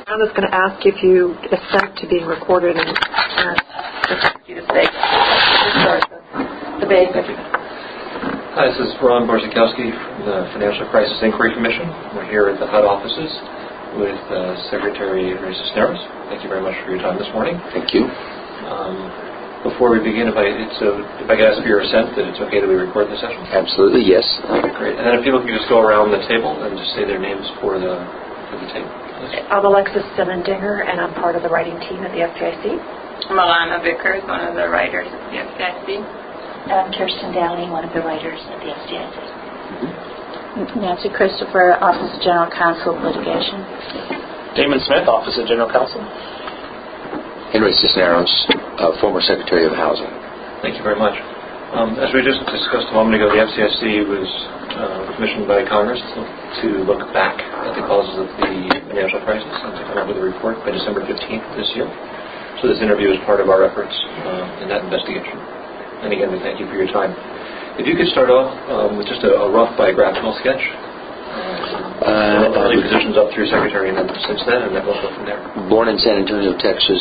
I'm just going to ask if you assent to being recorded and ask you to say start the debate. Thank you. Hi, this is Ron Borzakowski from the Financial Crisis Inquiry Commission. We're here at the HUD offices with Secretary Andres Cisneros. Thank you very much for your time this morning. Thank you. Before we begin, if I could ask for your assent that it's okay that we record the session? Absolutely, yes. Okay, great. And then if people could just go around the table and just say their names for the tape. I'm Alexis Stenendinger, and I'm part of the writing team at the FDIC. I'm Alana Vickers, one of the writers at the FDIC. I'm Kirsten Downey, one of the writers at the FDIC. Nancy Christopher, Office of General Counsel, Litigation. Damon Smith, Office of General Counsel. Henry Cisneros, former Secretary of Housing. Thank you very much. As we just discussed a moment ago, the FCIC was commissioned by Congress to look back at the causes of the financial crisis and to come up with a report by December 15th this year. So this interview is part of our efforts in that investigation. And again, we thank you for your time. If you could start off with just a rough biographical sketch. Early positions up through Secretary and then since then, and then we'll go from there. Born in San Antonio, Texas,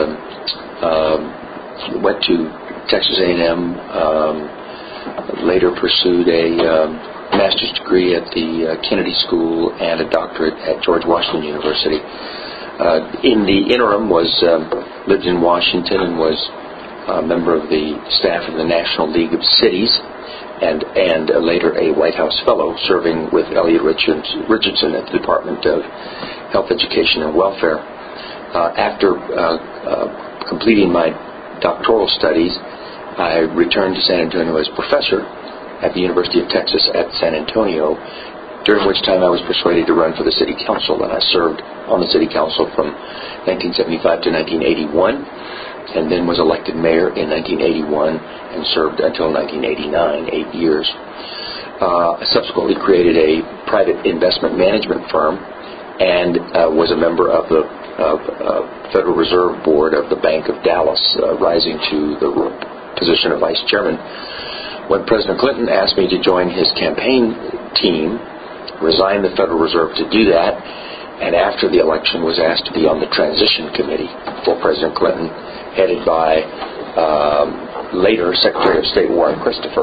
went to Texas A&M, later pursued a master's degree at the Kennedy School and a doctorate at George Washington University. In the interim, lived in Washington and was a member of the staff of the National League of Cities, and later a White House Fellow, serving with Elliot Richardson at the Department of Health, Education, and Welfare. After completing my doctoral studies, I returned to San Antonio as professor at the University of Texas at San Antonio, during which time I was persuaded to run for the City Council, and I served on the City Council from 1975 to 1981. And then was elected mayor in 1981 and served until 1989, 8 years. I subsequently created a private investment management firm and was a member of the Federal Reserve Board of the Bank of Dallas, rising to the position of vice chairman. When President Clinton asked me to join his campaign team, resigned the Federal Reserve to do that, and after the election was asked to be on the transition committee for President Clinton, headed by later Secretary of State Warren Christopher.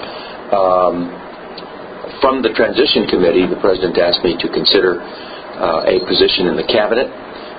From the Transition Committee, the President asked me to consider a position in the Cabinet.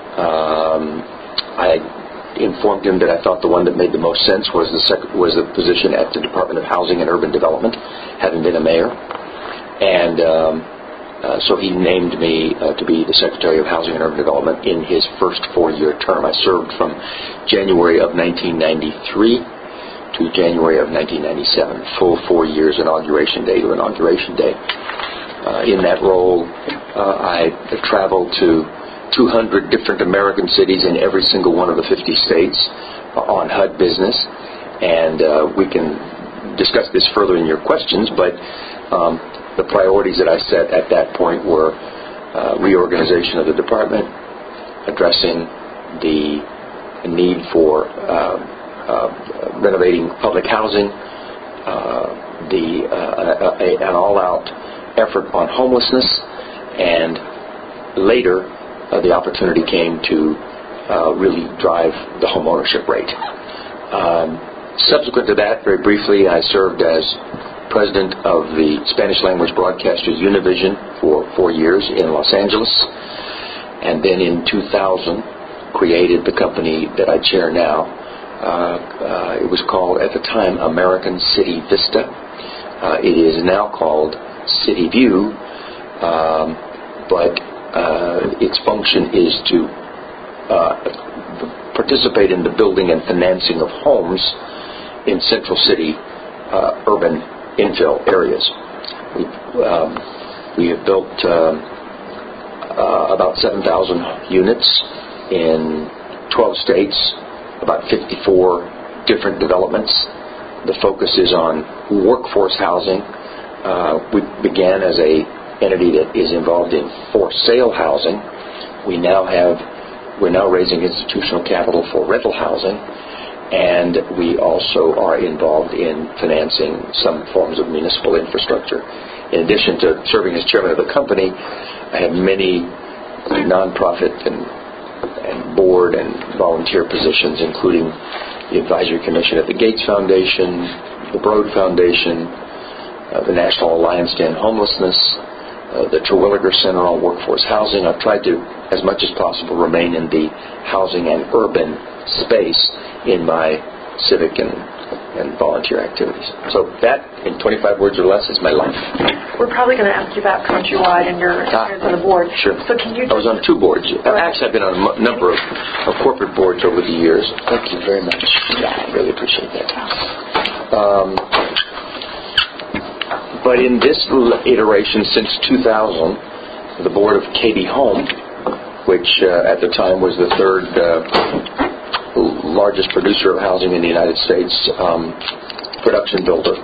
I informed him that I thought the one that made the most sense was the position at the Department of Housing and Urban Development, having been a mayor. And so he named me to be the Secretary of Housing and Urban Development in his first 4-year term. I served from January of 1993 to January of 1997, full 4 years, inauguration day to inauguration day. In that role, I traveled to 200 different American cities in every single one of the 50 states on HUD business, and we can discuss this further in your questions, but the priorities that I set at that point were reorganization of the department, addressing the need for renovating public housing, an all-out effort on homelessness, and later the opportunity came to really drive the home ownership rate. Subsequent to that, very briefly, I served as president of the Spanish language broadcaster Univision for 4 years in Los Angeles, and then in 2000 created the company that I chair now. It was called at the time American City Vista. It is now called City View, but its function is to participate in the building and financing of homes in Central City urban infill areas. We have built about 7,000 units in 12 states, about 54 different developments. The focus is on workforce housing. We began as an entity that is involved in for sale housing. We're now raising institutional capital for rental housing, and we also are involved in financing some forms of municipal infrastructure. In addition to serving as chairman of the company, I have many nonprofit and and board and volunteer positions, including the Advisory Commission at the Gates Foundation, the Broad Foundation, the National Alliance to End Homelessness, the Terwilliger Center on Workforce Housing. I've tried to, as much as possible, remain in the housing and urban space in my civic and volunteer activities. So that, in 25 words or less, is my life. We're probably going to ask you about Countrywide and your experience on the board. Sure. So can you I was on 2 boards. Actually, I've been on a number of corporate boards over the years. Thank you very much. I really appreciate that. But in this iteration since 2000, the board of KB Home, which at the time was the 3rd largest producer of housing in the United States, production builder,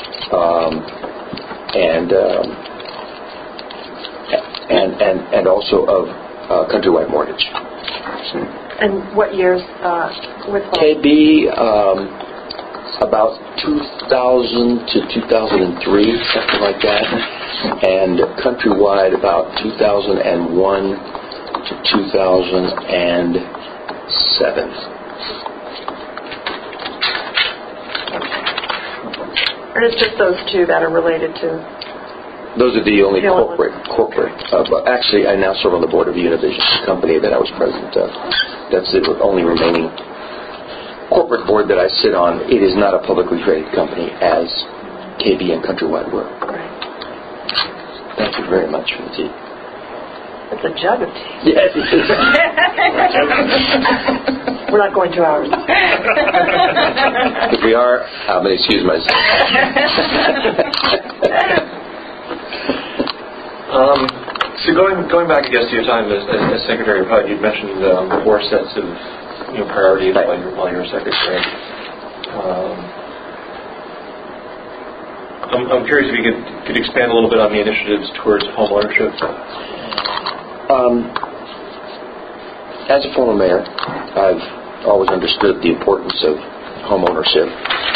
and also of Countrywide Mortgage. And what years with KB, about 2000 to 2003, something like that, and Countrywide about 2001 to 2007. And it's just those 2 that are related to... Those are the only corporate. Actually, I now serve on the board of Univision, the company that I was president of. That's the only remaining corporate board that I sit on. It is not a publicly traded company as KB and Countrywide were. Right. Thank you very much for the tea. It's a jug of tea. Yes, it is. We're not going 2 hours. If we are, I'm going to excuse myself. So going back, I guess, to your time as Secretary of HUD, you'd mentioned 4 sets of priorities while you were Secretary. I'm curious if you could expand a little bit on the initiatives towards home ownership. As a former mayor, I've always understood the importance of home ownership,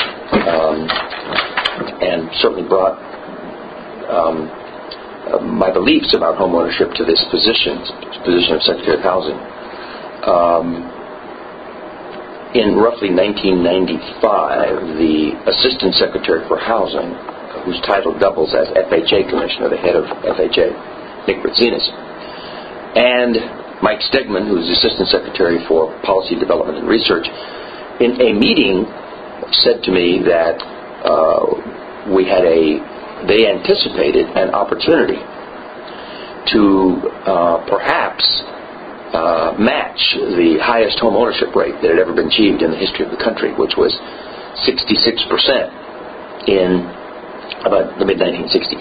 and certainly brought my beliefs about home ownership to this position of Secretary of Housing. In roughly 1995, the Assistant Secretary for Housing, whose title doubles as FHA Commissioner, the head of FHA, Nick Ritsinas, and Mike Stegman, who's Assistant Secretary for Policy Development and Research, in a meeting said to me that they anticipated an opportunity to perhaps match the highest home ownership rate that had ever been achieved in the history of the country, which was 66% in about the mid-1960s.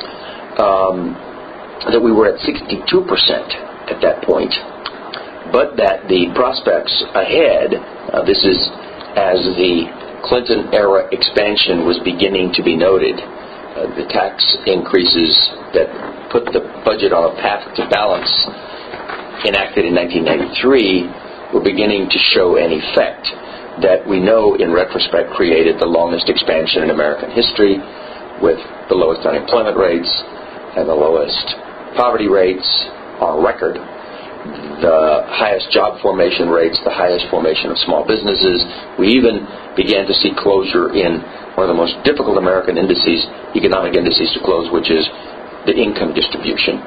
That we were at 62% at that point, but that the prospects ahead, this is as the Clinton-era expansion was beginning to be noted, the tax increases that put the budget on a path to balance enacted in 1993 were beginning to show an effect that we know in retrospect created the longest expansion in American history, with the lowest unemployment rates and the lowest poverty rates on record, the highest job formation rates, the highest formation of small businesses. We even began to see closure in one of the most difficult American economic indices to close, which is the income distribution.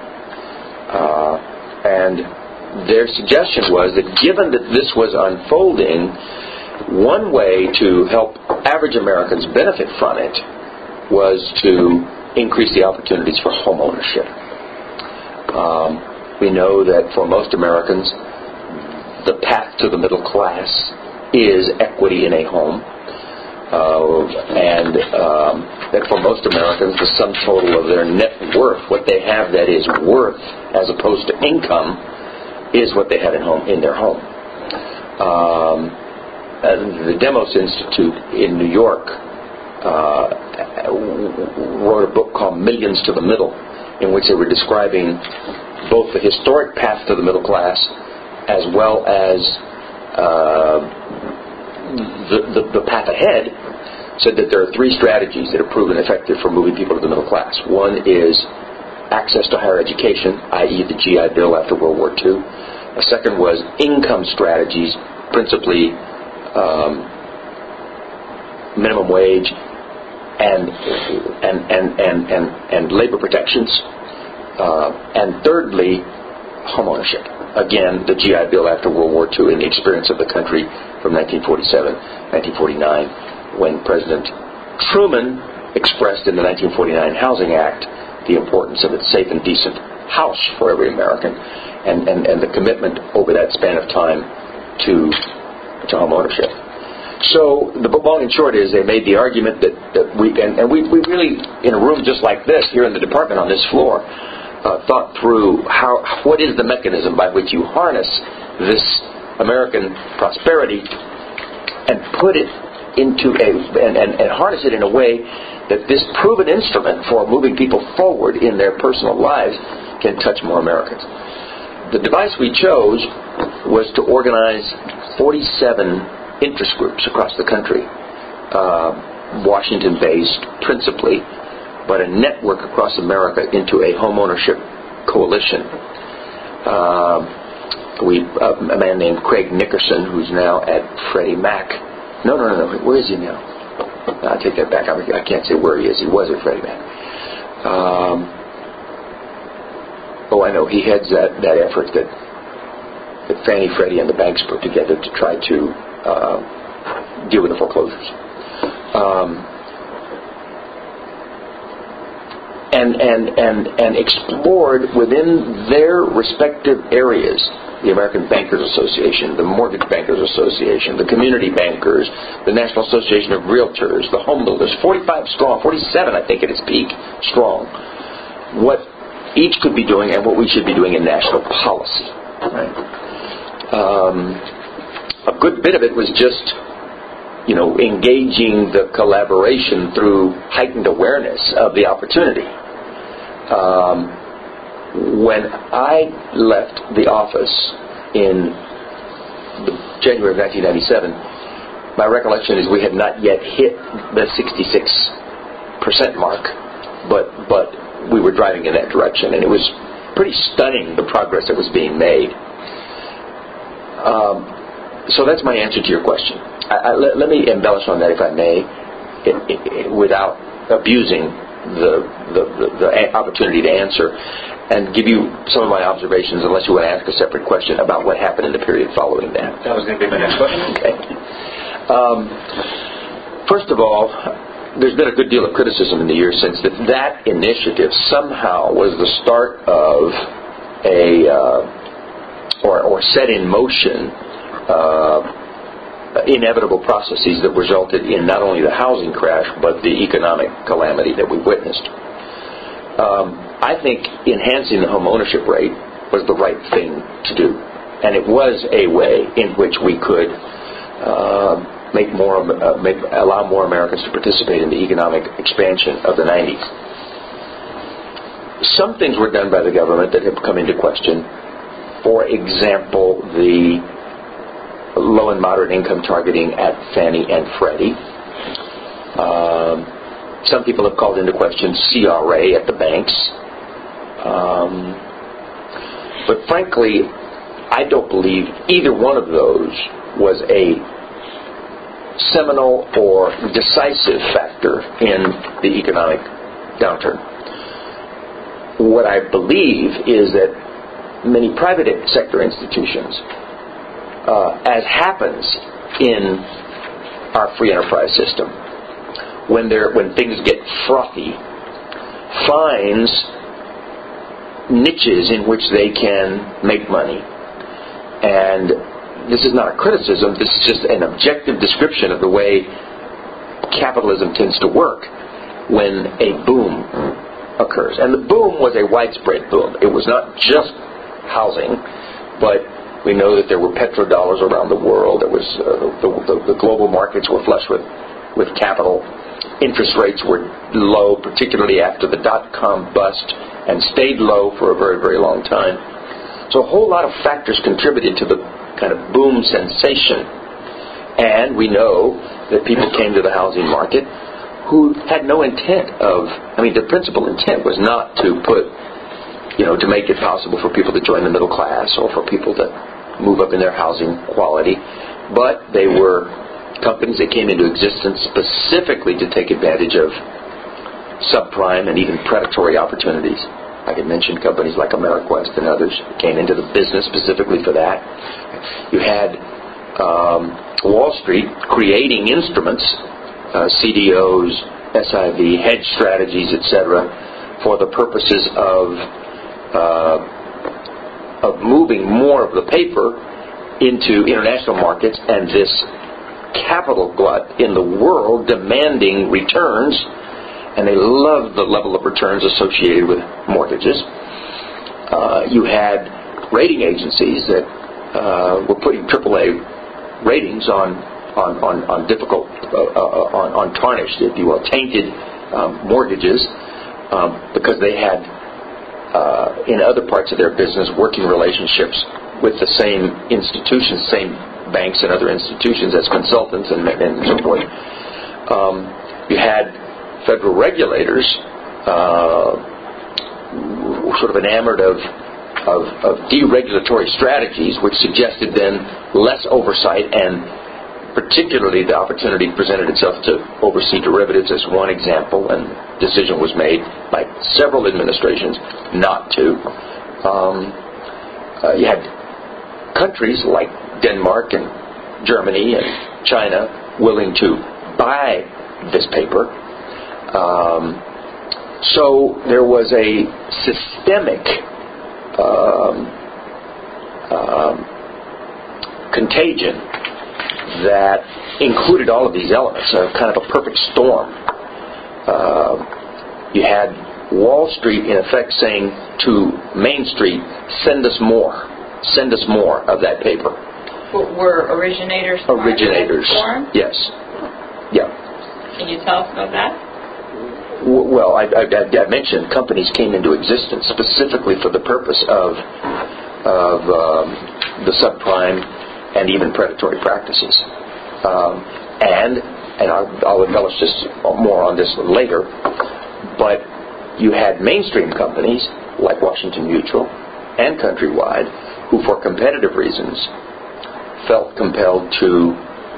And their suggestion was that given that this was unfolding, one way to help average Americans benefit from it was to increase the opportunities for home ownership. We know that for most Americans, the path to the middle class is equity in a home. And that for most Americans, the sum total of their net worth, what they have that is worth as opposed to income, is what they have in their home. The Demos Institute in New York wrote a book called Millions to the Middle, in which they were describing both the historic path to the middle class as well as the path ahead. Said that there are 3 strategies that have proven effective for moving people to the middle class. One is access to higher education, i.e. the GI Bill after World War II. A second was income strategies, principally minimum wage and labor protections. And thirdly, homeownership. Again, the GI Bill after World War II and the experience of the country from 1947, 1949, when President Truman expressed in the 1949 Housing Act the importance of a safe and decent house for every American, and the commitment over that span of time to homeownership. So the long and short is they made the argument that we really, in a room just like this, here in the department on this floor, thought through what is the mechanism by which you harness this American prosperity and put it into and harness it in a way that this proven instrument for moving people forward in their personal lives can touch more Americans. The device we chose was to organize 47 interest groups across the country, Washington-based principally, but a network across America into a homeownership coalition. A man named Craig Nickerson, who's now at Freddie Mac. No. Where is he now? I take that back. I can't say where he is. He was at Freddie Mac. I know. He heads that effort that Fannie, Freddie, and the banks put together to try to deal with the foreclosures. And explored within their respective areas, the American Bankers Association, the Mortgage Bankers Association, the Community Bankers, the National Association of Realtors, the Home Builders, 45 strong, 47 I think at its peak strong, what each could be doing and what we should be doing in national policy. Right? A good bit of it was just engaging the collaboration through heightened awareness of the opportunity. When I left the office in January of 1997, my recollection is we had not yet hit the 66% mark, but we were driving in that direction, and it was pretty stunning the progress that was being made. So that's my answer to your question. Let me embellish on that, if I may, without abusing the opportunity to answer, and give you some of my observations, unless you want to ask a separate question about what happened in the period following that. That was going to be my next question. Okay. First of all, there's been a good deal of criticism in the years since that initiative somehow was the start of or set in motion inevitable processes that resulted in not only the housing crash but the economic calamity that we witnessed. I think enhancing the home ownership rate was the right thing to do, and it was a way in which we could allow more Americans to participate in the economic expansion of the 90s. Some things were done by the government that have come into question. For example, the low and moderate income targeting at Fannie and Freddie. Some people have called into question CRA at the banks. But frankly, I don't believe either one of those was a seminal or decisive factor in the economic downturn. What I believe is that many private sector institutions, as happens in our free enterprise system, when things get frothy, finds niches in which they can make money. And this is not a criticism, this is just an objective description of the way capitalism tends to work when a boom occurs. And the boom was a widespread boom. It was not just housing, but we know that there were petrodollars around the world. There was the global markets were flush with capital. Interest rates were low, particularly after the dot-com bust, and stayed low for a very, very long time. So a whole lot of factors contributed to the kind of boom sensation. And we know that people came to the housing market who had no intent their principal intent was not to put, to make it possible for people to join the middle class or for people to move up in their housing quality. But they were companies that came into existence specifically to take advantage of subprime and even predatory opportunities. I could mention companies like Ameriquest and others came into the business specifically for that. You had Wall Street creating instruments, CDOs, SIV, hedge strategies, etc., for the purposes of moving more of the paper into international markets, and this capital glut in the world demanding returns, and they loved the level of returns associated with mortgages. You had rating agencies that were putting AAA ratings on difficult, on tarnished, if you will, tainted mortgages, because they had in other parts of their business working relationships with the same institutions, same banks and other institutions as consultants and so forth. You had federal regulators sort of enamored of deregulatory strategies, which suggested then less oversight, and particularly the opportunity presented itself to oversee derivatives as one example, and decision was made by several administrations not to. You had countries like Denmark and Germany and China willing to buy this paper. So there was a systemic contagion that included all of these elements, kind of a perfect storm. You had Wall Street, in effect, saying to Main Street, send us more of that paper. Were originators formed? Yes. Yeah. Can you tell us about that? Well, I mentioned companies came into existence specifically for the purpose of the subprime and even predatory practices. And I'll embellish this more on this later, but you had mainstream companies like Washington Mutual and Countrywide who, for competitive reasons, felt compelled to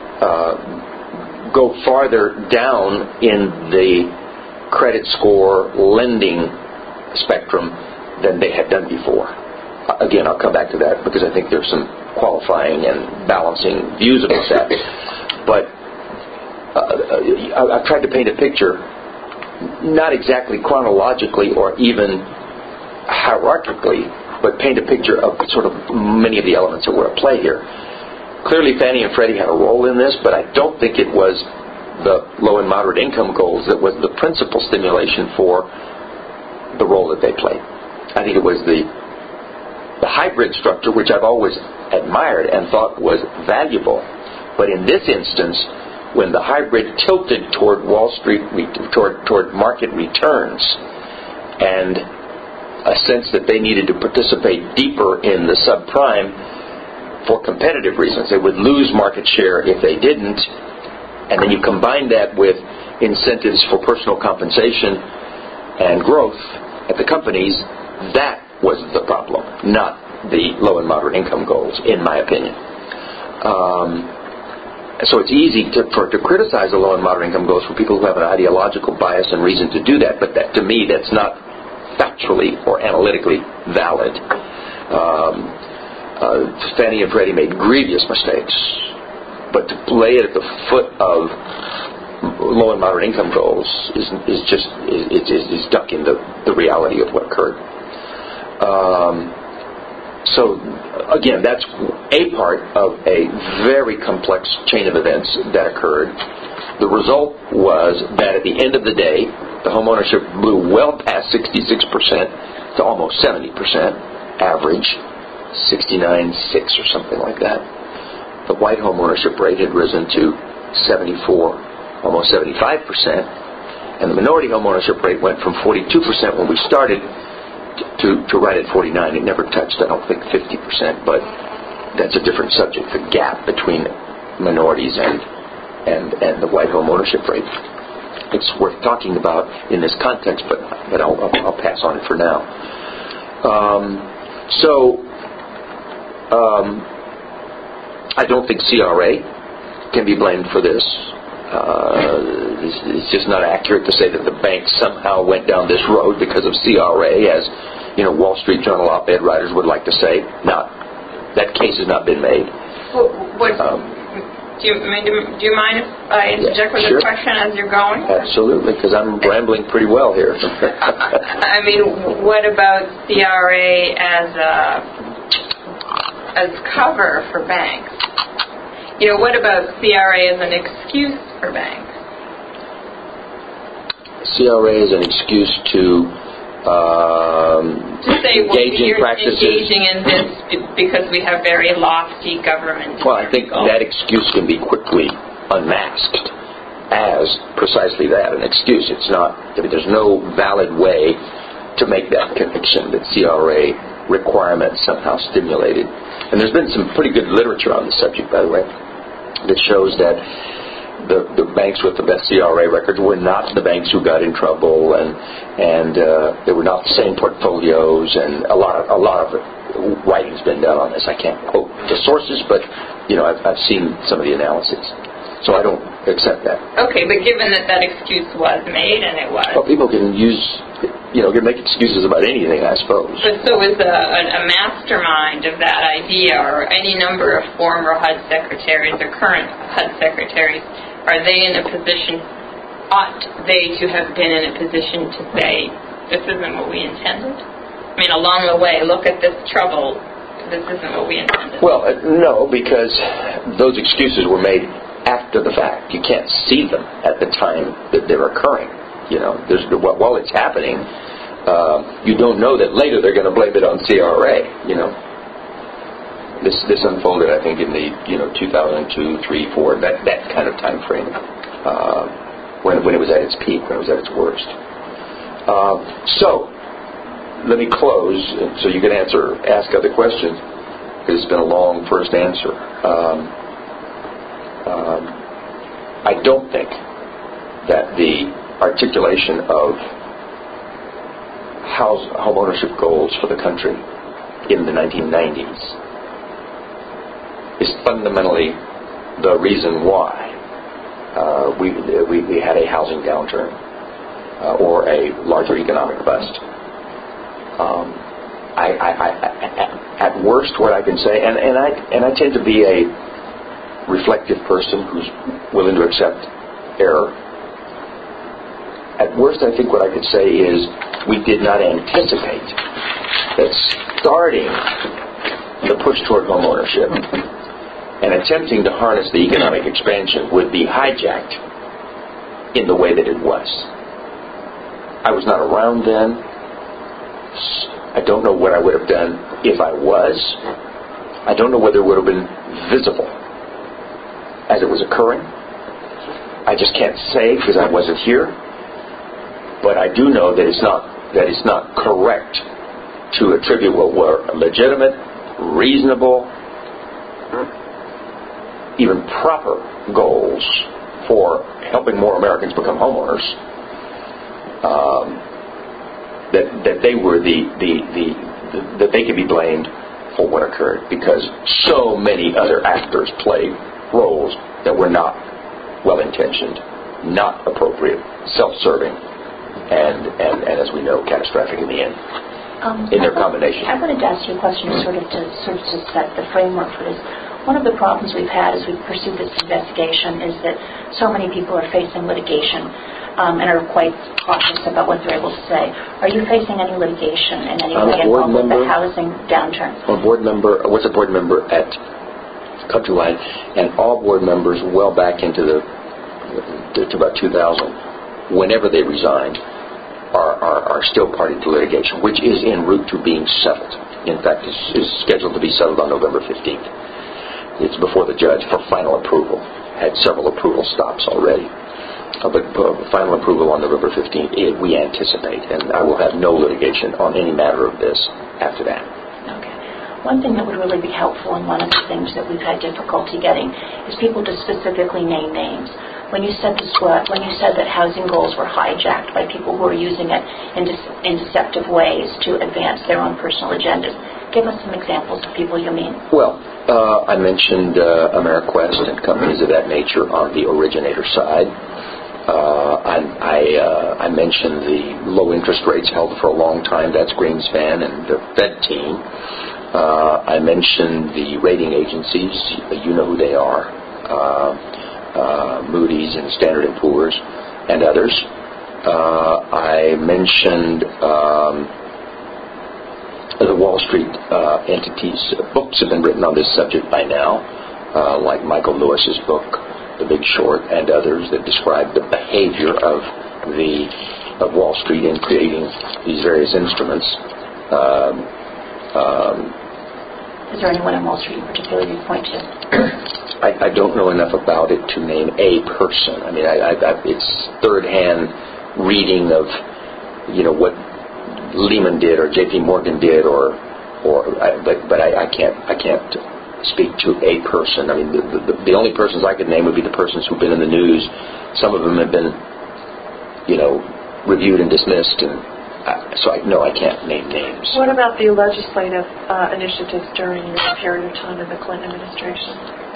go farther down in the credit score lending spectrum than they had done before. Again, I'll come back to that because I think there's some qualifying and balancing views about that. But I've tried to paint a picture, not exactly chronologically or even hierarchically, but paint a picture of sort of many of the elements that were at play here. Clearly, Fannie and Freddie had a role in this, but I don't think it was the low and moderate income goals that was the principal stimulation for the role that they played. I think it was the hybrid structure, which I've always admired and thought was valuable. But in this instance, when the hybrid tilted toward Wall Street, toward market returns, and a sense that they needed to participate deeper in the subprime for competitive reasons, they would lose market share if they didn't, and then you combine that with incentives for personal compensation and growth at the companies, that was the problem, not the low and moderate income goals, in my opinion. So it's easy to criticize the low and moderate income goals for people who have an ideological bias and reason to do that, but that, to me, that's not factually or analytically valid. Fannie and Freddie made grievous mistakes, but to lay it at the foot of low and moderate income goals is ducking the reality of what occurred. So again, that's a part of a very complex chain of events that occurred. The result was that at the end of the day, the homeownership blew well past 66% to almost 70% average, 69.6 or something like that. The white homeownership rate had risen to 74, almost 75%, and the minority homeownership rate went from 42% when we started to right at 49. It never touched, I don't think, 50%, but that's a different subject, the gap between minorities and the white home ownership rate. It's worth talking about in this context, but I'll pass on it for now. I don't think CRA can be blamed for this. It's just not accurate to say that the bank somehow went down this road because of CRA, as Wall Street Journal op-ed writers would like to say. That case has not been made. Do you mind if I interject with a question as you're going? Absolutely, because I'm rambling pretty well here. What about CRA as cover for banks? What about CRA as an excuse for banks? CRA is an excuse to say, engaging practices. Engaging in this because we have very lofty government. Well, I think that excuse can be quickly unmasked as precisely that, an excuse. It's not. There's no valid way to make that conviction that CRA requirements somehow stimulated. And there's been some pretty good literature on the subject, by the way, that shows that the banks with the best CRA records were not the banks who got in trouble, and they were not the same portfolios, and a lot of writing's been done on this. I can't quote the sources, but I've seen some of the analysis, so I don't accept that. Okay, but given that excuse was made, and it was, well, people can can make excuses about anything, I suppose. But so is a mastermind of that idea, or any number of former HUD secretaries or current HUD secretaries. Are they in a position, ought they to have been in a position to say, this isn't what we intended? Along the way, look at this trouble, this isn't what we intended. Well, no, because those excuses were made after the fact. You can't see them at the time that they're occurring. While it's happening, you don't know that later they're going to blame it on CRA, This unfolded, I think, in the 2002, 3, 4, that kind of time frame, when it was at its peak, when it was at its worst. So let me close so you can ask other questions, because it's been a long first answer. I don't think that the articulation of home ownership goals for the country in the 1990s is fundamentally the reason why we had a housing downturn or a larger economic bust. At worst, what I can say, and I tend to be a reflective person who's willing to accept error. At worst, I think what I could say is we did not anticipate that starting the push toward home ownership and attempting to harness the economic expansion would be hijacked in the way that it was. I was not around then. I don't know what I would have done if I was. I don't know whether it would have been visible as it was occurring. I just can't say because I wasn't here. But I do know that it's not correct to attribute what were legitimate, reasonable, even proper goals for helping more Americans become homeowners, that they were that they could be blamed for what occurred, because so many other actors played roles that were not well-intentioned, not appropriate, self-serving, and as we know, catastrophic in the end. In their combination. I wanted to ask you a question sort of to set the framework for this. One of the problems we've had as we pursue this investigation is that so many people are facing litigation and are quite cautious about what they're able to say. Are you facing any litigation in any way involved with the housing downturn? I'm a board member. I was a board member at Countrywide, and all board members well back into to about 2000, whenever they resigned, are still party to litigation, which is en route to being settled. In fact, is scheduled to be settled on November 15th. It's before the judge for final approval. Had several approval stops already. But final approval on November 15th, we anticipate, and I will have no litigation on any matter of this after that. Okay. One thing that would really be helpful, and one of the things that we've had difficulty getting, is people to specifically name names. when you said that housing goals were hijacked by people who are using it in deceptive ways to advance their own personal agendas. Give us some examples of people you mean. Well, I mentioned Ameriquest and companies of that nature on the originator side. I mentioned the low interest rates held for a long time. That's Greenspan and the Fed team. I mentioned the rating agencies. You know who they are. Moody's and Standard & Poor's and others. I mentioned the Wall Street entities. Books have been written on this subject by now, like Michael Lewis's book, The Big Short, and others that describe the behavior of Wall Street in creating these various instruments. Is there anyone on Wall Street in particular you'd point to? I don't know enough about it to name a person. I mean, it's third-hand reading of, what Lehman did or J.P. Morgan did, but I can't speak to a person. I mean, the only persons I could name would be the persons who've been in the news. Some of them have been, reviewed and dismissed, and so I can't name names. What about the legislative initiatives during your period of time in the Clinton administration?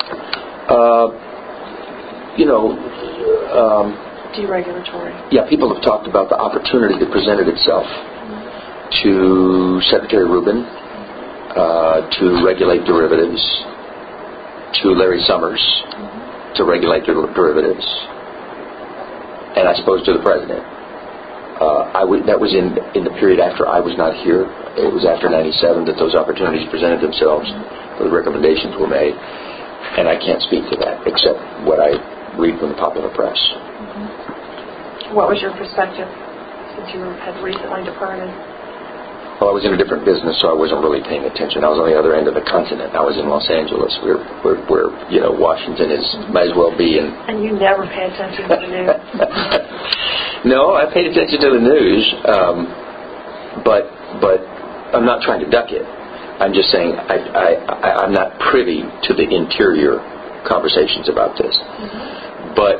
Deregulatory. Yeah, people have talked about the opportunity that presented itself to Secretary Rubin to regulate derivatives, to Larry Summers to regulate derivatives, and I suppose to the President. That was in the period after I was not here. It was after 97 that those opportunities presented themselves, where the recommendations were made, and I can't speak to that except what I read from the popular press. What was your perspective since you had recently departed? Well, I was in a different business, so I wasn't really paying attention. I was on the other end of the continent. I was in Los Angeles, where Washington might as well be in. And you never pay attention to the news. No, I paid attention to the news, but I'm not trying to duck it. I'm just saying I'm not privy to the interior conversations about this. But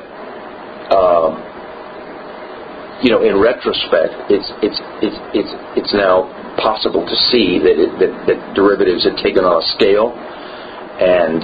in retrospect, it's now possible to see that derivatives had taken on a scale and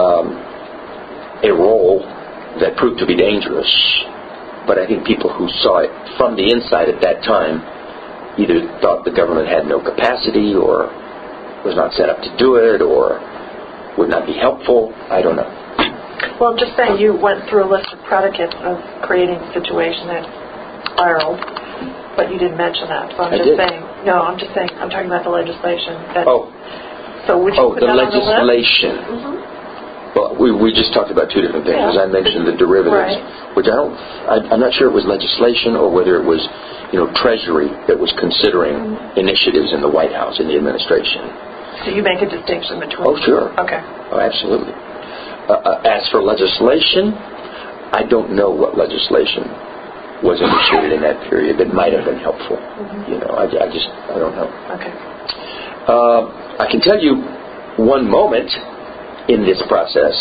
a role that proved to be dangerous. But I think people who saw it from the inside at that time either thought the government had no capacity or was not set up to do it or would not be helpful. I don't know. Well, I'm just saying you went through a list of predicates of creating a situation that spiraled, but you didn't mention that. So I'm just saying, I'm talking about the legislation. So would you put that on the list? The legislation. Well, we just talked about two different things. As I mentioned, the derivatives, which I'm not sure it was legislation or whether it was, Treasury that was considering initiatives in the White House in the administration. So you make a distinction between. Oh, sure. Okay. Oh, absolutely. As for legislation, I don't know what legislation was initiated in that period that might have been helpful. I don't know. Okay. I can tell you one moment in this process,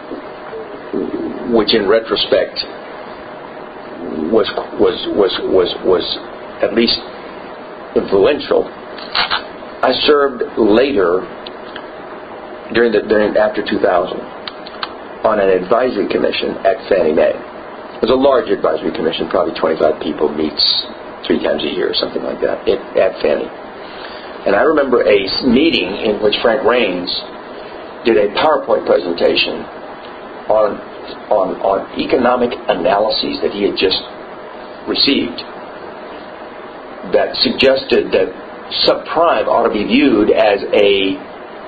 which in retrospect was at least influential. I served later after 2000 on an advisory commission at Fannie Mae. It was a large advisory commission, probably 25 people, meets 3 times a year, something like that, at Fannie. And I remember a meeting in which Frank Raines did a PowerPoint presentation on economic analyses that he had just received that suggested that subprime ought to be viewed as a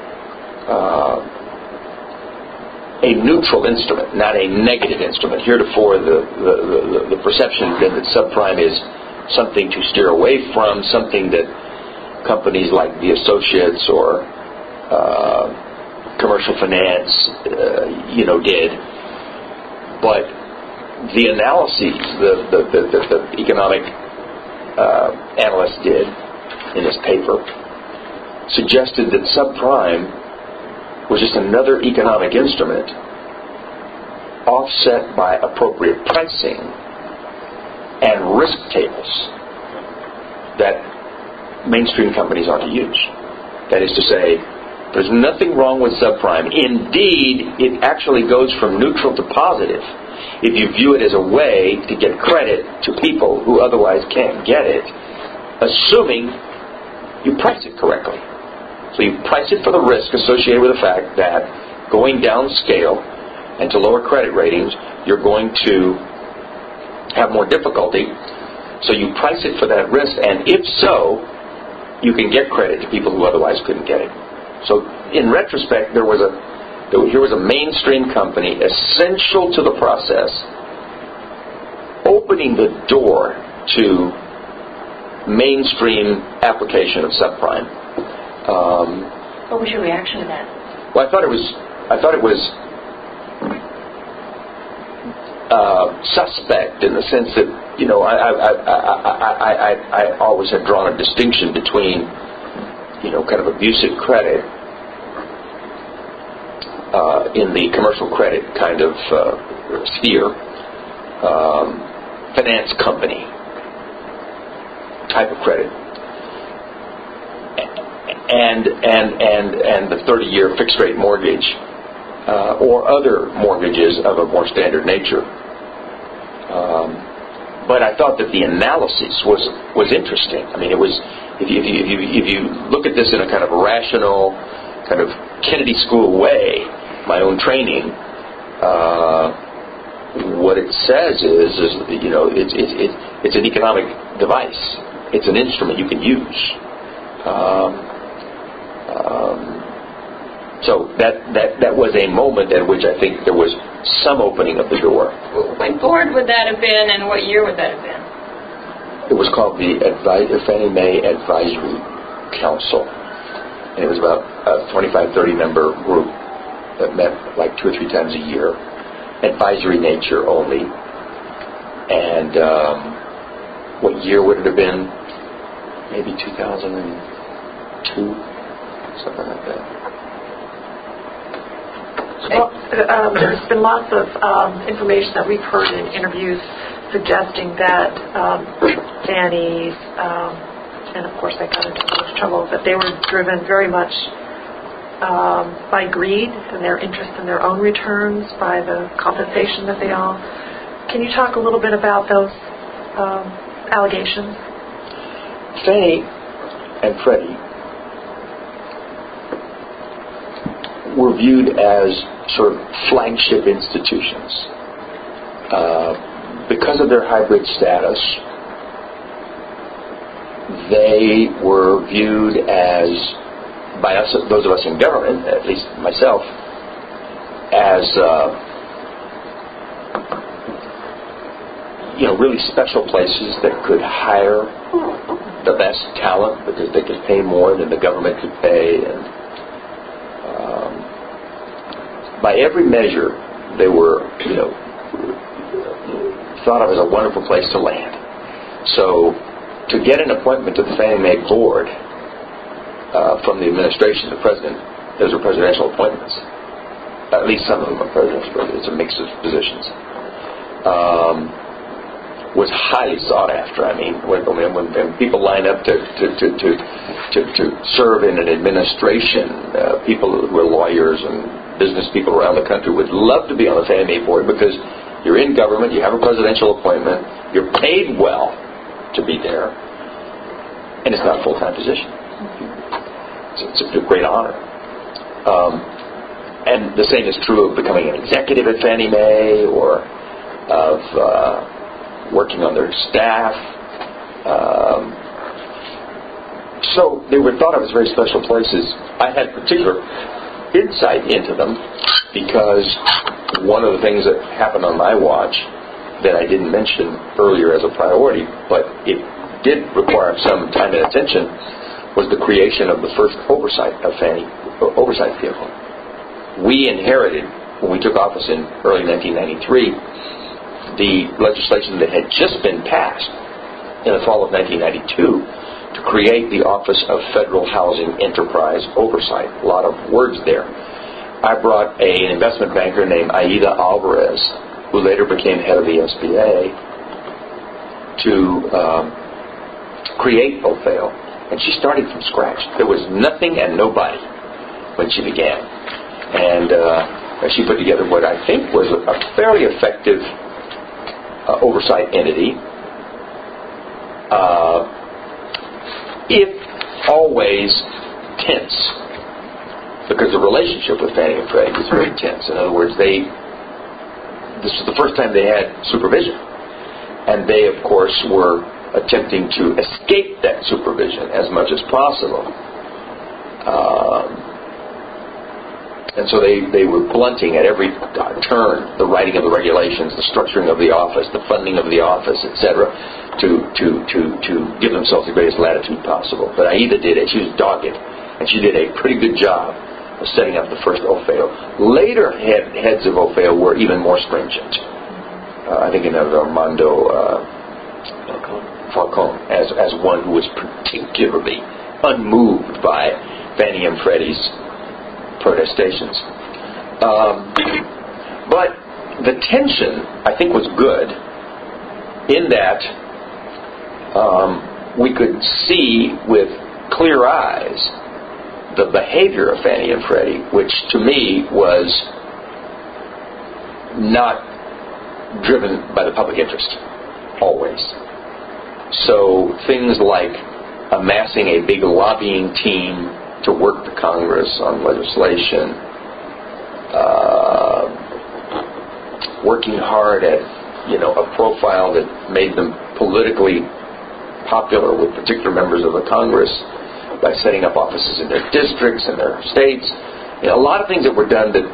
neutral instrument, not a negative instrument. Heretofore, the perception has been that subprime is something to steer away from, something that companies like the Associates or Commercial Finance, did. But the analyses the economic analyst did in his paper suggested that subprime was just another economic instrument offset by appropriate pricing and risk tables that mainstream companies ought to use. That is to say, there's nothing wrong with subprime. Indeed, it actually goes from neutral to positive if you view it as a way to get credit to people who otherwise can't get it, assuming you price it correctly. So you price it for the risk associated with the fact that going down scale and to lower credit ratings, you're going to have more difficulty. So you price it for that risk, and if so, you can get credit to people who otherwise couldn't get it. So in retrospect, here was a mainstream company essential to the process, opening the door to mainstream application of subprime. What was your reaction to that? Well, I thought it was suspect in the sense that, you know, I always have drawn a distinction between, you know, kind of abusive credit in the commercial credit kind of sphere, finance company type of credit, and the 30-year fixed rate mortgage or other mortgages of a more standard nature. But I thought that the analysis was interesting. I mean, it was, if you look at this in a kind of rational, kind of Kennedy School way, my own training, what it says is you know, it's an economic device. It's an instrument you can use. So that was a moment at which I think there was some opening of the door. What board would that have been, and what year would that have been? It was called the Fannie Mae Advisory Council, and it was about a 25-30 member group that met like 2 or 3 times a year, advisory nature only. And what year would it have been? Maybe 2002, something like that. Well, there's been lots of information that we've heard in interviews suggesting that Fannie's, and of course I got into those troubles, that they were driven very much by greed and their interest in their own returns, by the compensation that they all. Can you talk a little bit about those allegations? Fannie and Freddie were viewed as sort of flagship institutions. Because of their hybrid status, they were viewed as, by us, those of us in government, at least myself, as you know, really special places that could hire the best talent because they could pay more than the government could pay, and by every measure, they were, you know, thought of as a wonderful place to land. So, to get an appointment to the Fannie Mae board from the administration, the president, those are presidential appointments. At least some of them are presidential. It's a mix of positions. Was highly sought after. I mean, when people line up to serve in an administration, people who are lawyers and business people around the country would love to be on the Fannie Mae board because you're in government, you have a presidential appointment, you're paid well to be there, and it's not a full-time position. It's a great honor. And the same is true of becoming an executive at Fannie Mae or of working on their staff. So they were thought of as very special places. I had particular insight into them because one of the things that happened on my watch that I didn't mention earlier as a priority, but it did require some time and attention, was the creation of the first oversight vehicle. We inherited, when we took office in early 1993, the legislation that had just been passed in the fall of 1992 to create the Office of Federal Housing Enterprise Oversight. A lot of words there. I brought an investment banker named Aida Alvarez, who later became head of the SBA, to create Opheo. And she started from scratch. There was nothing and nobody when she began. And she put together what I think was a fairly effective oversight entity. If always tense, because the relationship with Fannie and Freddie was very tense. In other words, this was the first time they had supervision. And they, of course, were attempting to escape that supervision as much as possible. And so they were blunting at every turn the writing of the regulations, the structuring of the office, the funding of the office, etc., to give themselves the greatest latitude possible. But Aida did it. She was dogged, and she did a pretty good job of setting up the first Opheo. Later heads of Opheo were even more stringent. I think of Armando Falcone as one who was particularly unmoved by Fannie and Freddie's protestations. But the tension, I think, was good in that we could see with clear eyes the behavior of Fannie and Freddie, which to me was not driven by the public interest, always. So things like amassing a big lobbying team to work the Congress on legislation, working hard at a profile that made them politically popular with particular members of the Congress by setting up offices in their districts and their states. A lot of things that were done that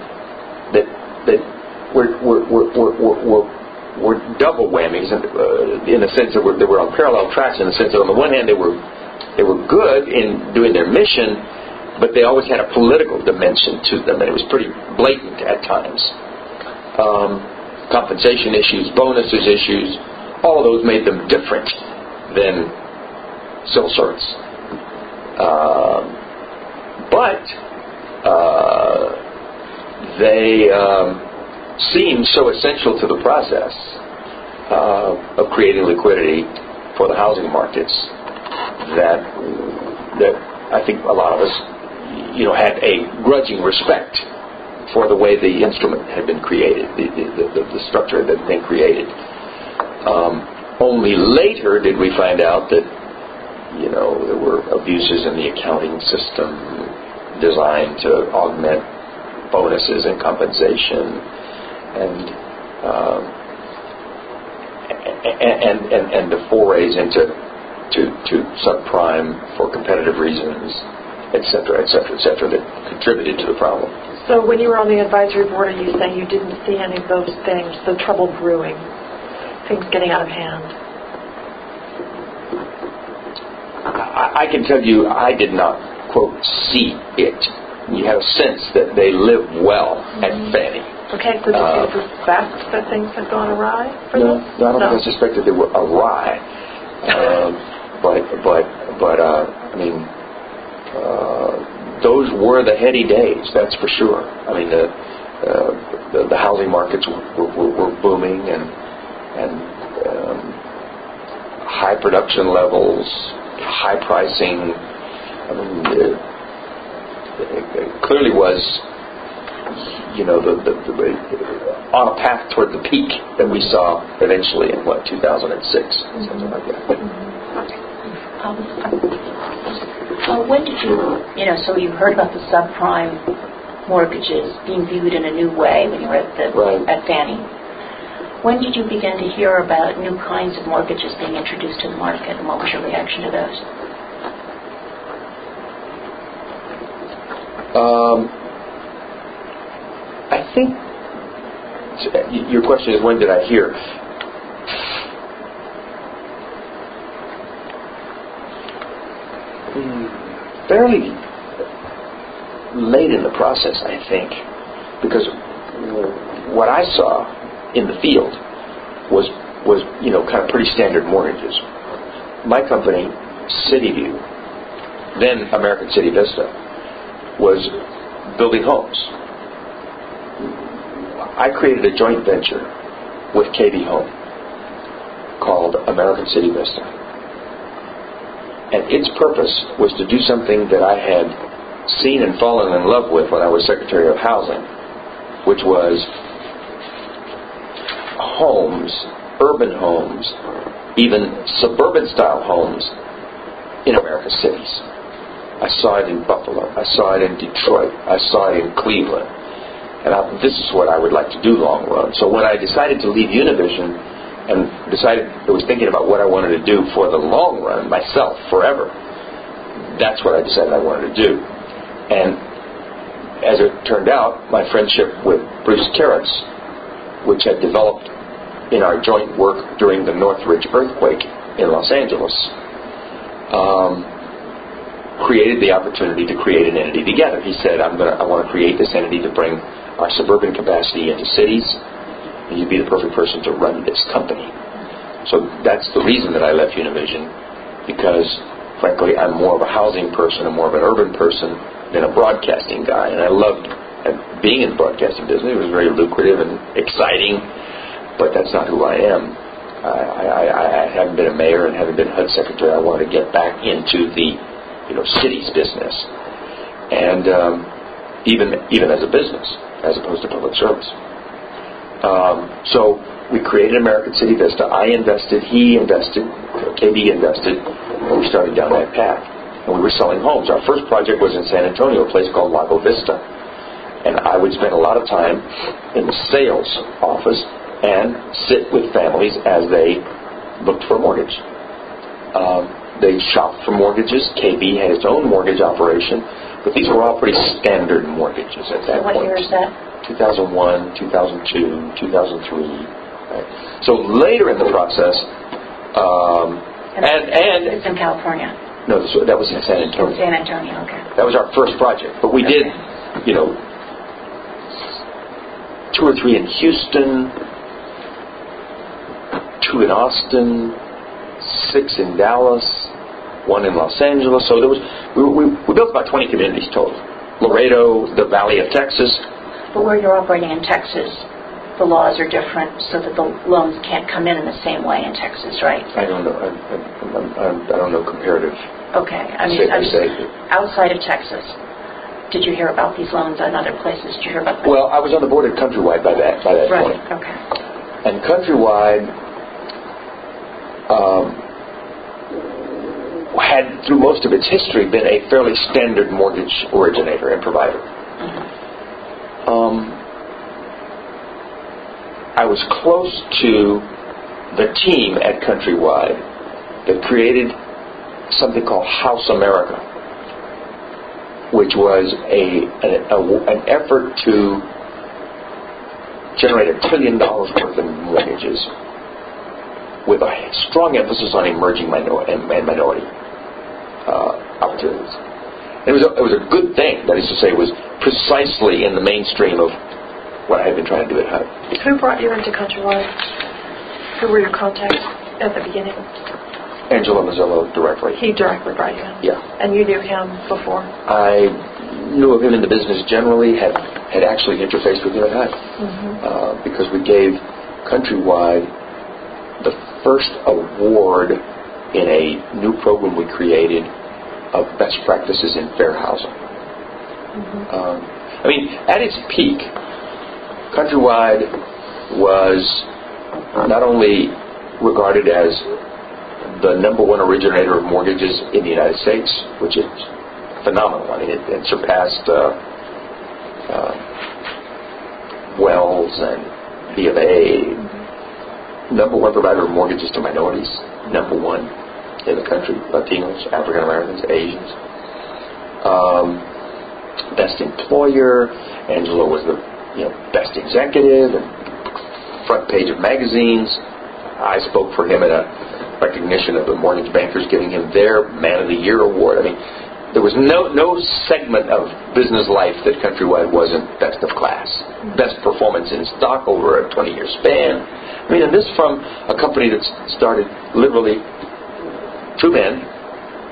were double whammies in the sense that they were on parallel tracks, in the sense that on the one hand they were good in doing their mission, but they always had a political dimension to them, and it was pretty blatant at times. Compensation issues, bonuses issues, all of those made them different than civil servants. But they seemed so essential to the process of creating liquidity for the housing markets that I think a lot of us, had a grudging respect for the way the instrument had been created, the structure that had been created. Only later did we find out that, there were abuses in the accounting system designed to augment bonuses and compensation, and the forays into subprime for competitive reasons, etc., that contributed to the problem. So when you were on the advisory board, are you saying you didn't see any of those things, the trouble brewing, things getting out of hand? I can tell you I did not, quote, see it. You have a sense that they live well at Fannie. Okay, so did you suspect that things had gone awry for them? No, I don't think I suspected they were awry. Those were the heady days, that's for sure. The housing markets were booming, and high production levels, high pricing. It clearly was, on a path toward the peak that we saw eventually in 2006, something like that. When did you, so you heard about the subprime mortgages being viewed in a new way when you were at Fannie. When did you begin to hear about new kinds of mortgages being introduced to the market, and what was your reaction to those? I think your question is, when did I hear? Fairly late in the process, I think, because what I saw in the field was kind of pretty standard mortgages. My company, CityView, then American City Vista, was building homes, I created a joint venture with KB Home called American City Vista. And its purpose was to do something that I had seen and fallen in love with when I was Secretary of Housing, which was homes, urban homes, even suburban-style homes in America's cities. I saw it in Buffalo. I saw it in Detroit. I saw it in Cleveland. And this is what I would like to do long run. So when I decided to leave Univision and I was thinking about what I wanted to do for the long run, myself, forever, that's what I decided I wanted to do. And as it turned out, my friendship with Bruce Karatz, which had developed in our joint work during the Northridge earthquake in Los Angeles, created the opportunity to create an entity together. He said, I want to create this entity to bring our suburban capacity into cities, and you'd be the perfect person to run this company. So that's the reason that I left Univision, because frankly I'm more of a housing person and more of an urban person than a broadcasting guy, and I loved being in the broadcasting business. It was very lucrative and exciting, but that's not who I am. I haven't been a mayor and haven't been HUD secretary. I wanted to get back into the cities business, and even as a business, as opposed to public service. So we created American City Vista. I invested, he invested, KB invested, and we started down that path. And we were selling homes. Our first project was in San Antonio, a place called Lago Vista. And I would spend a lot of time in the sales office and sit with families as they looked for a mortgage. They shopped for mortgages. KB had its own mortgage operation, but these were all pretty standard mortgages at that point. What year is that? 2001, 2002, 2003. Right? So later in the process, It's in California. No, that was in San Antonio. San Antonio, okay. That was our first project. But we did, 2 or 3 in Houston, 2 in Austin, 6 in Dallas, 1 in Los Angeles. So there was we built about 20 communities total. Laredo, the Valley of Texas. But where you're operating in Texas, the laws are different, so that the loans can't come in the same way in Texas, right? I don't know. I don't know comparative. Okay. I mean, outside of Texas, did you hear about these loans in other places? Did you hear about them? Well, I was on the board at Countrywide by that point. Right. Okay. And Countrywide had, through most of its history, been a fairly standard mortgage originator and provider. I was close to the team at Countrywide that created something called House America, which was an effort to generate $1 trillion worth of mortgages with a strong emphasis on emerging minority opportunities. It was a good thing. That is to say, it was precisely in the mainstream of what I had been trying to do at HUD. Who brought you into Countrywide? Who were your contacts at the beginning? Angelo Mazzillo directly. He directly brought you in? Yeah. And you knew him before? I knew of him in the business generally, had actually interfaced with him at HUD. Because we gave Countrywide the first award in a new program we created of best practices in fair housing. At its peak, Countrywide was not only regarded as the #1 originator of mortgages in the United States, which is phenomenal. I mean, it surpassed Wells and B of A. #1 provider of mortgages to minorities, #1 in the country, Latinos, African Americans, Asians. Best employer. Angelo was the best executive and front page of magazines. I spoke for him at a recognition of the mortgage bankers giving him their Man of the Year award. I mean, there was no segment of business life that Countrywide wasn't best of class. Best performance in stock over a 20-year span. I mean, and this from a company that started literally 2 men,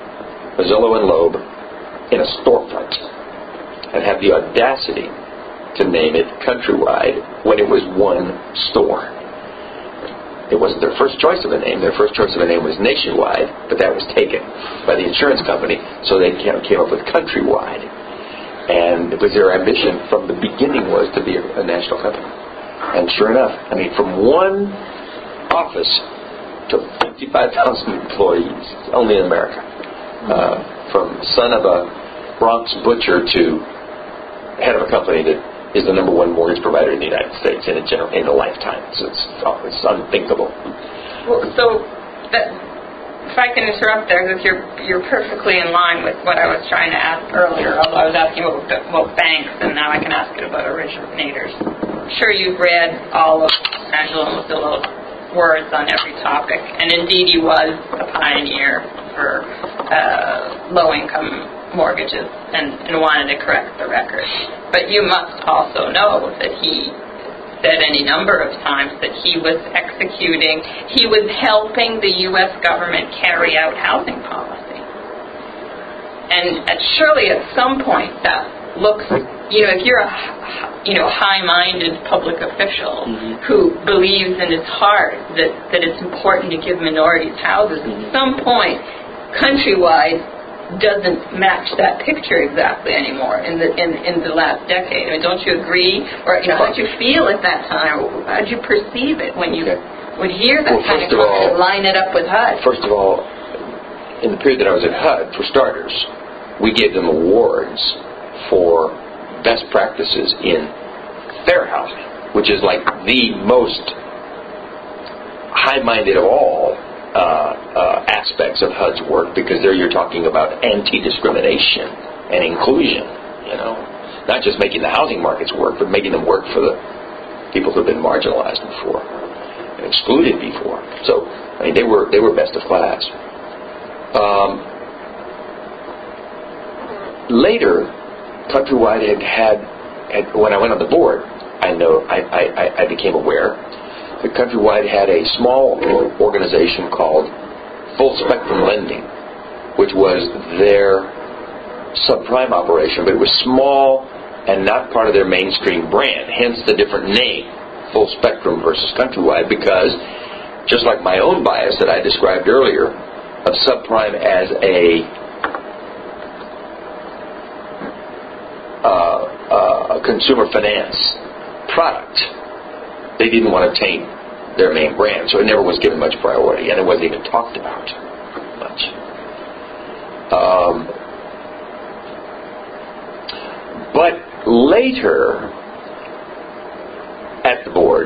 Mazzillo and Loeb, in a storefront, and had the audacity to name it Countrywide when it was one store. It wasn't their first choice of a name. Their first choice of a name was Nationwide, but that was taken by the insurance company, so they came up with Countrywide. And it was their ambition from the beginning was to be a national company. And sure enough, I mean, from one office to 55,000 employees, only in America. From son of a Bronx butcher to head of a company that is the number one mortgage provider in the United States in a lifetime. So it's unthinkable. Well, so if I can interrupt there, because you're perfectly in line with what I was trying to ask earlier. Although I was asking about banks, and now I can ask it about originators. I'm sure you've read all of Angelo Mozillo's words on every topic, and indeed he was a pioneer for low-income mortgages and wanted to correct the record. But you must also know that he said any number of times that he was helping the U.S. government carry out housing policy. And surely at some point that looks, if you're a high-minded public official who believes in his heart that it's important to give minorities houses, at some point Countrywide doesn't match that picture exactly anymore in the last decade. I mean, don't you agree? Or how did you feel at that time? How did you perceive it when you would hear that kind of comment, line it up with HUD? First of all, in the period that I was at HUD, for starters, we gave them awards for best practices in fair housing, which is like the most high-minded of all aspects of HUD's work, because there you're talking about anti-discrimination and inclusion, not just making the housing markets work, but making them work for the people who have been marginalized before and excluded before. So, I mean, they were best of class. Later, Countrywide had when I went on the board, I became aware that Countrywide had a small organization called Full Spectrum Lending, which was their subprime operation, but it was small and not part of their mainstream brand, hence the different name, Full Spectrum versus Countrywide, because just like my own bias that I described earlier of subprime as a consumer finance product, they didn't want to taint their main brand, so it never was given much priority, and it wasn't even talked about much. But later, at the board,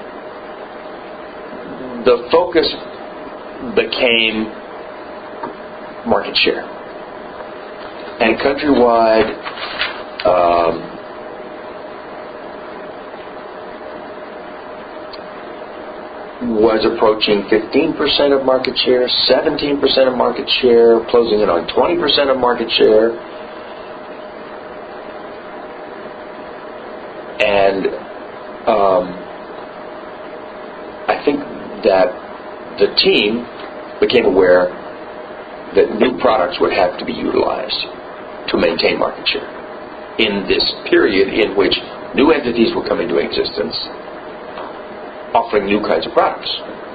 the focus became market share. And Countrywide was approaching 15% of market share, 17% of market share, closing in on 20% of market share. And I think that the team became aware that new products would have to be utilized to maintain market share in this period in which new entities were coming into existence, offering new kinds of products.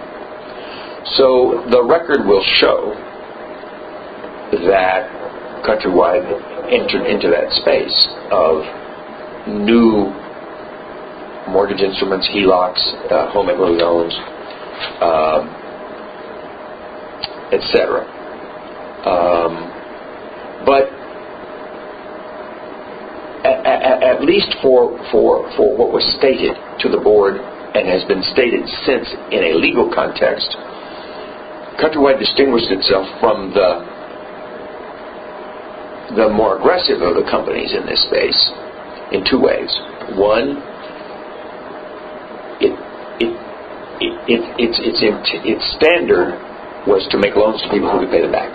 So the record will show that Countrywide entered into that space of new mortgage instruments, HELOCs, home equity loans, etc. But at least for what was stated to the board and has been stated since in a legal context, Countrywide distinguished itself from the more aggressive of the companies in this space in two ways. One, its standard was to make loans to people who could pay them back.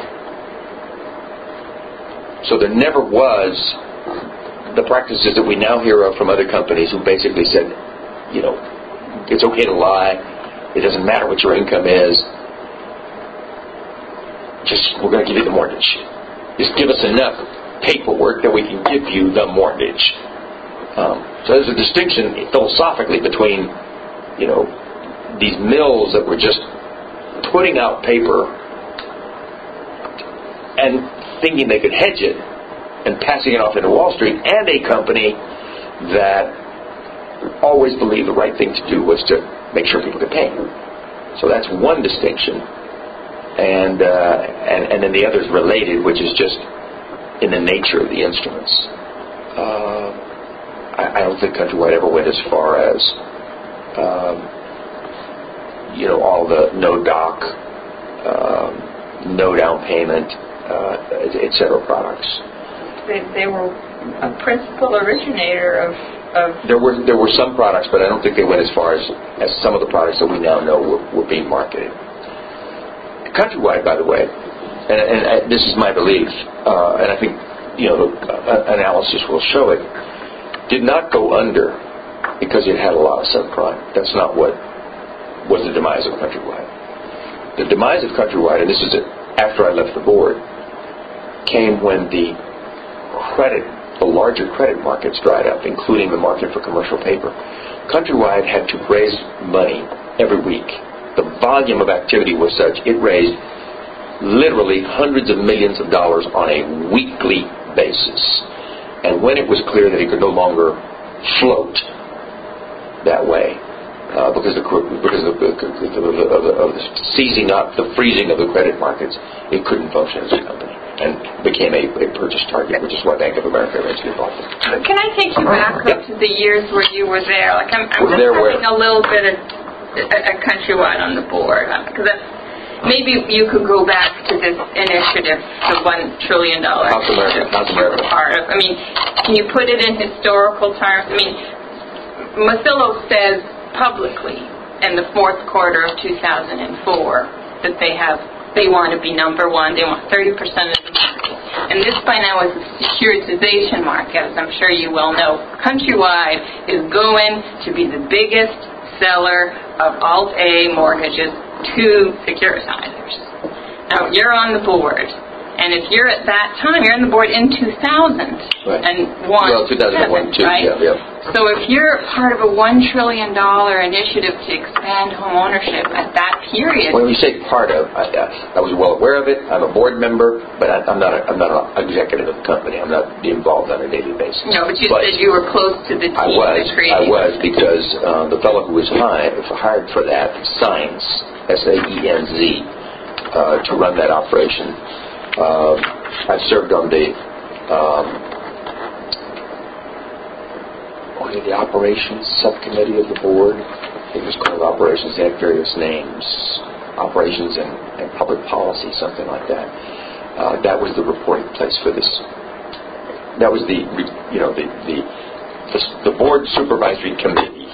So there never was the practices that we now hear of from other companies who basically said, it's okay to lie, it doesn't matter what your income is, we're going to give you the mortgage. Just give us enough paperwork that we can give you the mortgage. So there's a distinction philosophically between, these mills that were just putting out paper and thinking they could hedge it and passing it off into Wall Street, and a company that always believed the right thing to do was to make sure people could pay. So that's one distinction. And then the other is related, which is just in the nature of the instruments. I don't think Countrywide ever went as far as all the no doc, no down payment, etc. products. They were a principal originator of. There were some products, but I don't think they went as far as some of the products that we now know were being marketed. Countrywide, by the way, and this is my belief, and I think the analysis will show it, did not go under because it had a lot of subprime. That's not what was the demise of Countrywide. The demise of Countrywide, and this is after I left the board, came when the larger credit markets dried up, including the market for commercial paper. Countrywide had to raise money every week. The volume of activity was such, it raised literally hundreds of millions of dollars on a weekly basis. And when it was clear that it could no longer float that way, because of the seizing up, the freezing of the credit markets, it couldn't function as a company and became a purchase target, which is why Bank of America eventually bought it. Can I take you back to the years where you were there? Like I'm just having a little bit of a Countrywide on the board, because maybe you could go back to this initiative, the $1 trillion House America. you were part of. I mean, can you put it in historical terms? I mean, Masillo says publicly in the fourth quarter of 2004 that they want to be number one. They want 30% of the market. And this by now is a securitization market, as I'm sure you well know. Countrywide is going to be the biggest seller of Alt-A mortgages to securitizers. Now, you're on the board. And if you're at that time, you're on the board in 2000 right. and 2001 too, right? Yeah. So if you're part of a $1 trillion initiative to expand home ownership at that period... When we say part of, I was well aware of it. I'm a board member, but I'm not an executive of the company. I'm not involved on a daily basis. No, but you said you were close to the team that created I was, because the fellow who was hired for that, Saenz, S-A-E-N-Z, to run that operation. I served on the operations subcommittee of the board. It was called operations. They had various names, operations and public policy, something like that. That was the reporting place for this. That was the board supervisory committee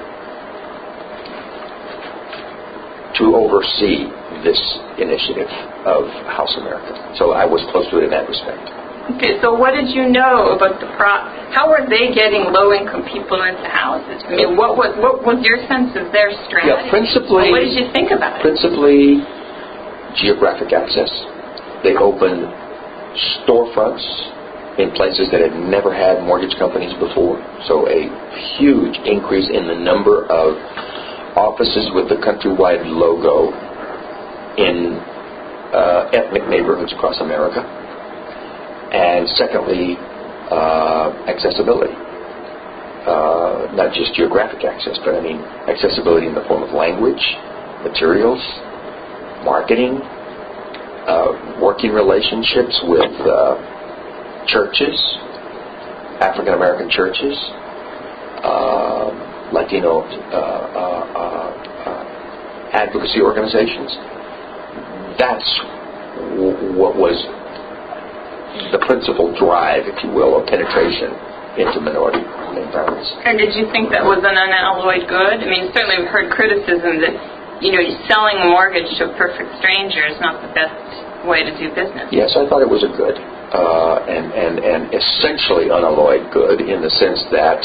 to oversee this initiative of House America. So I was close to it in that respect. Okay, so what did you know about how were they getting low-income people into houses? I mean, what was your sense of their strategy? Yeah, principally... What did you think about it? Principally, geographic access. They opened storefronts in places that had never had mortgage companies before. So a huge increase in the number of offices with the Countrywide logo in ethnic neighborhoods across America. And secondly, accessibility. Not just geographic access, but I mean accessibility in the form of language, materials, marketing, working relationships with churches, African American churches, Latino advocacy organizations. That's what was the principal drive, if you will, of penetration into minority environments. And did you think that was an unalloyed good? I mean, certainly we've heard criticism that, selling a mortgage to a perfect stranger is not the best way to do business. Yes, I thought it was a good, and essentially unalloyed good, in the sense that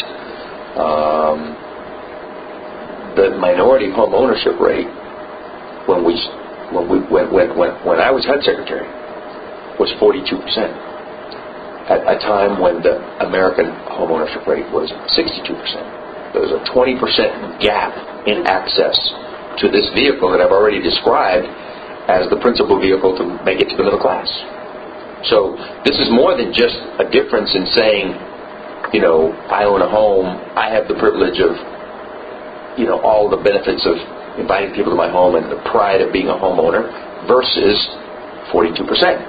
the minority home ownership rate when I was HUD secretary was 42%. at a time when the American homeownership rate was 62%. There was a 20% gap in access to this vehicle that I've already described as the principal vehicle to make it to the middle class. So this is more than just a difference in saying, I own a home, I have the privilege of, all the benefits of inviting people to my home and the pride of being a homeowner versus 42%.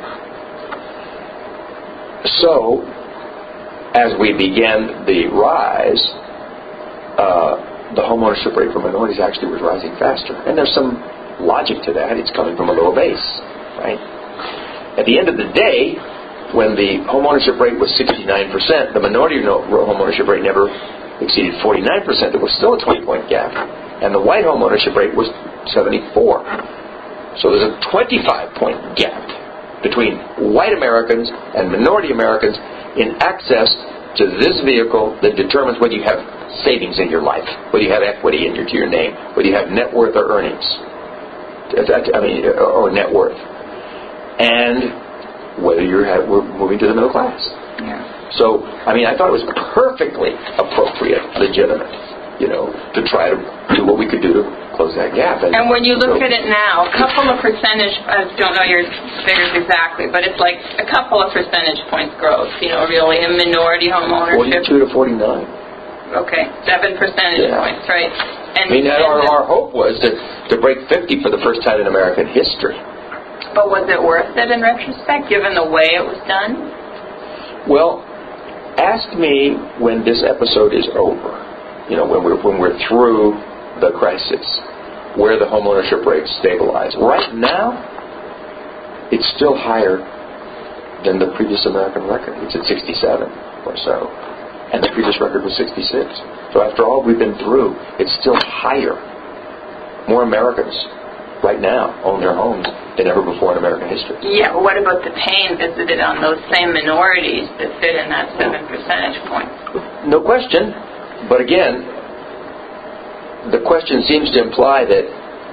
So, as we began the rise, the homeownership rate for minorities actually was rising faster. And there's some logic to that. It's coming from a lower base, right? At the end of the day, when the homeownership rate was 69%, the minority homeownership rate never exceeded 49%. There was still a 20-point gap. And the white homeownership rate was 74. So there's a 25-point gap between white Americans and minority Americans in access to this vehicle that determines whether you have savings in your life, whether you have equity to your name, whether you have net worth or earnings, or net worth, and whether we're moving to the middle class. Yeah. So, I thought it was perfectly appropriate, legitimate, to try to do what we could do to close that gap. And when you look at it now, a couple of percentage, I don't know your figures exactly, but it's like a couple of percentage points growth, really, in minority homeownership. 42 to 49. Okay, 7 percentage points, right? And our hope was to break 50 for the first time in American history. But was it worth it in retrospect, given the way it was done? Well, ask me when this episode is over, when we're through the crisis, where the homeownership rates stabilize. Right now, it's still higher than the previous American record. It's at 67 or so. And the previous record was 66. So after all we've been through, it's still higher. More Americans right now own their homes than ever before in American history. Yeah, but what about the pain visited on those same minorities that fit in that 7 percentage points? No question. But again, the question seems to imply that,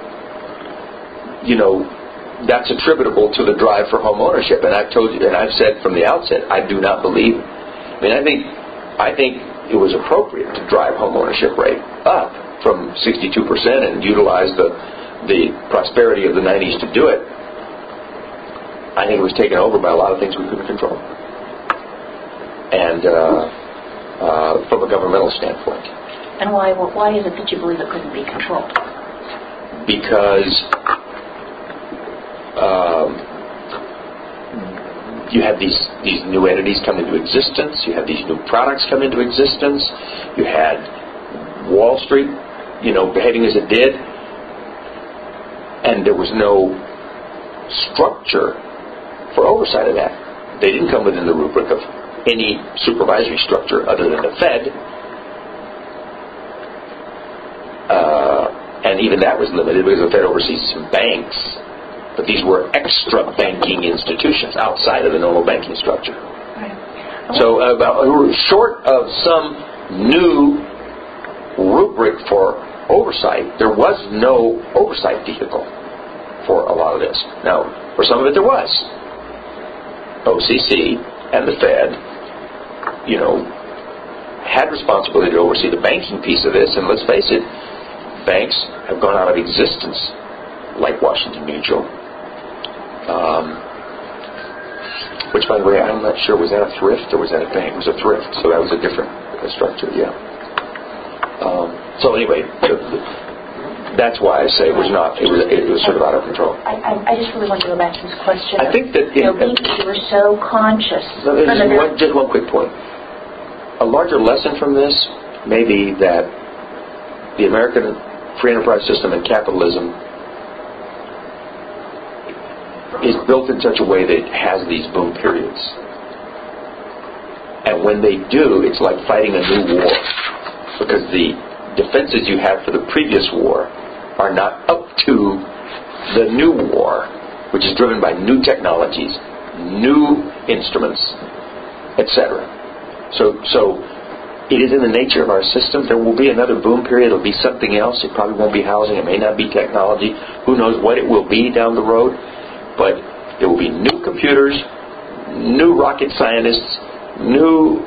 that's attributable to the drive for home ownership. And I've told you, and I've said from the outset, I do not believe it. I think it was appropriate to drive home ownership rate up from 62% and utilize the prosperity of the 90s to do it. I think it was taken over by a lot of things we couldn't control. And from a governmental standpoint. And why is it that you believe it couldn't be controlled? Because you have these new entities come into existence. You have these new products come into existence. You had Wall Street, behaving as it did. And there was no structure for oversight of that. They didn't come within the rubric of any supervisory structure other than the Fed. And even that was limited because the Fed oversees some banks. But these were extra banking institutions outside of the normal banking structure. Right. So short of some new rubric for oversight, there was no oversight vehicle for a lot of this. Now, for some of it there was. OCC and the Fed, had responsibility to oversee the banking piece of this, and let's face it, banks have gone out of existence, like Washington Mutual. Which, by the way, I'm not sure, was that a thrift or was that a bank? It was a thrift, so that was a different structure, yeah. So anyway, that's why I say it was not. It was sort of out of control. I just really want to go back to this question. I think that you were so conscious. Just one quick point. A larger lesson from this may be that the American free enterprise system and capitalism is built in such a way that it has these boom periods. And when they do, it's like fighting a new war, because the defenses you had for the previous war are not up to the new war, which is driven by new technologies, new instruments, etc. So it is in the nature of our system. There will be another boom period. It'll be something else. It probably won't be housing. It may not be technology. Who knows what it will be down the road. But there will be new computers, new rocket scientists, knew,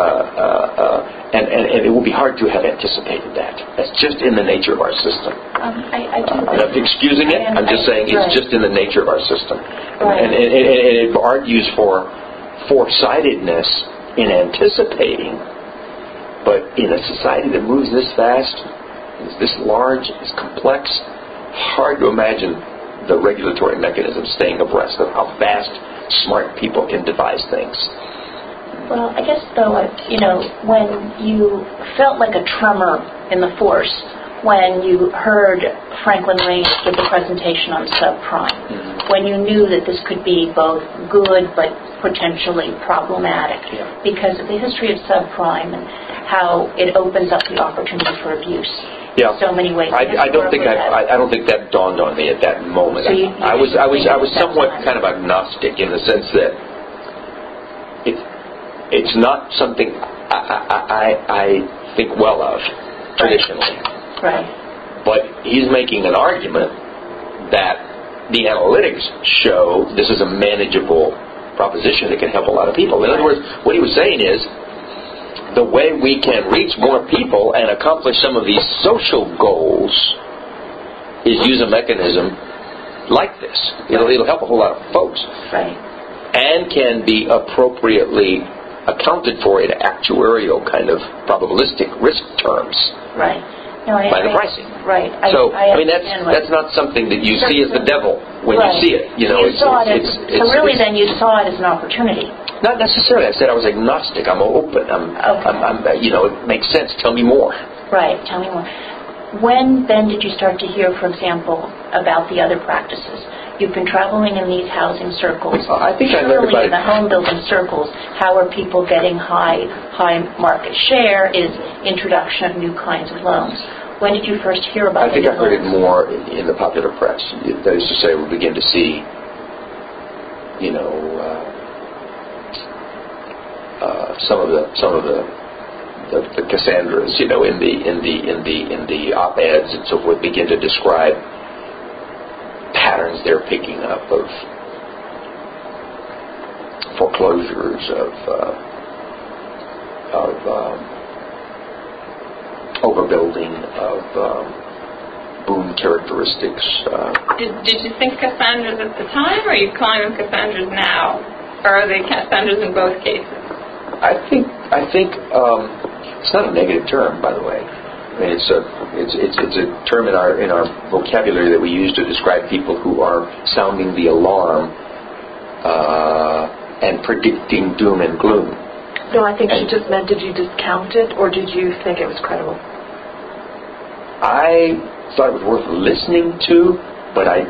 and it would be hard to have anticipated that. That's just in the nature of our system. I do. I'm not excusing it. I'm just saying it's just in the nature of our system. Right. And it argues for foresightedness in anticipating, but in a society that moves this fast, is this large, is complex, hard to imagine the regulatory mechanism staying abreast of how fast smart people can devise things. Well, I guess, though, when you felt like a tremor in the force when you heard Franklin Raines give the presentation on subprime, when you knew that this could be both good but potentially problematic because of the history of subprime and how it opens up the opportunity for abuse. Yeah. So many ways. I don't think that dawned on me at that moment. So I was somewhat kind of agnostic in the sense that it's not something I think well of traditionally. Right. But he's making an argument that the analytics show this is a manageable proposition that can help a lot of people. In other words, what he was saying is the way we can reach more people and accomplish some of these social goals is use a mechanism like this. It'll help a whole lot of folks. Right. And can be appropriately accounted for in actuarial kind of probabilistic risk terms. Right. By the pricing. Right. That's not something that you see as the devil when you see it. Then you saw it as an opportunity. Not necessarily. I said I was agnostic. I'm open. It makes sense. Tell me more. Right. Tell me more. When then did you start to hear, for example, about the other practices? You've been traveling in these housing circles. I think I learned about it. In the home building circles, how are people getting high market share is introduction of new kinds of loans. When did you first hear about it? I think I heard it more in the popular press. That is to say, we begin to see, some of the Cassandras, in the op-eds and so forth, begin to describe patterns they're picking up of foreclosures, of overbuilding, of boom characteristics. Did you think Cassandras at the time, or are you calling them Cassandras now? Or are they Cassandras in both cases? I think it's not a negative term, by the way. I mean, it's a term in our vocabulary that we use to describe people who are sounding the alarm and predicting doom and gloom. No, I think she just meant, did you discount it, or did you think it was credible? I thought it was worth listening to, but I've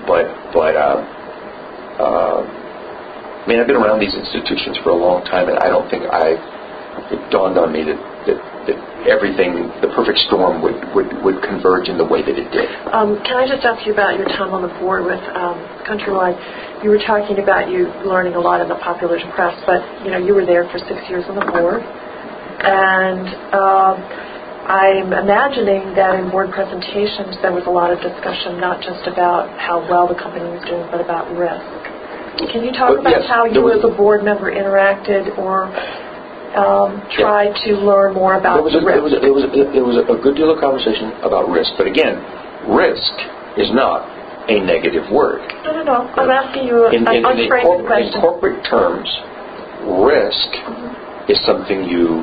been around these institutions for a long time, and I don't think it dawned on me that everything, the perfect storm would converge in the way that it did. Can I just ask you about your time on the board with Countrywide? You were talking about you learning a lot in the popular press, but you were there for 6 years on the board, and I'm imagining that in board presentations there was a lot of discussion not just about how well the company was doing, but about risk. Can you talk about how you as a board member interacted or tried to learn more about risk? It was a good deal of conversation about risk, but again, risk is not a negative word. No. I'm asking you an unframed question. In corporate terms, risk is something you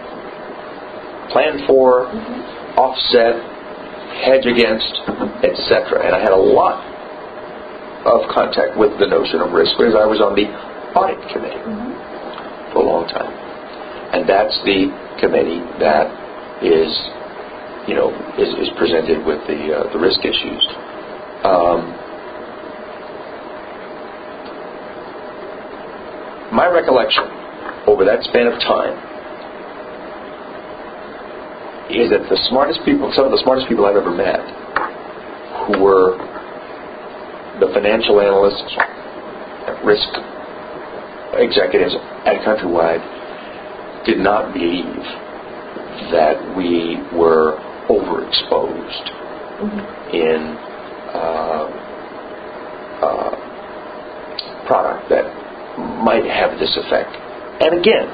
plan for, offset, hedge against, etc. And I had a lot of contact with the notion of risk because I was on the audit committee for a long time. And that's the committee that is presented with the risk issues. My recollection over that span of time is that some of the smartest people I've ever met, who were the financial analysts, risk executives at Countrywide, did not believe that we were overexposed in product that might have this effect And again,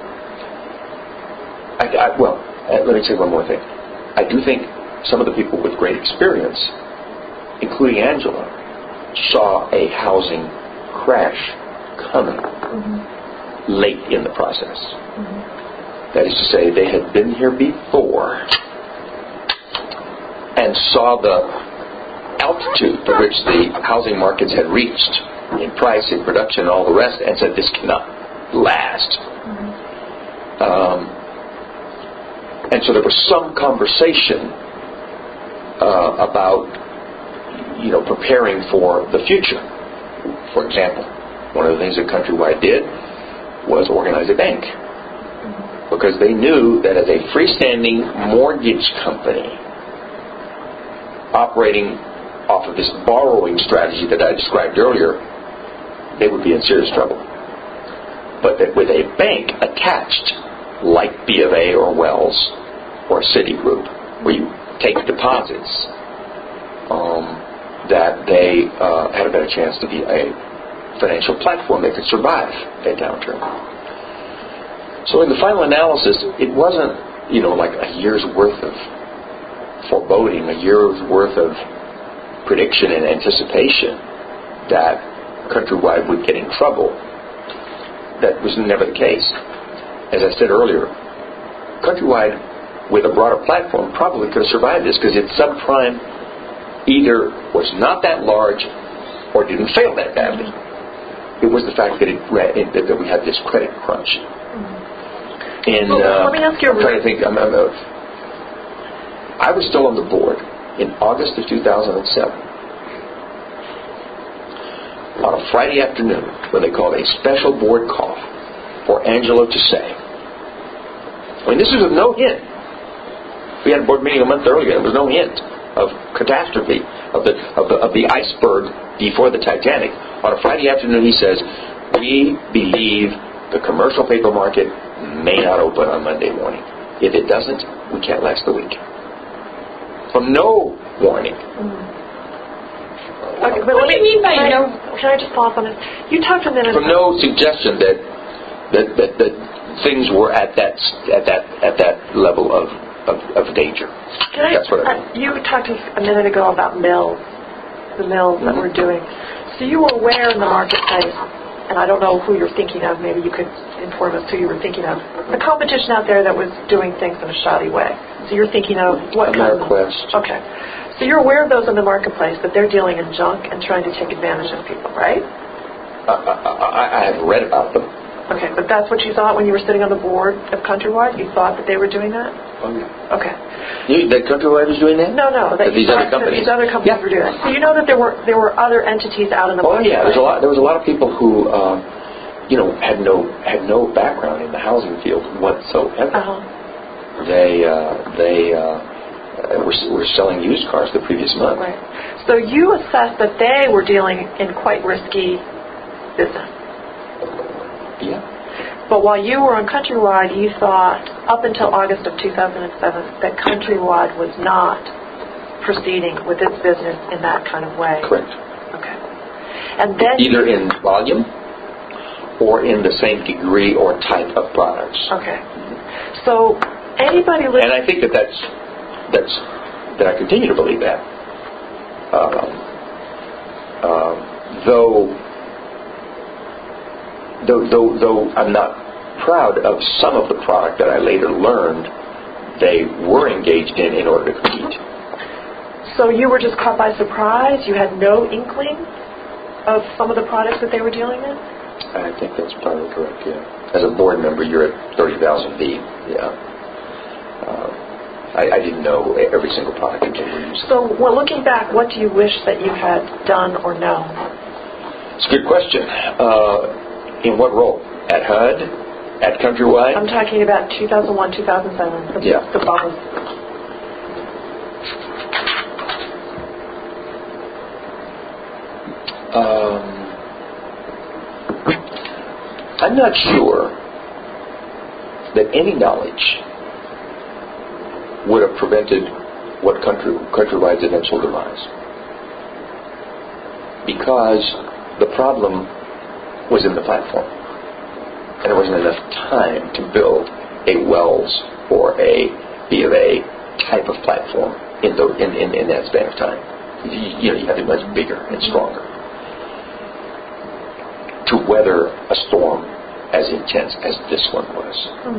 let me say one more thing. I do think some of the people with great experience, including Angela, saw a housing crash coming late in the process. That is to say, they had been here before and saw the altitude to which the housing markets had reached in price, in production, and all the rest, and said, this cannot last. And so there was some conversation about, preparing for the future. For example, one of the things that Countrywide did was organize a bank, because they knew that as a freestanding mortgage company operating off of this borrowing strategy that I described earlier, they would be in serious trouble. But that with a bank attached, like B of A or Wells or Citigroup, where you take deposits, that they had a better chance to be a financial platform that could survive a downturn. So in the final analysis, it wasn't, like a year's worth of foreboding, a year's worth of prediction and anticipation that Countrywide would get in trouble. That was never the case. As I said earlier, Countrywide, with a broader platform, probably could have survived this, because its subprime either was not that large or didn't fail that badly. It was the fact that that we had this credit crunch. And let me ask you. I'm trying to think. I was still on the board in August of 2007 on a Friday afternoon when they called a special board call for Angelo to say. This was with no hint. We had a board meeting a month earlier. There was no hint of catastrophe, of the iceberg before the Titanic. On a Friday afternoon, he says, we believe the commercial paper market may not open on Monday morning. If it doesn't, we can't last the week. From no warning. Okay, but what do you mean by no? Can I just follow up on this? You talked a minute. From no suggestion that things were at that level of danger. That's what I mean. You talked a minute ago about mills, the mills that we're doing. So you were aware in the marketplace, and I don't know who you're thinking of. Maybe you could inform us who you were thinking of. The competition out there that was doing things in a shoddy way. So you're thinking of what kind of... Ameriquest. Okay. So you're aware of those in the marketplace, that they're dealing in junk and trying to take advantage of people, right? I have read about them. Okay, but that's what you thought when you were sitting on the board of Countrywide? You thought that they were doing that? Oh, yeah. Okay. That Countrywide was doing that? No. That these other companies? These other companies were doing that. So you know that there were other entities out in the market. Oh, yeah. There was a lot of people who, had no background in the housing field whatsoever. They were selling used cars the previous month. Right. So you assessed that they were dealing in quite risky business. Yeah. But while you were on Countrywide, you thought, up until August of 2007, that Countrywide was not proceeding with its business in that kind of way. Correct. Okay. And then either in volume or in the same degree or type of products. Okay. So anybody listening... And I think that I continue to believe that. Though I'm not proud of some of the product that I later learned they were engaged in order to compete. So you were just caught by surprise? You had no inkling of some of the products that they were dealing in? I think that's probably correct, yeah. As a board member, you're at 30,000 feet, yeah. I didn't know every single product that they were using. So, looking back, what do you wish that you had done or known? It's a good question. In what role? At HUD? At Countrywide? I'm talking about 2001, 2007. Yeah. The bubble. I'm not sure that any knowledge would have prevented what Countrywide's eventual demise. Because the problem was in the platform. and there wasn't enough time to build a Wells or a B of A type of platform in that span of time. You have to be much bigger and stronger to weather a storm as intense as this one was.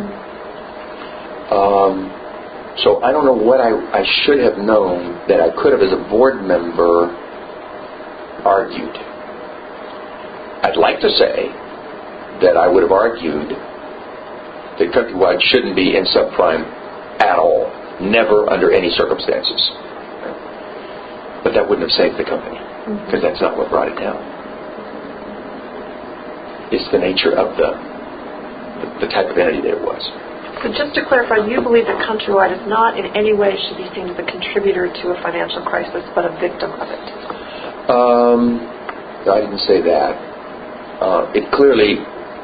So I don't know what I should have known that I could have, as a board member, argued. I'd like to say that I would have argued that Countrywide shouldn't be in subprime at all, never under any circumstances. But that wouldn't have saved the company, because that's not what brought it down. It's the nature of the type of entity that it was. So just to clarify, you believe that Countrywide is not in any way should be seen as a contributor to a financial crisis, but a victim of it? I didn't say that. It clearly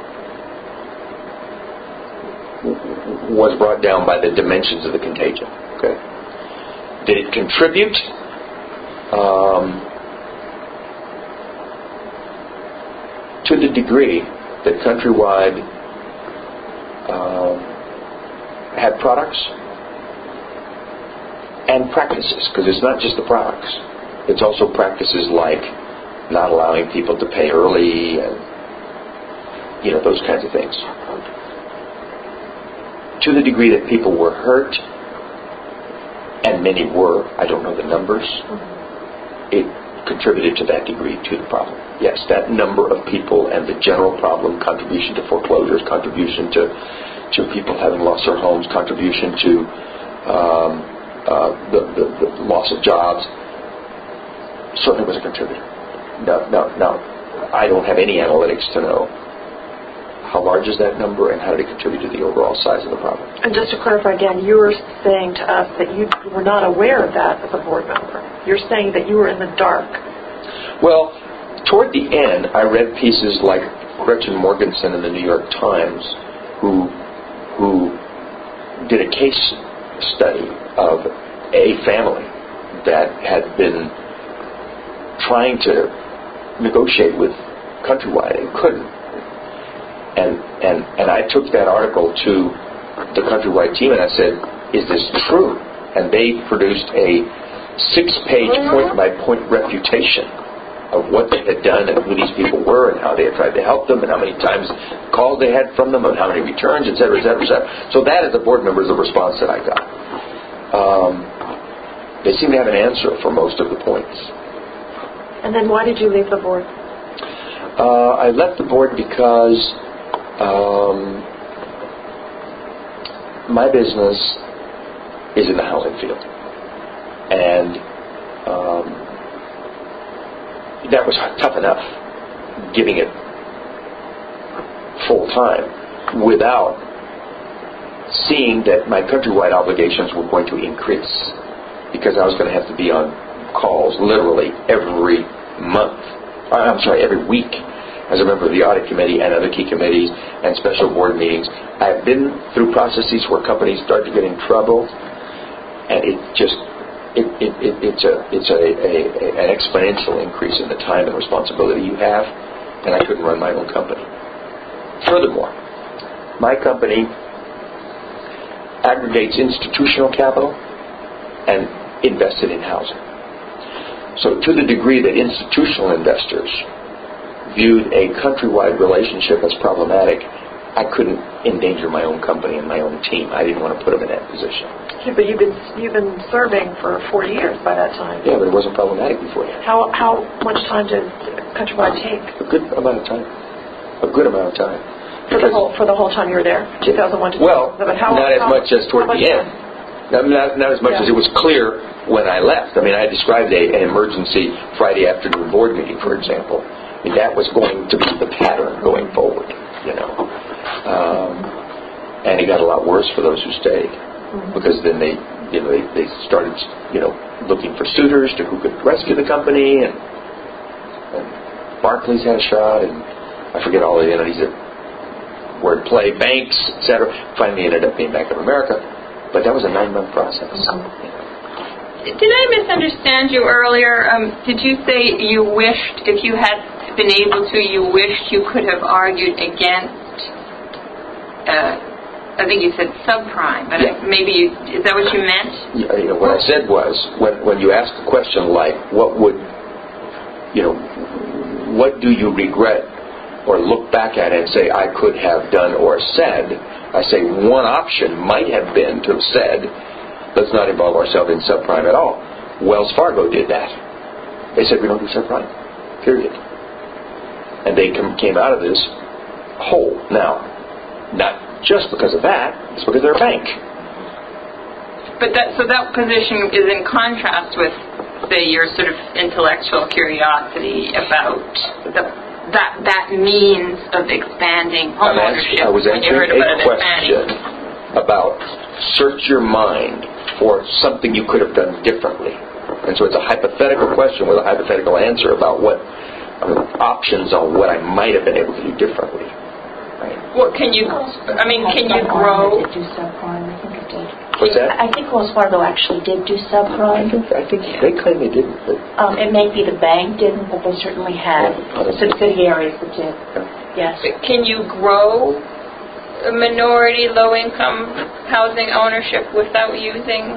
was brought down by the dimensions of the contagion. Okay. Did it contribute? To the degree that Countrywide had products and practices, because it's not just the products. It's also practices like not allowing people to pay early and those kinds of things. To the degree that people were hurt, and many were, I don't know the numbers, it contributed to that degree to the problem. Yes, that number of people and the general problem, contribution to foreclosures, contribution to people having lost their homes, contribution to the loss of jobs, certainly was a contributor. Now, I don't have any analytics to know how large is that number and how did it contribute to the overall size of the problem. And just to clarify again, you were saying to us that you were not aware of that as a board member. You're saying that you were in the dark. Well, toward the end, I read pieces like Gretchen Morgensen in the New York Times, who did a case study of a family that had been trying to negotiate with Countrywide and couldn't. And I took that article to the Countrywide team and I said, is this true? And they produced a 6-page point-by-point refutation of what they had done and who these people were and how they had tried to help them and how many times calls they had from them and how many returns, et cetera, et cetera, et cetera. So that, as a board member, is the response that I got. They seem to have an answer for most of the points. And then why did you leave the board? I left the board because my business is in the housing field. And that was tough enough, giving it full time without seeing that my Countrywide obligations were going to increase, because I was going to have to be on calls literally every week as a member of the audit committee and other key committees and special board meetings. I've been through processes where companies start to get in trouble, and it's an exponential increase in the time and responsibility you have, and I couldn't run my own company. Furthermore, my company aggregates institutional capital and invested in housing. So to the degree that institutional investors viewed a Countrywide relationship as problematic, I couldn't endanger my own company and my own team. I didn't want to put them in that position. Yeah, but you've been serving for 4 years by that time. Yeah, but it wasn't problematic before that. How much time did Countrywide take? A good amount of time. For the whole time you were there, 2001 to 2007. Well, not as much as toward the end. Not as much as it was clear when I left. I mean, I described an emergency Friday afternoon board meeting, for example. I mean, that was going to be the pattern going forward, and it got a lot worse for those who stayed, because then they started, looking for suitors to who could rescue the company, and Barclays had a shot, and I forget all the entities that were in play, banks, etc. Finally ended up being Bank of America, but that was a 9-month process. Did I misunderstand you earlier? Did you say you wished, if you had been able to, you wished you could have argued against I think you said subprime, but Yeah. is that what you meant? What I said was, when you ask a question like, what do you regret or look back at and say I could have done or said, I say one option might have been to have said, let's not involve ourselves in subprime at all. Wells Fargo did that. They said we don't do subprime, period. And they came out of this whole. Now, not just because of that, it's because they're a bank. But that position is in contrast with, say, your sort of intellectual curiosity about that means of expanding homeownership. I was answering a question about search your mind for something you could have done differently. And so it's a hypothetical question with a hypothetical answer about what options on what I might have been able to do differently. Right. What can you grow? Did do subprime? I think it did. What's that? I think Wells Fargo actually did do subprime. I think they claim they didn't. But It may be the bank didn't, but they certainly had subsidiaries that did. Yes. Can you grow a minority low-income housing ownership without using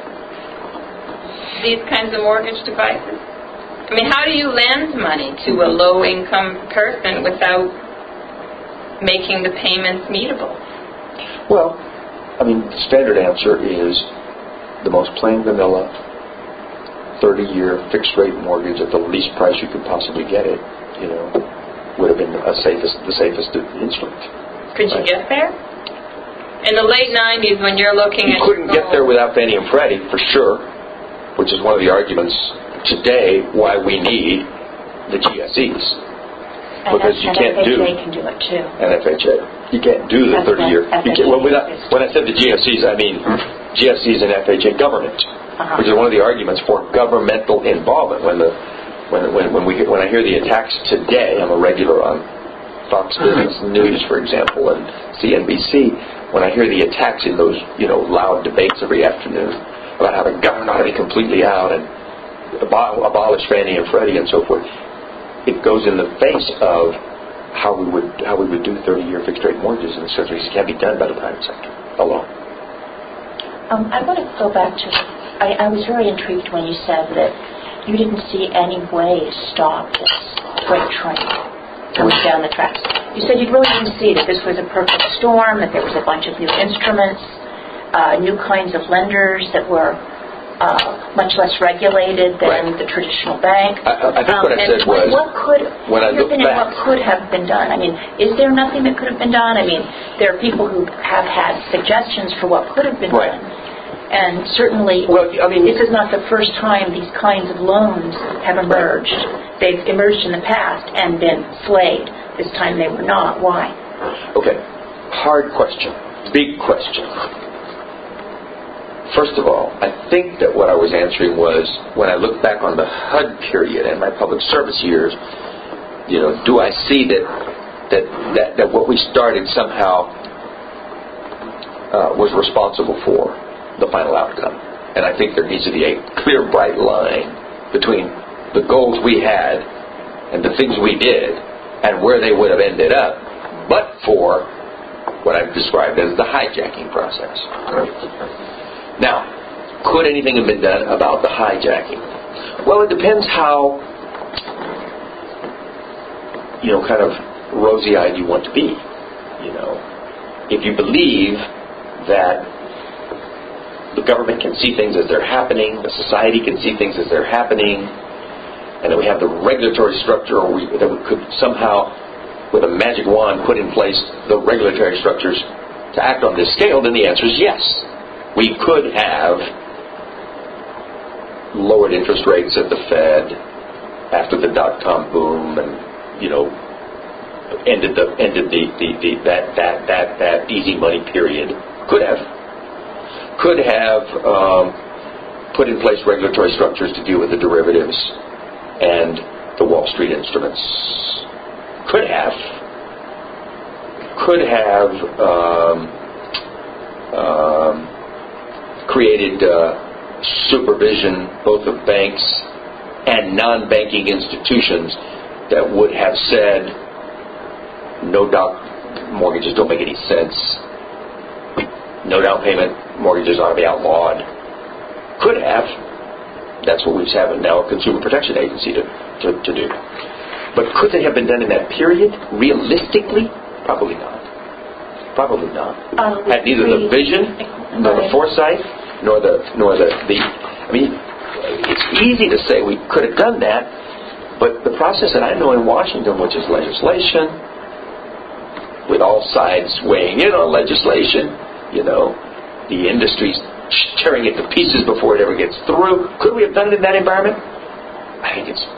these kinds of mortgage devices? I mean, how do you lend money to a low-income person without making the payments meetable? Well, I mean, the standard answer is the most plain vanilla 30-year fixed-rate mortgage at the least price you could possibly get it, would have been the safest instrument. Could you get there? In the late 90s, when you're looking at... You couldn't get there without Fannie and Freddie, for sure, which is one of the arguments today why we need the GSEs. Because you can't do... FHA can do it, too. And FHA. You can't do the 30-year... When I said the GSEs, I mean GSEs and FHA government, which is one of the arguments for governmental involvement. When I hear the attacks today, I'm a regular on Fox Business News, for example, and CNBC. When I hear the attacks in those, loud debates every afternoon about how the government ought to be completely out and abolish Fannie and Freddie and so forth, it goes in the face of how we would do 30-year fixed-rate mortgages in this country. It can't be done by the private sector alone. I want to go back to... I was very intrigued when you said that you didn't see any way to stop this freight train coming down the tracks. You said you really didn't see that this was a perfect storm, that there was a bunch of new instruments, new kinds of lenders that were much less regulated than the traditional bank. I think what I said was, when I look back... What could have been done? I mean, is there nothing that could have been done? I mean, there are people who have had suggestions for what could have been done. And certainly, this is not the first time these kinds of loans have emerged. They've emerged in the past and been slayed. This time they were not. Why? Okay. Hard question. Big question. First of all, I think that what I was answering was, when I look back on the HUD period and my public service years, do I see that what we started somehow was responsible for the final outcome? And I think there needs to be a clear, bright line between the goals we had and the things we did and where they would have ended up, but for what I've described as the hijacking process. Now, could anything have been done about the hijacking? Well, it depends how, kind of rosy-eyed you want to be. If you believe that the government can see things as they're happening, the society can see things as they're happening, and that we have the regulatory structure, or that we could somehow, with a magic wand, put in place the regulatory structures to act on this scale, then the answer is yes. We could have lowered interest rates at the Fed after the dot-com boom, and ended that easy money period. Could have put in place regulatory structures to deal with the derivatives and the Wall Street instruments. Could have created supervision both of banks and non-banking institutions that would have said no mortgages don't make any sense. No down payment mortgages ought to be outlawed. Could have. That's what we have now a Consumer Protection Agency to do. But could they have been done in that period? Realistically, probably not. Probably not. Had neither the vision, nor the foresight, nor the. I mean, it's easy to say we could have done that, but the process that I know in Washington, which is legislation, with all sides weighing in on legislation, the industry's tearing it to pieces before it ever gets through. Could we have done it in that environment? I think it's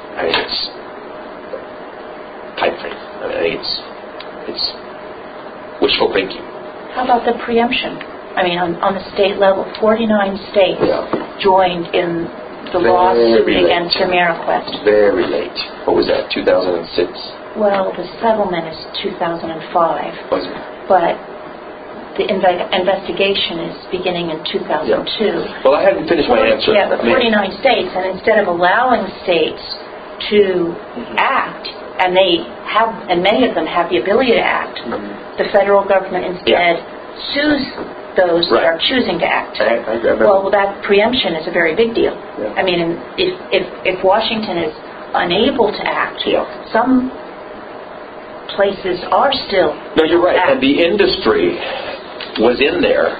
pipe dream. I think it's wishful thinking. How about the preemption? I mean, on the state level, 49 states joined in the lawsuit against AmeriQuest. Very late. What was that, 2006? Well, the settlement is 2005. Was it? But the investigation is beginning in 2002. Yeah. Well, I hadn't finished my answer. Yeah, but 49 states, and instead of allowing states to act, and many of them have the ability to act, the federal government instead sues those that are choosing to act. Well, that preemption is a very big deal. Yeah. I mean, if Washington is unable to act, some places are still. No, you're right. And the industry was in there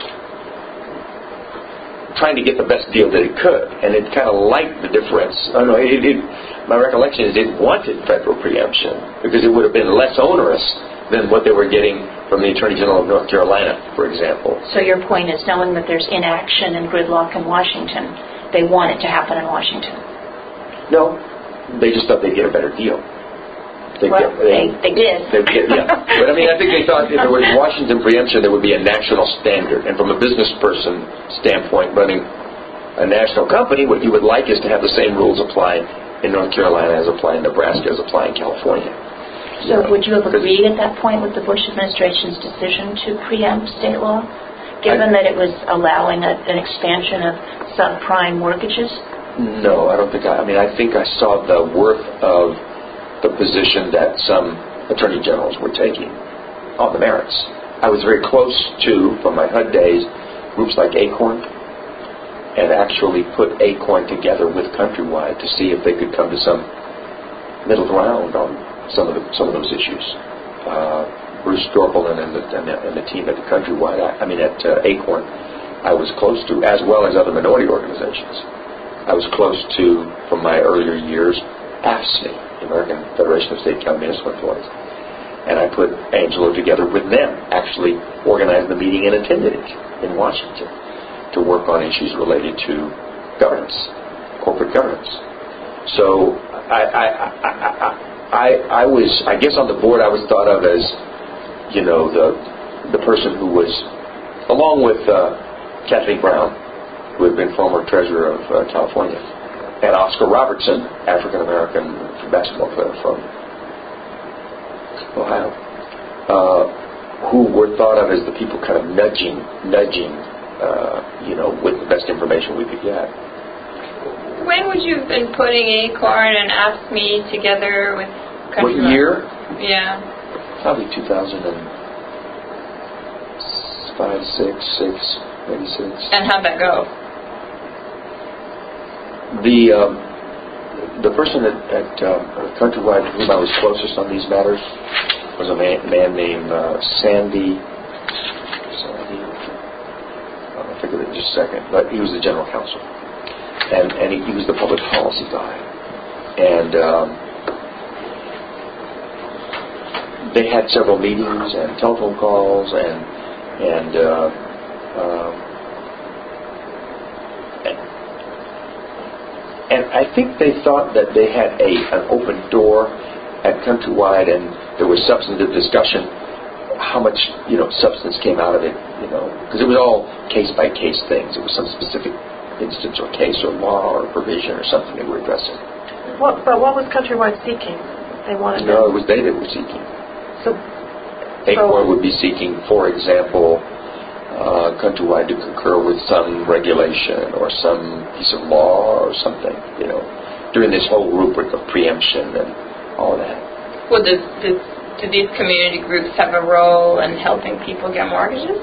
trying to get the best deal that it could, and it kind of liked the difference. My recollection is it wanted federal preemption because it would have been less onerous than what they were getting from the Attorney General of North Carolina, for example. So your point is, knowing that there's inaction and gridlock in Washington, they want it to happen in Washington. No, they just thought they'd get a better deal. They did. But I mean, I think they thought if there was Washington preemption, there would be a national standard. And from a business person standpoint, running a national company, what you would like is to have the same rules apply in North Carolina as apply in Nebraska as apply in California. So would you have agreed at that point with the Bush administration's decision to preempt state law, given that it was allowing an expansion of subprime mortgages? No, I don't think I think I saw the worth of the position that some attorney generals were taking on the merits. I was very close to, from my HUD days, groups like ACORN, and actually put ACORN together with Countrywide to see if they could come to some middle ground on some of those issues. Bruce Dorpelin and the team at the Countrywide, at ACORN, I was close to, as well as other minority organizations. I was close to, from my earlier years, AFSCME, the American Federation of State, County, Municipal Employees. And I put Angelo together with them, actually organized the meeting and attended it in Washington to work on issues related to governance, corporate governance. So I was, I guess on the board I was thought of as, the person who was, along with Kathleen Brown, who had been former treasurer of California, and Oscar Robertson, African-American basketball player from Ohio, who were thought of as the people kind of nudging, with the best information we could get. When would you have been putting ACORN and AFSCME together with Countrywide? What year? Yeah. Probably 2005, 6, maybe 6. And how'd that go? The person at Countrywide with whom I was closest on these matters was a man named Sandy. I'll think of it in just a second. But he was the general counsel, and he was the public policy guy. And they had several meetings and telephone calls and I think they thought that they had an open door at Countrywide, and there was substantive discussion. How much substance came out of it, because it was all case-by-case things. It was some specific instance or case or law or provision or something they were addressing. But what was Countrywide seeking? They wanted. No, it was they that were seeking. So ACORN would be seeking, for example, Countrywide to concur with some regulation or some piece of law or something, during this whole rubric of preemption and all of that. Well, did do these community groups have a role in helping people get mortgages?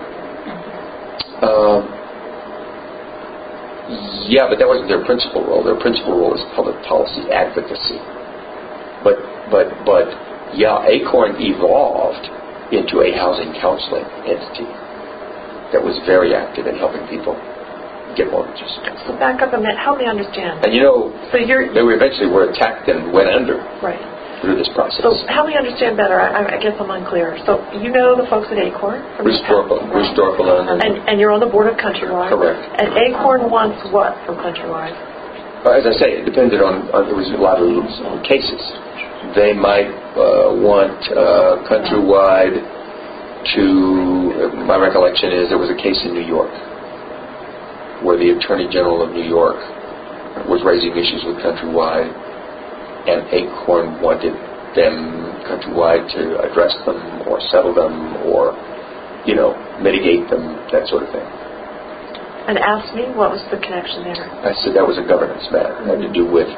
Yeah, but that wasn't their principal role. Their principal role is public policy advocacy. But yeah, ACORN evolved into a housing counseling entity that was very active in helping people get mortgages. So back up a minute. Help me understand. And so they eventually were attacked and went under. Right. Through this process. So help me understand better. I guess I'm unclear. So you know the folks at ACORN? Bruce Dorfelen. And you're on the board of Countrywide? Correct. And ACORN wants what from Countrywide? As I say, it depended on there was a lot of cases. They might want Countrywide to, my recollection is there was a case in New York where the Attorney General of New York was raising issues with Countrywide, and ACORN wanted them, Countrywide, to address them or settle them or, mitigate them, that sort of thing. And asked me what was the connection there? I said that was a governance matter. It had to do with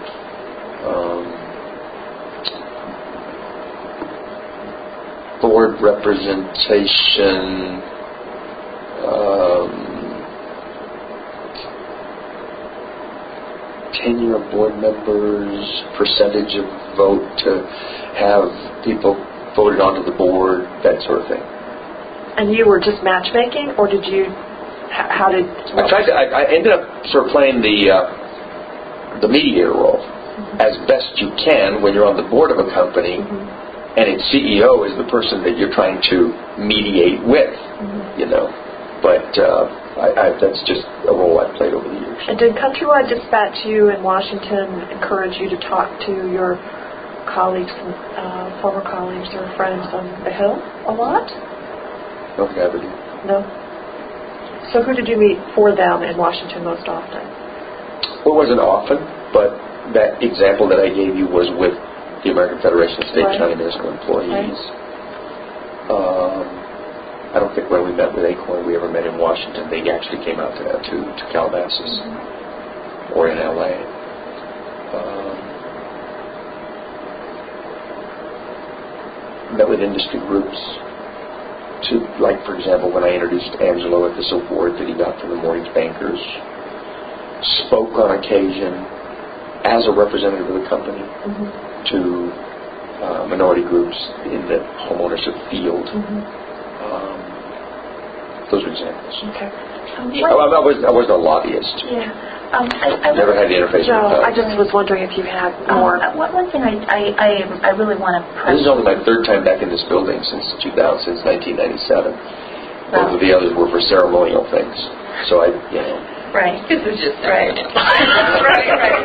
board representation, tenure of board members, percentage of vote to have people voted onto the board, that sort of thing. And you were just matchmaking, or did you? How did? I ended up sort of playing the mediator role as best you can when you're on the board of a company, and its CEO is the person that you're trying to mediate with, But that's just a role I've played over the years. And did Countrywide dispatch you in Washington, encourage you to talk to your colleagues, former colleagues or friends on the Hill a lot? No, never did. No? So who did you meet for them in Washington most often? Well, it wasn't often, but that example that I gave you was with the American Federation of State and County Municipal Employees. Right. I don't think when we met with ACORN we ever met in Washington. They actually came out to Calabasas or in LA. Met with industry groups to, like, for example, when I introduced Angelo at this award that he got from the mortgage bankers, spoke on occasion as a representative of the company to minority groups in the homeownership field. Those are examples. Okay. I wasn't a lobbyist. Yeah. I never had the interface with No, I just was wondering if you had more. One thing I really want to press. This is only my third time back in this building since 1997. Both of the others were for ceremonial things. So Right. This is just right. right.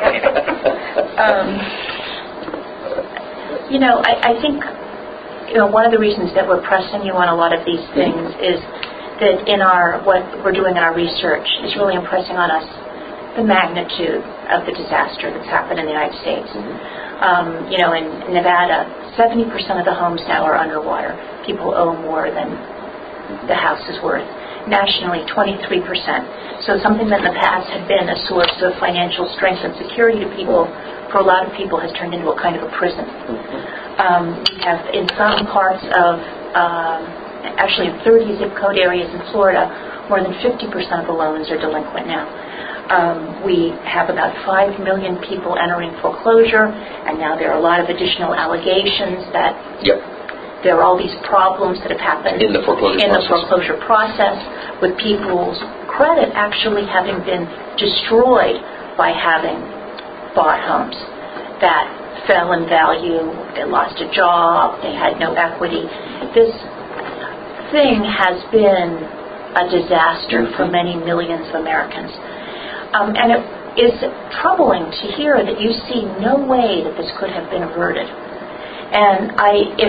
I think one of the reasons that we're pressing you on a lot of these things is that in what we're doing in our research is really impressing on us the magnitude of the disaster that's happened in the United States. In Nevada, 70% of the homes now are underwater. People owe more than the house is worth. Nationally, 23%. So something that in the past had been a source of financial strength and security to people, for a lot of people has turned into a kind of a prison. We have in some parts of, actually in 30 zip code areas in Florida, more than 50% of the loans are delinquent now. We have about 5 million people entering foreclosure, and now there are a lot of additional allegations that there are all these problems that have happened in the foreclosure process with people's credit actually having been destroyed by having bought homes that fell in value, they lost a job, they had no equity. This thing has been a disaster for many millions of Americans. And it is troubling to hear that you see no way that this could have been averted. And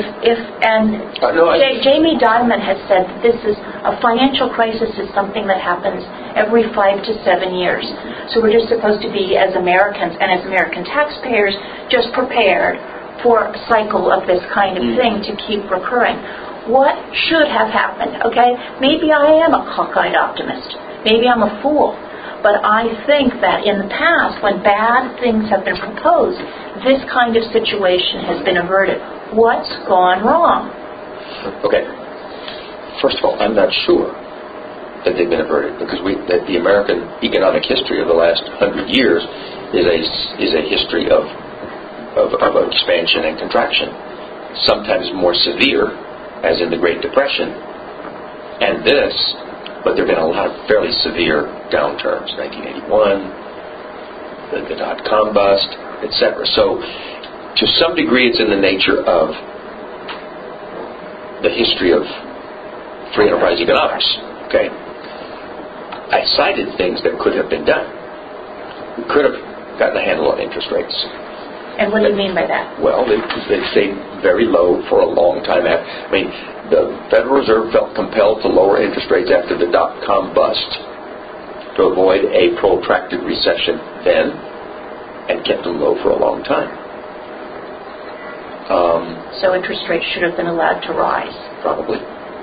Jamie Dimon has said that this is a financial crisis is something that happens every 5 to 7 years. So we're just supposed to be, as Americans and as American taxpayers, just prepared for a cycle of this kind of thing to keep recurring. What should have happened? Okay, maybe I am a cockeyed optimist. Maybe I'm a fool. But I think that in the past, when bad things have been proposed, this kind of situation has been averted. What's gone wrong? Okay. First of all, I'm not sure that they've been averted, because that the American economic history of the last 100 years is a history of expansion and contraction, sometimes more severe, as in the Great Depression, and this, but there have been a lot of fairly severe downturns, 1981, the dot-com bust, etc. So, to some degree, it's in the nature of the history of free enterprise economics. Okay, I cited things that could have been done. We could have gotten a handle on interest rates. And what do you mean by that? Well, they stayed very low for a long time. I mean, the Federal Reserve felt compelled to lower interest rates after the dot-com bust to avoid a protracted recession then, and kept them low for a long time. So interest rates should have been allowed to rise. Probably.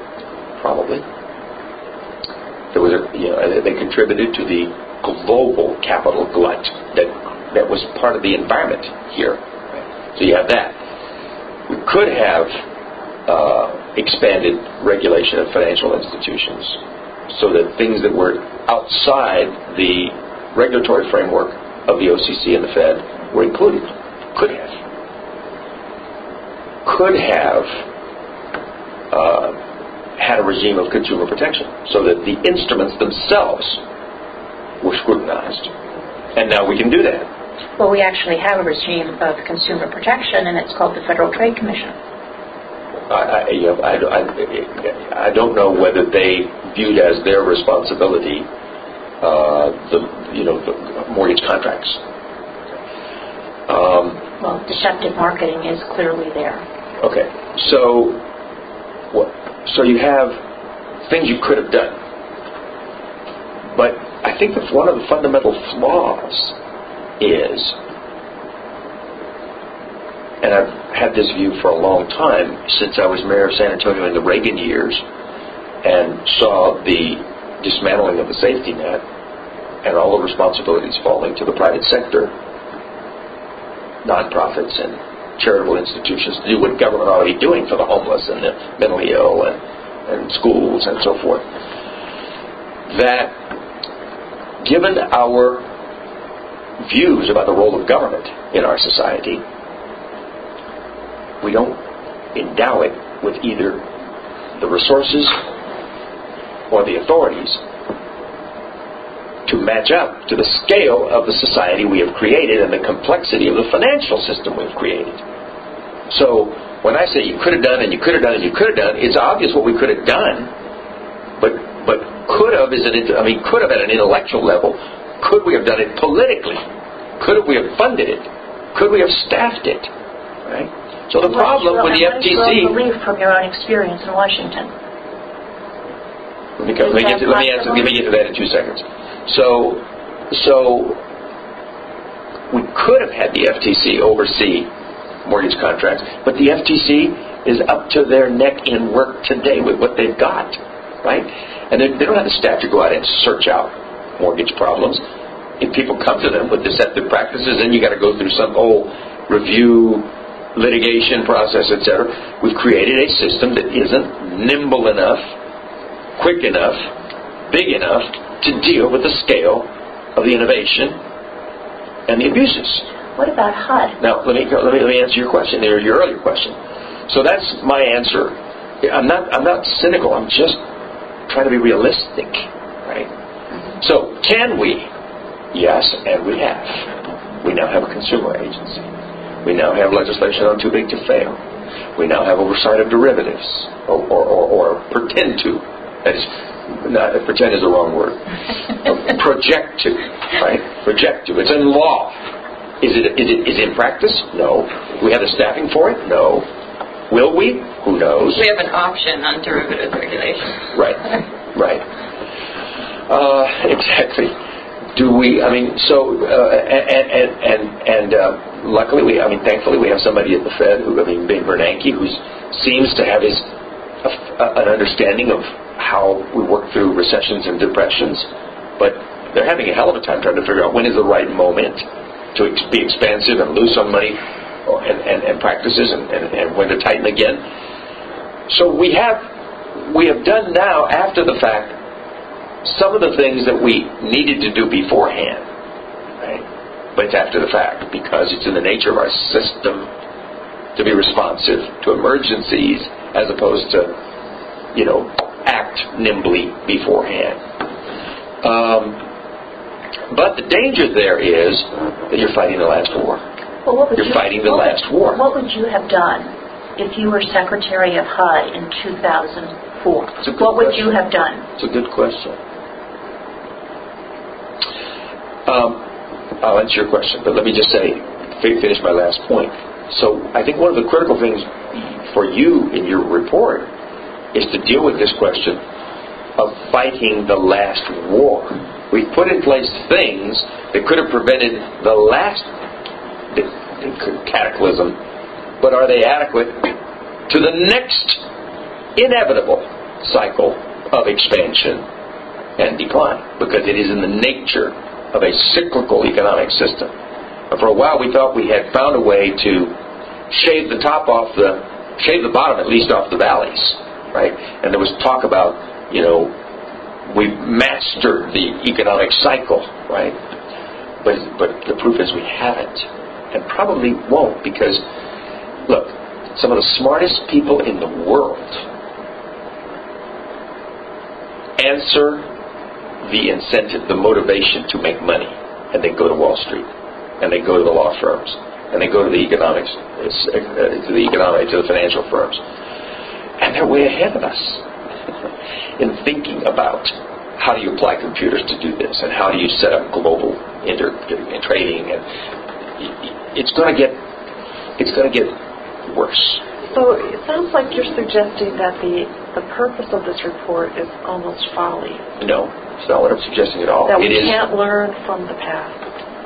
There was they contributed to the global capital glut that was part of the environment here. So you have that. We could have expanded regulation of financial institutions so that things that were outside the regulatory framework of the OCC and the Fed were included. Could have had a regime of consumer protection so that the instruments themselves were scrutinized. And now we can do that. Well, we actually have a regime of consumer protection, and it's called the Federal Trade Commission. I don't know whether they viewed as their responsibility the mortgage contracts. Well, deceptive marketing is clearly there. Okay, so you have things you could have done, but I think that one of the fundamental flaws is, and I've had this view for a long time since I was mayor of San Antonio in the Reagan years and saw the dismantling of the safety net and all the responsibilities falling to the private sector, nonprofits and charitable institutions to do what government ought to be doing for the homeless and the mentally ill and schools and so forth. That given our views about the role of government in our society, we don't endow it with either the resources or the authorities to match up to the scale of the society we have created and the complexity of the financial system we've created. So when I say you could have done and you could have done and you could have done, it's obvious what we could have done, but could have could have at an intellectual level. Could we have done it politically? Could we have funded it? Could we have staffed it? Right? So the problem with the FTC. What do you believe from your own experience in Washington? Let me get to that in 2 seconds. So we could have had the FTC oversee mortgage contracts, but the FTC is up to their neck in work today with what they've got, right? And they don't have the staff to go out and search out mortgage problems. If people come to them with deceptive practices, then you got to go through some whole review, litigation process, etc. We've created a system that isn't nimble enough, quick enough, big enough to deal with the scale of the innovation and the abuses. What about HUD? Now, let me answer your question, your earlier question. So that's my answer. I'm not cynical. I'm just trying to be realistic, right? So, can we? Yes, and we have. We now have a consumer agency. We now have legislation on too big to fail. We now have oversight of derivatives, or pretend to. That is, pretend is the wrong word. Project to, right? Project to. It's in law. Is it in practice? No. Do we have the staffing for it? No. Will we? Who knows? We have an option on derivatives regulation. Right. Exactly. Do we? I mean, so luckily, thankfully, we have somebody at the Fed Ben Bernanke, who seems to have an understanding of how we work through recessions and depressions. But they're having a hell of a time trying to figure out when is the right moment to be expansive and lose some money and practices and when to tighten again. So we have done now, after the fact, some of the things that we needed to do beforehand, right? But it's after the fact because it's in the nature of our system to be responsive to emergencies as opposed to, act nimbly beforehand. But the danger there is that you're fighting the last war. Well, you're fighting the last war. What would you have done if you were Secretary of HUD in 2004? What would you have done? It's a good question. I'll answer your question, but let me just finish my last point. So I think one of the critical things for you in your report is to deal with this question of fighting the last war. We've put in place things that could have prevented the last cataclysm, but are they adequate to the next inevitable cycle of expansion and decline? Because it is in the nature of a cyclical economic system. And for a while we thought we had found a way to shave the bottom at least off the valleys, right? And there was talk about, we've mastered the economic cycle, right? But the proof is we haven't, and probably won't, because, look, some of the smartest people in the world answer the incentive, the motivation to make money, and they go to Wall Street, and they go to the law firms, and they go to the to the financial firms, and they're way ahead of us in thinking about how do you apply computers to do this, and how do you set up global trading, and it's going to get worse. So it sounds like you're suggesting that the purpose of this report is almost folly. No, it's not what I'm suggesting at all. That we can't learn from the past.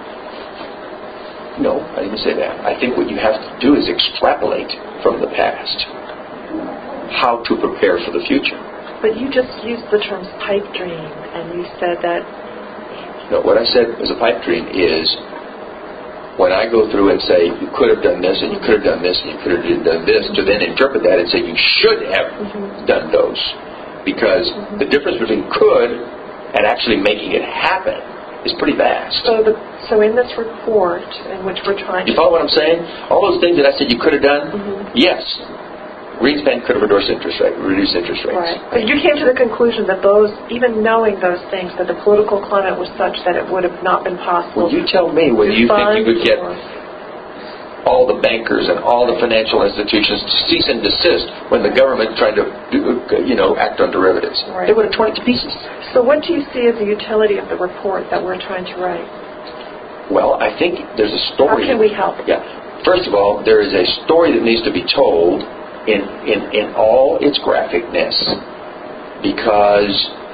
No, I didn't say that. I think what you have to do is extrapolate from the past how to prepare for the future. But you just used the terms pipe dream, and you said that... No, what I said as a pipe dream is when I go through and say, you could have done this, and you could have done this, and you could have done this, to then interpret that and say, you should have done those. Because the difference between could and actually making it happen is pretty vast. So in this report, in which we're trying to... You follow what I'm saying? All those things that I said you could have done, yes. Greenspan could have reduced interest rates. Right. But you came to the conclusion that those, even knowing those things, that the political climate was such that it would have not been possible. Well, you tell me whether you think you could get all the bankers and all the financial institutions to cease and desist when the government tried to, act on derivatives. Right. They would have torn it to pieces. So what do you see as the utility of the report that we're trying to write? Well, I think there's a story. How can we help? Yeah. First of all, there is a story that needs to be told in all its graphicness, because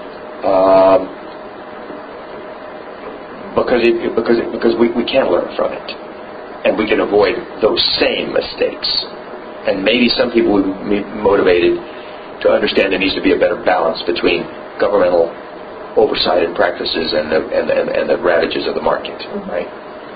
we can learn from it, and we can avoid those same mistakes. And maybe some people would be motivated to understand there needs to be a better balance between governmental oversight and practices and the ravages of the market, right?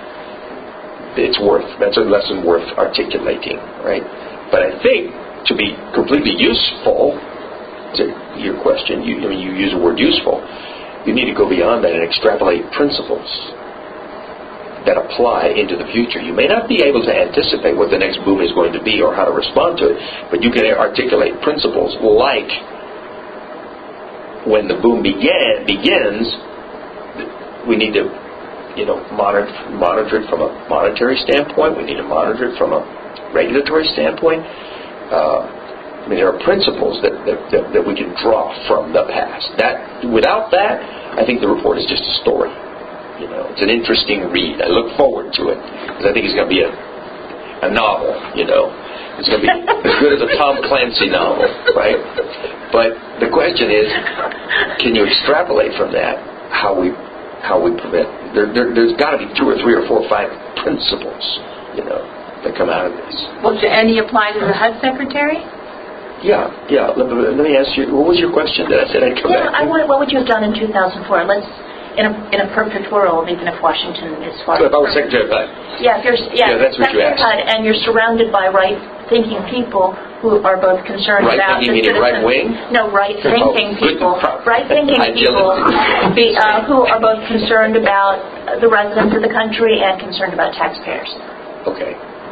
That's a lesson worth articulating, right? But I think to be completely useful to your question, you use the word useful, you need to go beyond that and extrapolate principles that apply into the future. You may not be able to anticipate what the next boom is going to be or how to respond to it, but you can articulate principles like when the boom begins, we need to monitor it from a monetary standpoint. We need to monitor it from a regulatory standpoint. There are principles that we can draw from the past. Without that, I think the report is just a story. It's an interesting read. I look forward to it because I think it's going to be a novel. It's going to be as good as a Tom Clancy novel, right? But the question is, can you extrapolate from that how we prevent? There's got to be 2 or 3 or 4 or 5 principles, that come out of this. Well, do any apply to the HUD Secretary? Yeah. Let me ask you, what was your question that I said I'd come back to? What would you have done in 2004? in a perfect world, even if Washington is far. So if I was Secretary of HUD. Yeah, if you're that's what you asked. HUD, and you're surrounded by right-thinking people who are both concerned about right-thinking meaning right wing? No, right-thinking people. Right-thinking people who are both concerned about the residents of the country and concerned about taxpayers. Okay.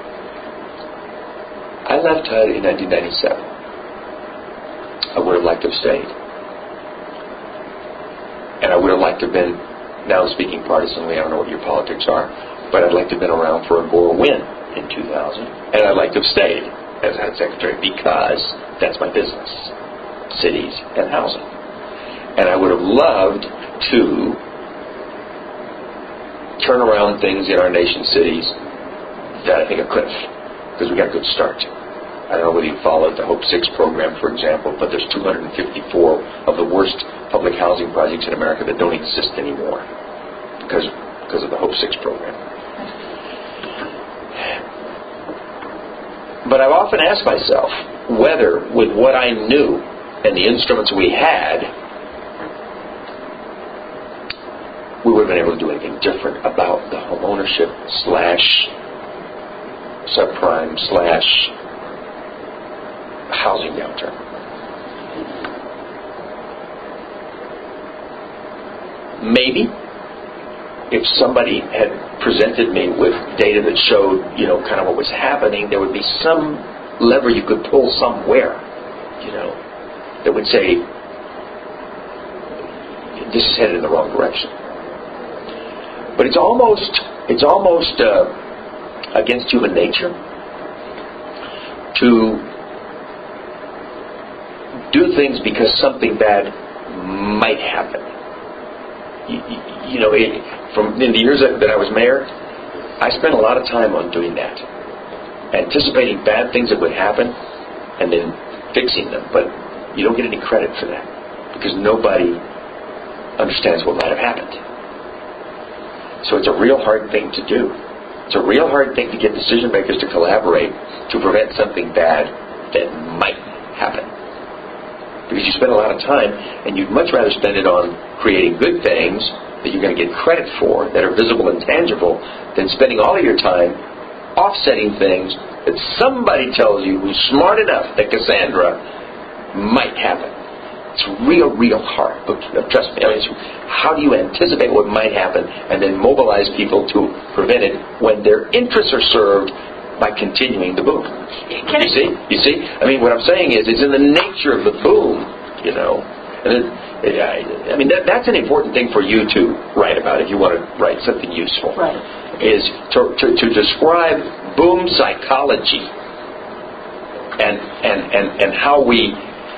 I left HUD in 1997. I would have liked to have stayed. And I would have liked to have been, now speaking partisanly, I don't know what your politics are, but I'd like to have been around for a Gore win in 2000. And I'd like to have stayed as HUD Secretary because that's my business, cities and housing. And I would have loved to turn around things in our nation's cities that I think I could have, because we got a good start. I don't know whether you followed the Hope 6 program, for example, but there's 254 of the worst public housing projects in America that don't exist anymore because of the Hope 6 program. But I've often asked myself whether, with what I knew and the instruments we had, we would have been able to do anything different about the homeownership / subprime / housing downturn. Maybe if somebody had presented me with data that showed, kind of what was happening, there would be some lever you could pull somewhere, that would say, this is headed in the wrong direction. But it's almost against human nature to do things because something bad might happen. In the years that I was mayor, I spent a lot of time on doing that, anticipating bad things that would happen and then fixing them. But you don't get any credit for that because nobody understands what might have happened. So it's a real hard thing to do. It's a real hard thing to get decision makers to collaborate to prevent something bad that might happen. Because you spend a lot of time, and you'd much rather spend it on creating good things that you're going to get credit for, that are visible and tangible, than spending all of your time offsetting things that somebody tells you who's smart enough that Cassandra might happen. It's real hard. But trust me, how do you anticipate what might happen and then mobilize people to prevent it when their interests are served by continuing the boom? You see? What I'm saying is, it's in the nature of the boom, And that's an important thing for you to write about if you want to write something useful. Right. Is to describe boom psychology and how we,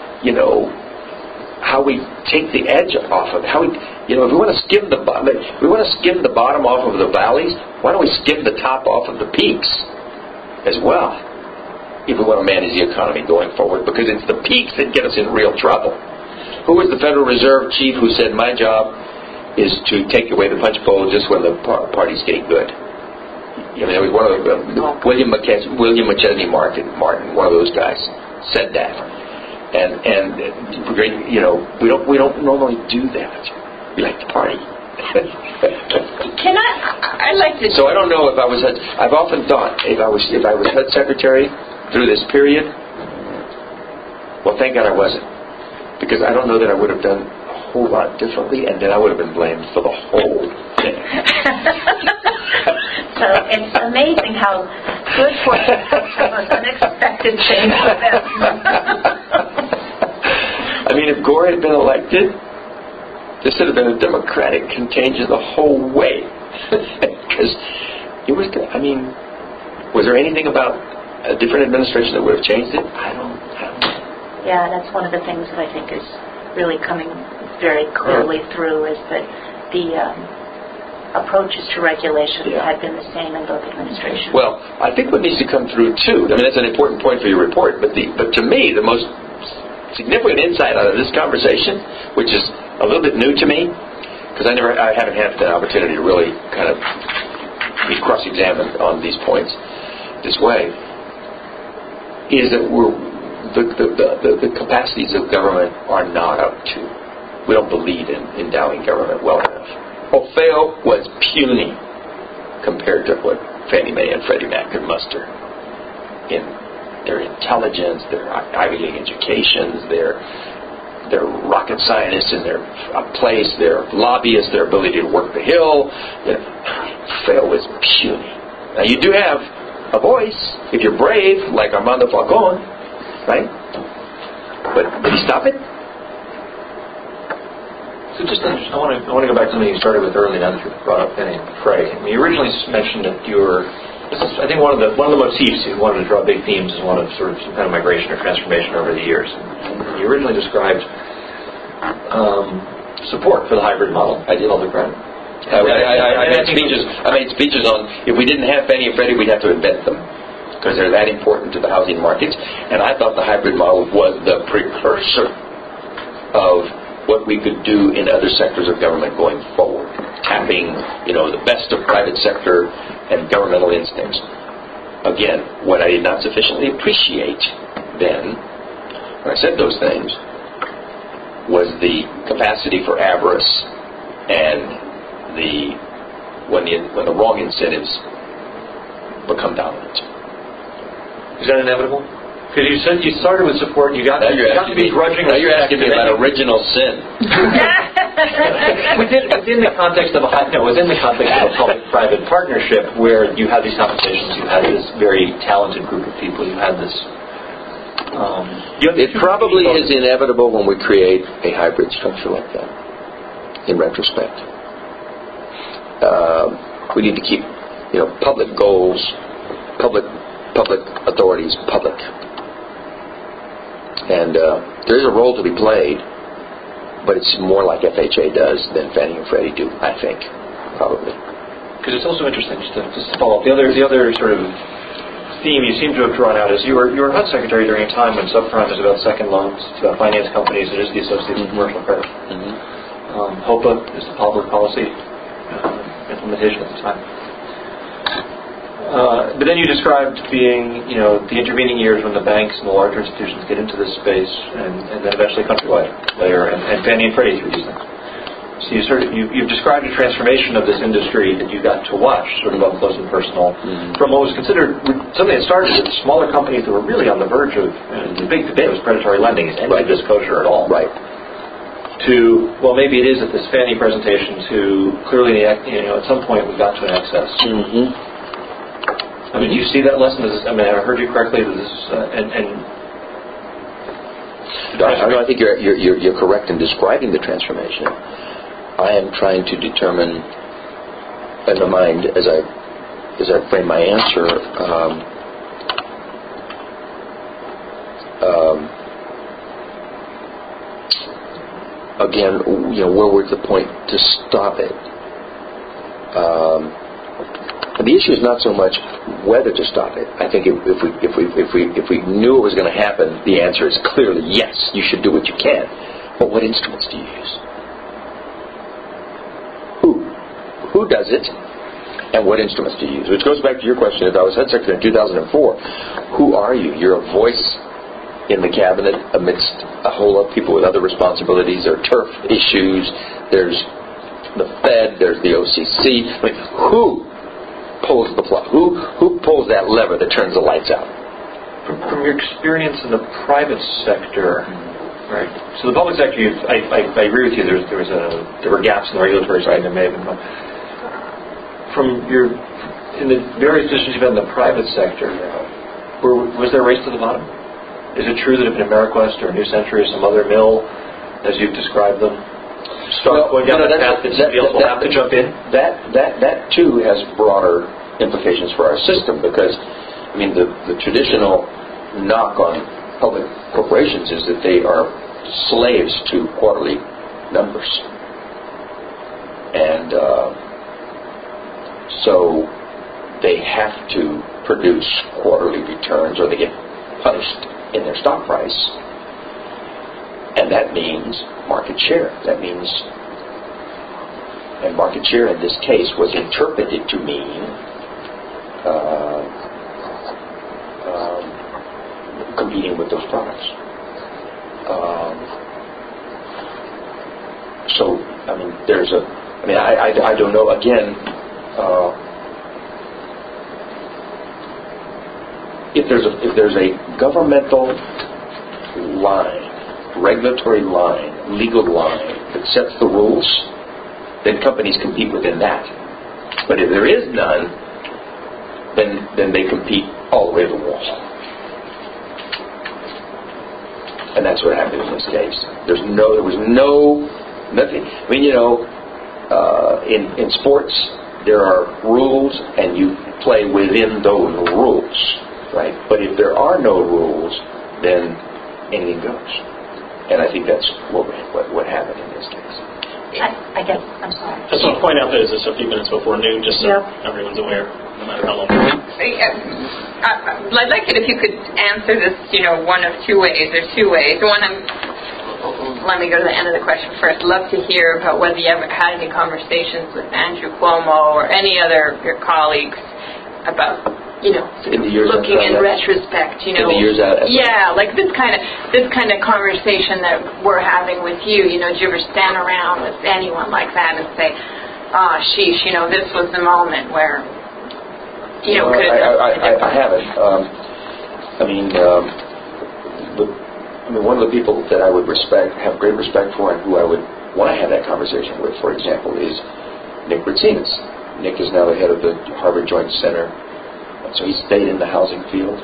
how we take the edge off of it. How we, if we want to skim the bottom off of the valleys, why don't we skim the top off of the peaks as well, if we want to manage the economy going forward, because it's the peaks that get us in real trouble. Who was the Federal Reserve chief who said, my job is to take away the punch bowl just when the party's getting good? It was one of William McChesney Martin, one of those guys, said that. And we don't normally do that. We like to party. I'd like to. So I don't know if I was. I've often thought if I was HUD Secretary through this period. Well, thank God I wasn't, because I don't know that I would have done a whole lot differently, and then I would have been blamed for the whole thing. So it's amazing how good fortune comes from an unexpected change of events. If Gore had been elected, this would have been a Democratic contagion the whole way. Because it was, was there anything about a different administration that would have changed it? I don't know. Yeah, that's one of the things that I think is really coming very clearly through, is that the approaches to regulation had been the same in both administrations. Well, I think what needs to come through too, that's an important point for your report, but to me, the most significant insight out of this conversation, which is a little bit new to me, because I haven't had the opportunity to really kind of be cross-examined on these points this way, is that the capacities of government are not up to. We don't believe in endowing government well enough. Fayl was puny compared to what Fannie Mae and Freddie Mac could muster in their intelligence, their Ivy League educations, their rocket scientists in their place, their lobbyists, their ability to work the Hill. Fayl was puny. Now you do have a voice if you're brave, like Armando Falcon, right? But did he stop it? So I want to go back to something you started with early, now that you brought up Fannie and Freddie. I mean, you originally mentioned that I think one of the motifs you wanted to draw big themes is one of sort of some kind of migration or transformation over the years. And you originally described support for the hybrid model. I did public-private. I made speeches on if we didn't have Fannie and Freddie, we'd have to invent them because they're that important to the housing markets. And I thought the hybrid model was the precursor of what we could do in other sectors of government going forward, tapping, the best of private sector and governmental instincts. Again, what I did not sufficiently appreciate then, when I said those things, was the capacity for avarice and when the wrong incentives become dominant. Is that inevitable? Because you said you started with support, you got to be grudging. Now you're asking me about original sin. within the context of a public-private partnership, where you had these conversations, you had this very talented group of people, you had this. It probably is inevitable when we create a hybrid structure like that. In retrospect, we need to keep, public goals, public authorities public. And there is a role to be played, but it's more like FHA does than Fannie and Freddie do, I think, probably. Because it's also interesting, just to follow up, the other sort of theme you seem to have drawn out is you were HUD secretary during a time when subprime is about second loans, it's about finance companies, it is the Association of Commercial Credit. HOPA is the public policy implementation at the time. But then you described being, the intervening years when the banks and the larger institutions get into this space, and then eventually Countrywide later, and Fannie and Freddie through these things. So you've described a transformation of this industry that you got to watch, sort of up close and personal, from what was considered something that started with smaller companies that were really on the verge of, the big debate was predatory lending, is any of this kosher at all? Right. To, well, maybe it is at this Fannie presentation, to clearly, at some point we got to an excess. I mean, do you see that lesson? I heard you correctly. That this, I think you're correct in describing the transformation. I am trying to determine in my mind, as I frame my answer, again, where was the point to stop it? The issue is not so much whether to stop it. I think if we knew it was going to happen, the answer is clearly yes. You should do what you can. But what instruments do you use? Who does it? And what instruments do you use? Which goes back to your question. If I was HUD Secretary in 2004, who are you? You're a voice in the cabinet amidst a whole lot of people with other responsibilities. There are turf issues. There's the Fed. There's the OCC. I mean, who pulls the plug? Who pulls that lever that turns the lights out? From your experience in the private sector, right? So the public sector, I agree with you. There were gaps in the regulatory side. There may have been. In the various decisions you've had in the private sector, was there a race to the bottom? Is it true that if an AmeriQuest or a New Century or some other mill, as you've described them, start going down that path, that somebody else will have to jump in? That too has broader implications for our system, because the traditional knock on public corporations is that they are slaves to quarterly numbers, and so they have to produce quarterly returns or they get punished in their stock price. And that means market share. And market share in this case was interpreted to mean competing with those products. So, there's I mean, I don't know. Again, if there's a governmental line, regulatory line, legal line that sets the rules, then companies compete within that. But if there is none, then they compete all the way to the wall. And that's what happened in this case. There was nothing. I mean, in sports, there are rules, and you play within those rules, right? But if there are no rules, then anything goes. And I think that's what happened in this case. I guess, I'm sorry. I just want to point out that it's just a few minutes before noon, just so everyone's aware, no matter how long. I'd like it if you could answer this, one of two ways, or two ways. One, let me go to the end of the question first. Love to hear about whether you ever had any conversations with Andrew Cuomo or any other of your colleagues about, looking in retrospect, In the years out. Yeah, like this kind of conversation that we're having with you. Did you ever stand around with anyone like that and say, sheesh, this was the moment where, I haven't. One of the people that I would have great respect for, and who I would want to have that conversation with, for example, is Nick Ratsinas. Nick is now the head of the Harvard Joint Center. So he stayed in the housing field,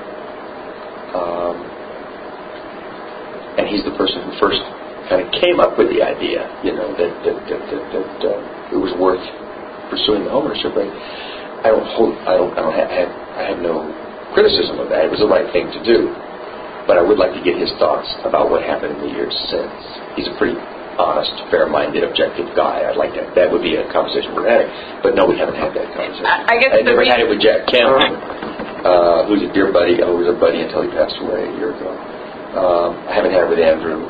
and he's the person who first kind of came up with the idea, that it was worth pursuing the homeownership rate. I have no criticism of that. It was the right thing to do, but I would like to get his thoughts about what happened in the years since. He's a pretty honest, fair-minded, objective guy. I'd like that would be a conversation we're having. But no, we haven't had that conversation. I guess I never had it with Jack Kemp, who's a dear buddy, who was a buddy until he passed away a year ago. I haven't had it with Andrew.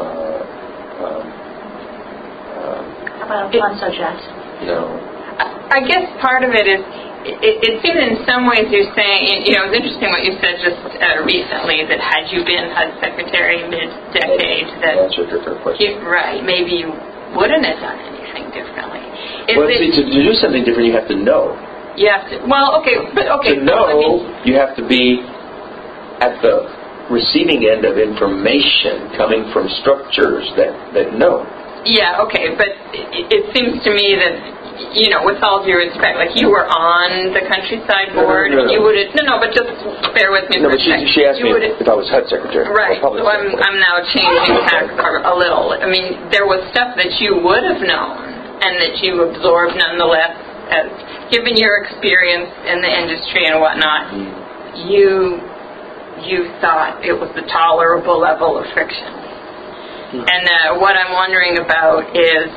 How about Alfonso Jackson? No. I guess part of it is, it seems in some ways you're saying, it was interesting what you said just recently, that had you been HUD Secretary mid-decade, that... That's a different question. Right, maybe you wouldn't have done anything differently. To do something different, you have to know. You have to, To know, you have to be at the receiving end of information coming from structures that know. Yeah, okay, but it seems to me that, with all due respect, like you were on the Countryside Board, No. you would have, but just bear with me for a second. She asked me if I was HUD Secretary. Right, so I'm now changing tack a little. I mean, there was stuff that you would have known and that you absorbed nonetheless, as given your experience in the industry and whatnot, you thought it was the tolerable level of friction. And what I'm wondering about is,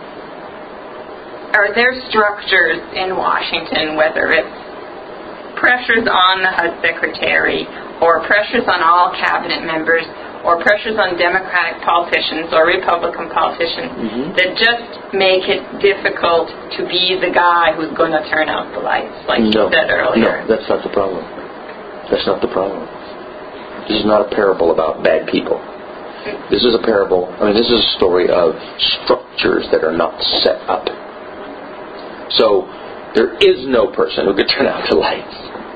are there structures in Washington, whether it's pressures on the HUD Secretary or pressures on all cabinet members or pressures on Democratic politicians or Republican politicians that just make it difficult to be the guy who's going to turn out the lights, like you said earlier? No, that's not the problem. That's not the problem. This is not a parable about bad people. This is a parable, this is a story of structures that are not set up. So, there is no person who could turn out the lights.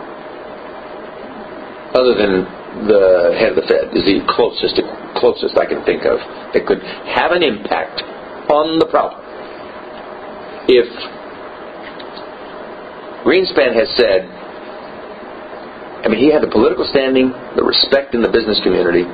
Other than the head of the Fed is the closest I can think of that could have an impact on the problem. If Greenspan has said, he had the political standing, the respect in the business community,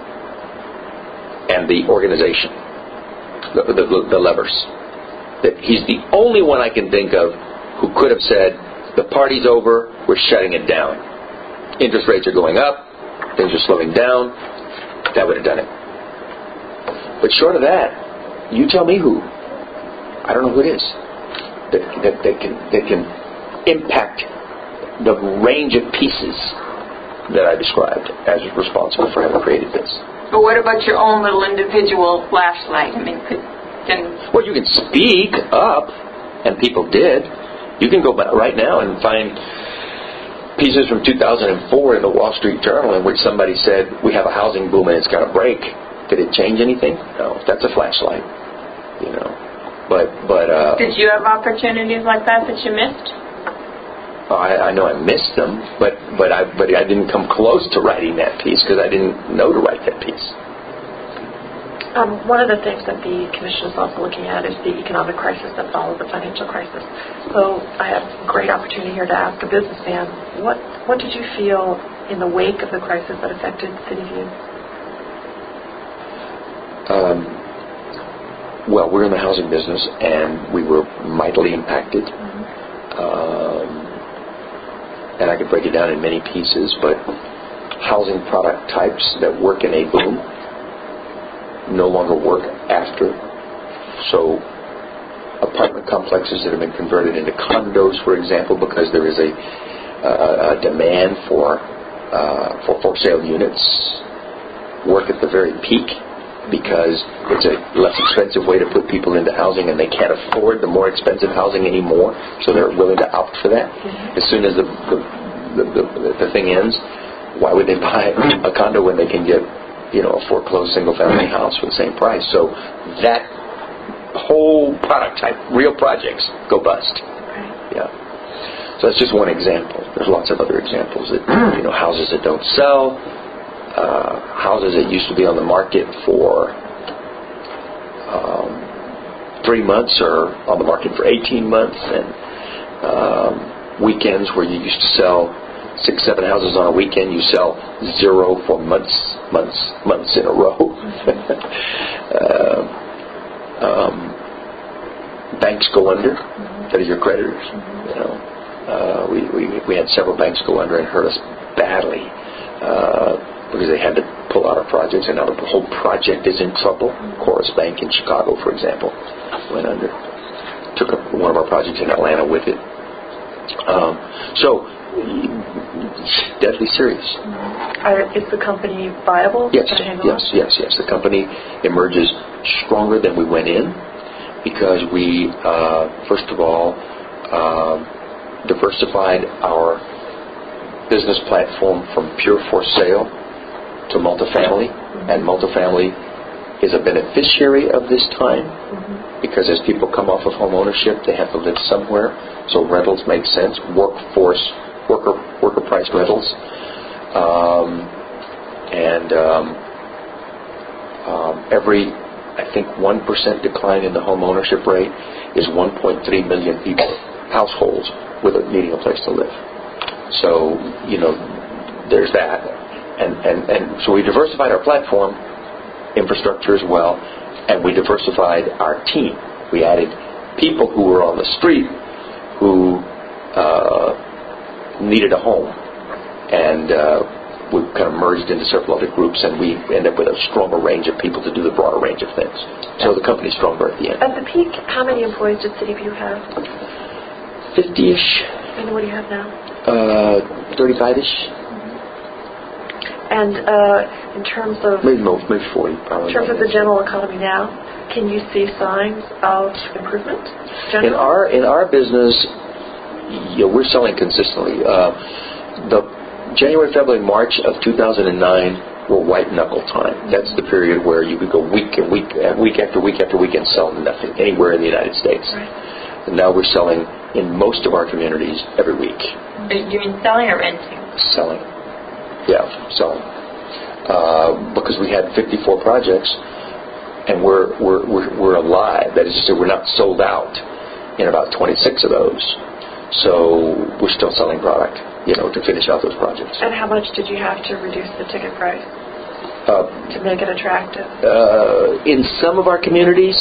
and the organization, the levers. That he's the only one I can think of who could have said, the party's over, we're shutting it down. Interest rates are going up, things are slowing down. That would have done it. But short of that, you tell me who. I don't know who it is that can impact the range of pieces that I described as responsible for having created this. But what about your own little individual flashlight? Well, you can speak up, and people did. You can go back right now and find pieces from 2004 in the Wall Street Journal in which somebody said, we have a housing boom and it's got to break. Did it change anything? No. That's a flashlight. Did you have opportunities like that you missed? I know I missed them, but I didn't come close to writing that piece because I didn't know to write that piece. One of the things that the Commission is also looking at is the economic crisis that followed the financial crisis. So I have a great opportunity here to ask a businessman, what did you feel in the wake of the crisis that affected CityView? Well, we're in the housing business, and we were mightily impacted. And I could break it down in many pieces, but housing product types that work in a boom no longer work after. So apartment complexes that have been converted into condos, for example, because there is a demand for sale units, work at the very peak because it's a less expensive way to put people into housing, and they can't afford the more expensive housing anymore, so they're willing to opt for that. As soon as the thing ends, why would they buy a condo when they can get a foreclosed single-family house for the same price? So that whole product type, real projects, go bust. Yeah. So that's just one example. There's lots of other examples that houses that don't sell. Houses that used to be on the market for 3 months are on the market for 18 months, and weekends where you used to sell 6-7 houses on a weekend, you sell 0 for months in a row. Banks go under. That are your creditors. We had several banks go under and hurt us badly. Because they had to pull out our projects, and now the whole project is in trouble. Chorus Bank in Chicago, for example, went under. Took up one of our projects in Atlanta with it. So, deadly serious. Is the company viable? Yes. The company emerges stronger than we went in because we, first of all, diversified our business platform from pure for sale to multifamily, and multifamily is a beneficiary of this time because as people come off of home ownership, they have to live somewhere, so rentals make sense. Worker price rentals, every, I think, 1% decline in the home ownership rate is 1.3 million people, households, needing a place to live. So there's that. And so we diversified our platform, infrastructure as well, and we diversified our team. We added people who were on the street who needed a home, and we kind of merged into several other groups, and we end up with a stronger range of people to do the broader range of things. So the company's stronger at the end. At the peak, how many employees did CityView have? 50-ish. And what do you have now? 35-ish. And in terms of... Maybe 40, probably. In terms of the general economy now, can you see signs of improvement? In our business, we're selling consistently. The January, February, March of 2009 were white knuckle time. That's the period where you could go week after week after week and sell nothing anywhere in the United States. Right. And now we're selling in most of our communities every week. You mean selling or renting? Selling. Yeah, selling. Because we had 54 projects, and we're alive. That is to say, we're not sold out in about 26 of those. So we're still selling product, to finish out those projects. And how much did you have to reduce the ticket price to make it attractive? In some of our communities,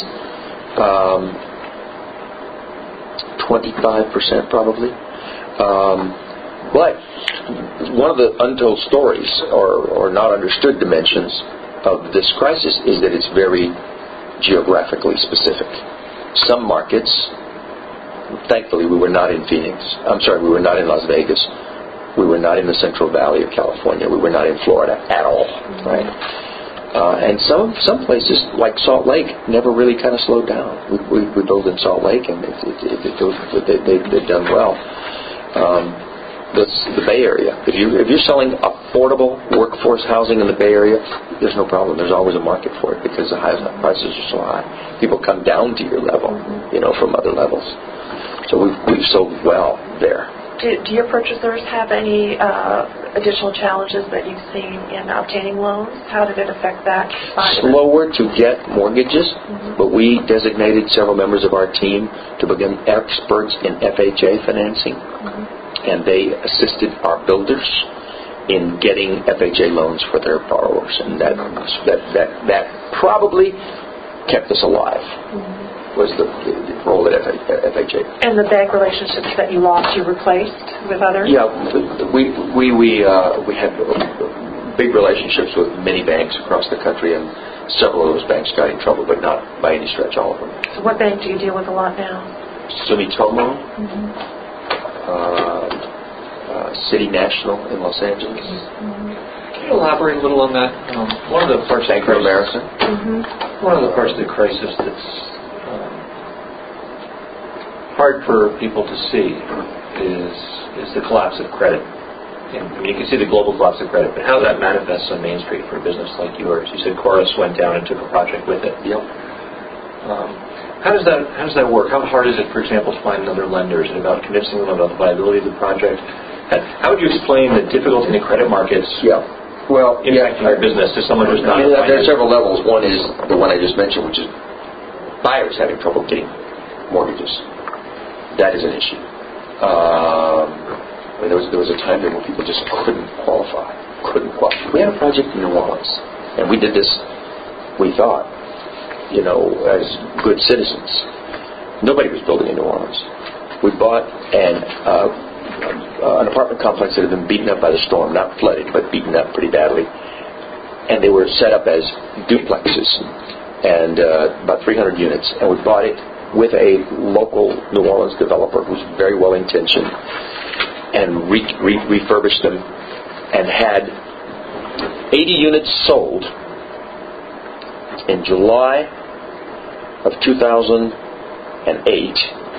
25% probably. But one of the untold stories or not understood dimensions of this crisis is that it's very geographically specific. Some markets, thankfully we were not in Phoenix. We were not in Las Vegas. We were not in the Central Valley of California. We were not in Florida at all, right? And some places, like Salt Lake, never really kind of slowed down. We built in Salt Lake, and they've done well. the Bay Area. If you're selling affordable workforce housing in the Bay Area, there's no problem. There's always a market for it because the prices are so high. People come down to your level, from other levels. So we've sold well there. Do your purchasers have any additional challenges that you've seen in obtaining loans? How did it affect that? Slower to get mortgages, but we designated several members of our team to become experts in FHA financing, and they assisted our builders in getting FHA loans for their borrowers, and that probably kept us alive. Was the role at FHA. And the bank relationships that you lost, you replaced with others? Yeah, we had big relationships with many banks across the country, and several of those banks got in trouble, but not by any stretch all of them. So what bank do you deal with a lot now? Sumitomo, City National in Los Angeles. Can you elaborate a little on that? One of the parts Bank of America. One of the parts of the crisis that's hard for people to see is the collapse of credit. And, you can see the global collapse of credit, but how that manifests on Main Street for a business like yours. You said Chorus went down and took a project with it. Yep. How does that work? How hard is it, for example, to find another lender? Is it about convincing them about the viability of the project? And how would you explain the difficulty in the credit markets? Yeah. Well, impacting your business to someone who's not. There are several levels. One is the one I just mentioned, which is buyers having trouble getting mortgages. That is an issue. There was a time there when people just couldn't qualify. We had a project in New Orleans, and we did this, we thought, as good citizens. Nobody was building in New Orleans. We bought an apartment complex that had been beaten up by the storm, not flooded, but beaten up pretty badly. And they were set up as duplexes, and about 300 units. And we bought it with a local New Orleans developer who's very well intentioned, and refurbished them, and had 80 units sold in July of 2008.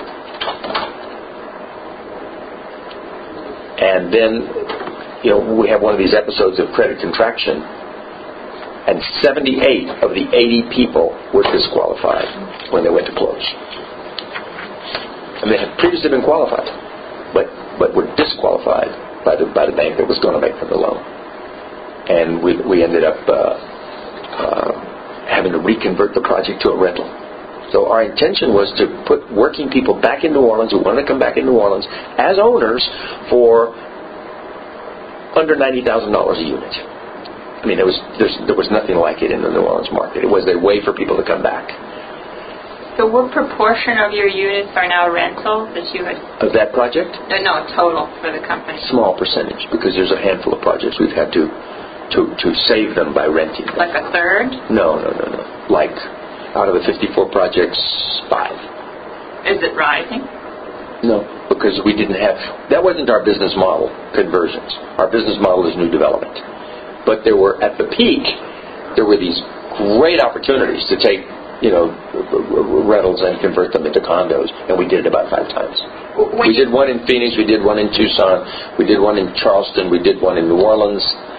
And then, we have one of these episodes of credit contraction, and 78 of the 80 people were disqualified when they went to close. And they had previously been qualified, but were disqualified by the bank that was going to make them the loan. And we ended up having to reconvert the project to a rental. So our intention was to put working people back in New Orleans who wanted to come back in New Orleans as owners for under $90,000 a unit. I mean, there was nothing like it in the New Orleans market. It was a way for people to come back. So what proportion of your units are now rental that you had? Of that project? No, total for the company. Small percentage, because there's a handful of projects we've had to save them by renting them. Like a third? No. Like, out of the 54 projects, 5. Is it rising? No, because we didn't have... That wasn't our business model, conversions. Our business model is new development. But there were, at the peak, there were these great opportunities to take, rentals and convert them into condos, and we did it about 5 times. We did one in Phoenix, we did one in Tucson, we did one in Charleston, we did one in New Orleans.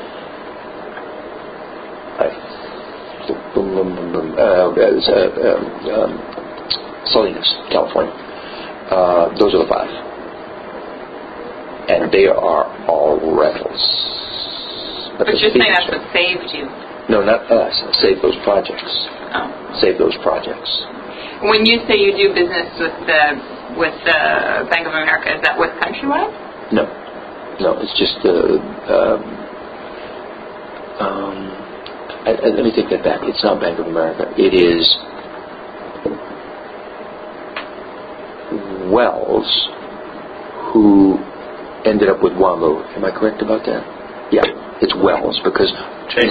Salinas, California. Those are the 5. And they are all rentals. But you're saying that's what saved you. No, not us. Save those projects. Oh. Save those projects. When you say you do business with the Bank of America, is that with Countrywide? No, it's just let me take that back. It's not Bank of America. It is Wells, who ended up with WAMU. Am I correct about that? Yeah, it's Wells, because Chase.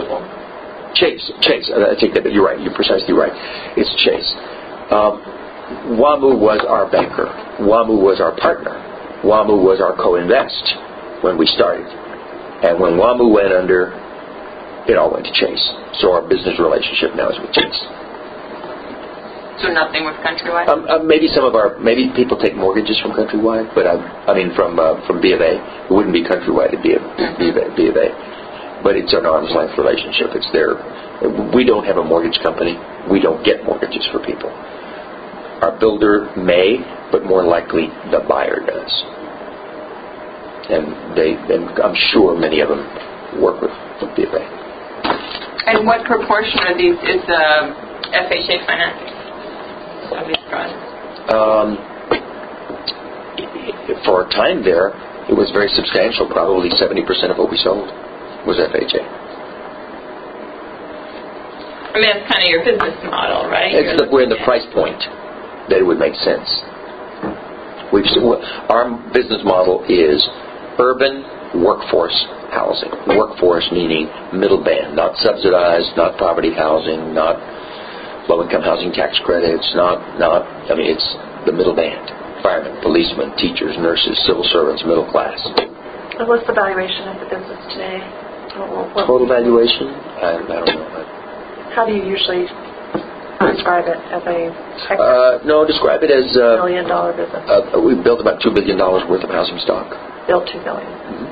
I take that. You're right. You're precisely right. It's Chase. WAMU was our banker. WAMU was our partner. WAMU was our co-invest when we started. And when WAMU went under, it all went to Chase. So our business relationship now is with Chase. So nothing with Countrywide? Maybe people take mortgages from Countrywide, but from B of A. It wouldn't be Countrywide, it'd be B of A. But it's an arm's length relationship. It's there. We don't have a mortgage company. We don't get mortgages for people. Our builder may, but more likely the buyer does. And I'm sure many of them work with B of A. And what proportion of these is FHA financing of these projects? For a time there, it was very substantial. Probably 70% of what we sold was FHA. I mean, that's kind of your business model, right? We're in the price point that it would make sense. Our business model is urban workforce housing. Workforce meaning middle band, not subsidized, not poverty housing, not low-income housing tax credits, it's the middle band. Firemen, policemen, teachers, nurses, civil servants, middle class. And what's the valuation of the business today? Total valuation? I don't know. How do you usually describe it as describe it as $1 million business? We built about $2 billion worth of housing stock. Built $2 billion.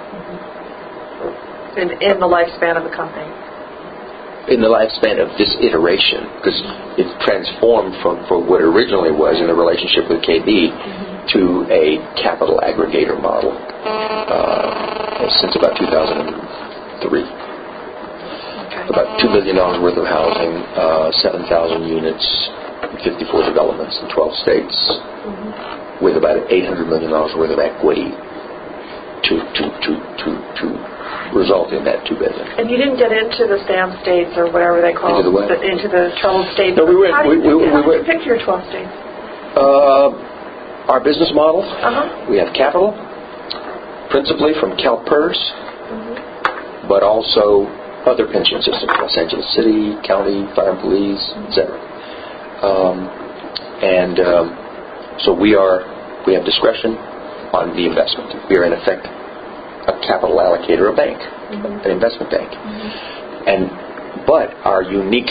In the lifespan of the company. In the lifespan of this iteration, because it's transformed from what it originally was in the relationship with KB to a capital aggregator model since about 2003. About $2 billion worth of housing, 7,000 units, 54 developments in 12 states, with about $800 million worth of equity to result in that $2 billion. And you didn't get into the SAM states or whatever they call into it, into the troubled states. No, How did you pick your 12 states? Our business model, we have capital, principally from CalPERS, but also other pension systems, Los Angeles City, county, fire and police, etc. So we have discretion on the investment. We are in effect a capital allocator, a bank, an investment bank. But our unique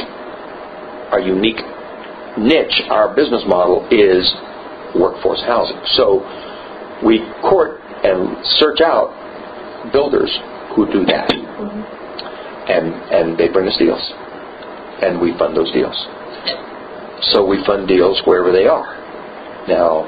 niche, our business model is workforce housing. So we court and search out builders who do that. And they bring us deals, and we fund those deals. So we fund deals wherever they are. Now,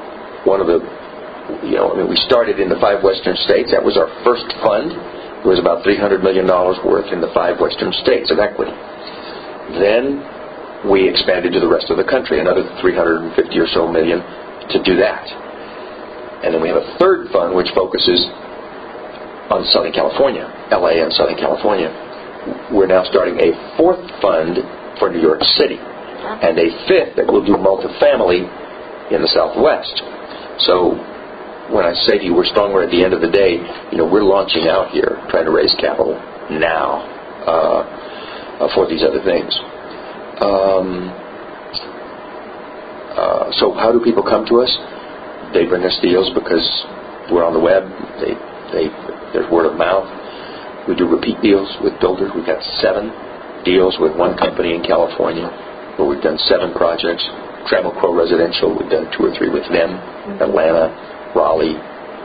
we started in the 5 western states. That was our first fund. It was about $300 million worth in the 5 western states of equity. Then we expanded to the rest of the country, another 350 or so million to do that. And then we have a third fund which focuses on Southern California, LA and Southern California. We're now starting a 4th fund for New York City, and a 5th that will do multifamily in the Southwest. So when I say to you we're stronger at the end of the day, we're launching out here trying to raise capital now for these other things. So how do people come to us? They bring us deals because we're on the web. There's word of mouth. We do repeat deals with builders. We've got 7 deals with one company in California where we've done 7 projects. Trammell Crow Residential, we've done 2 or 3 with them. Atlanta, Raleigh.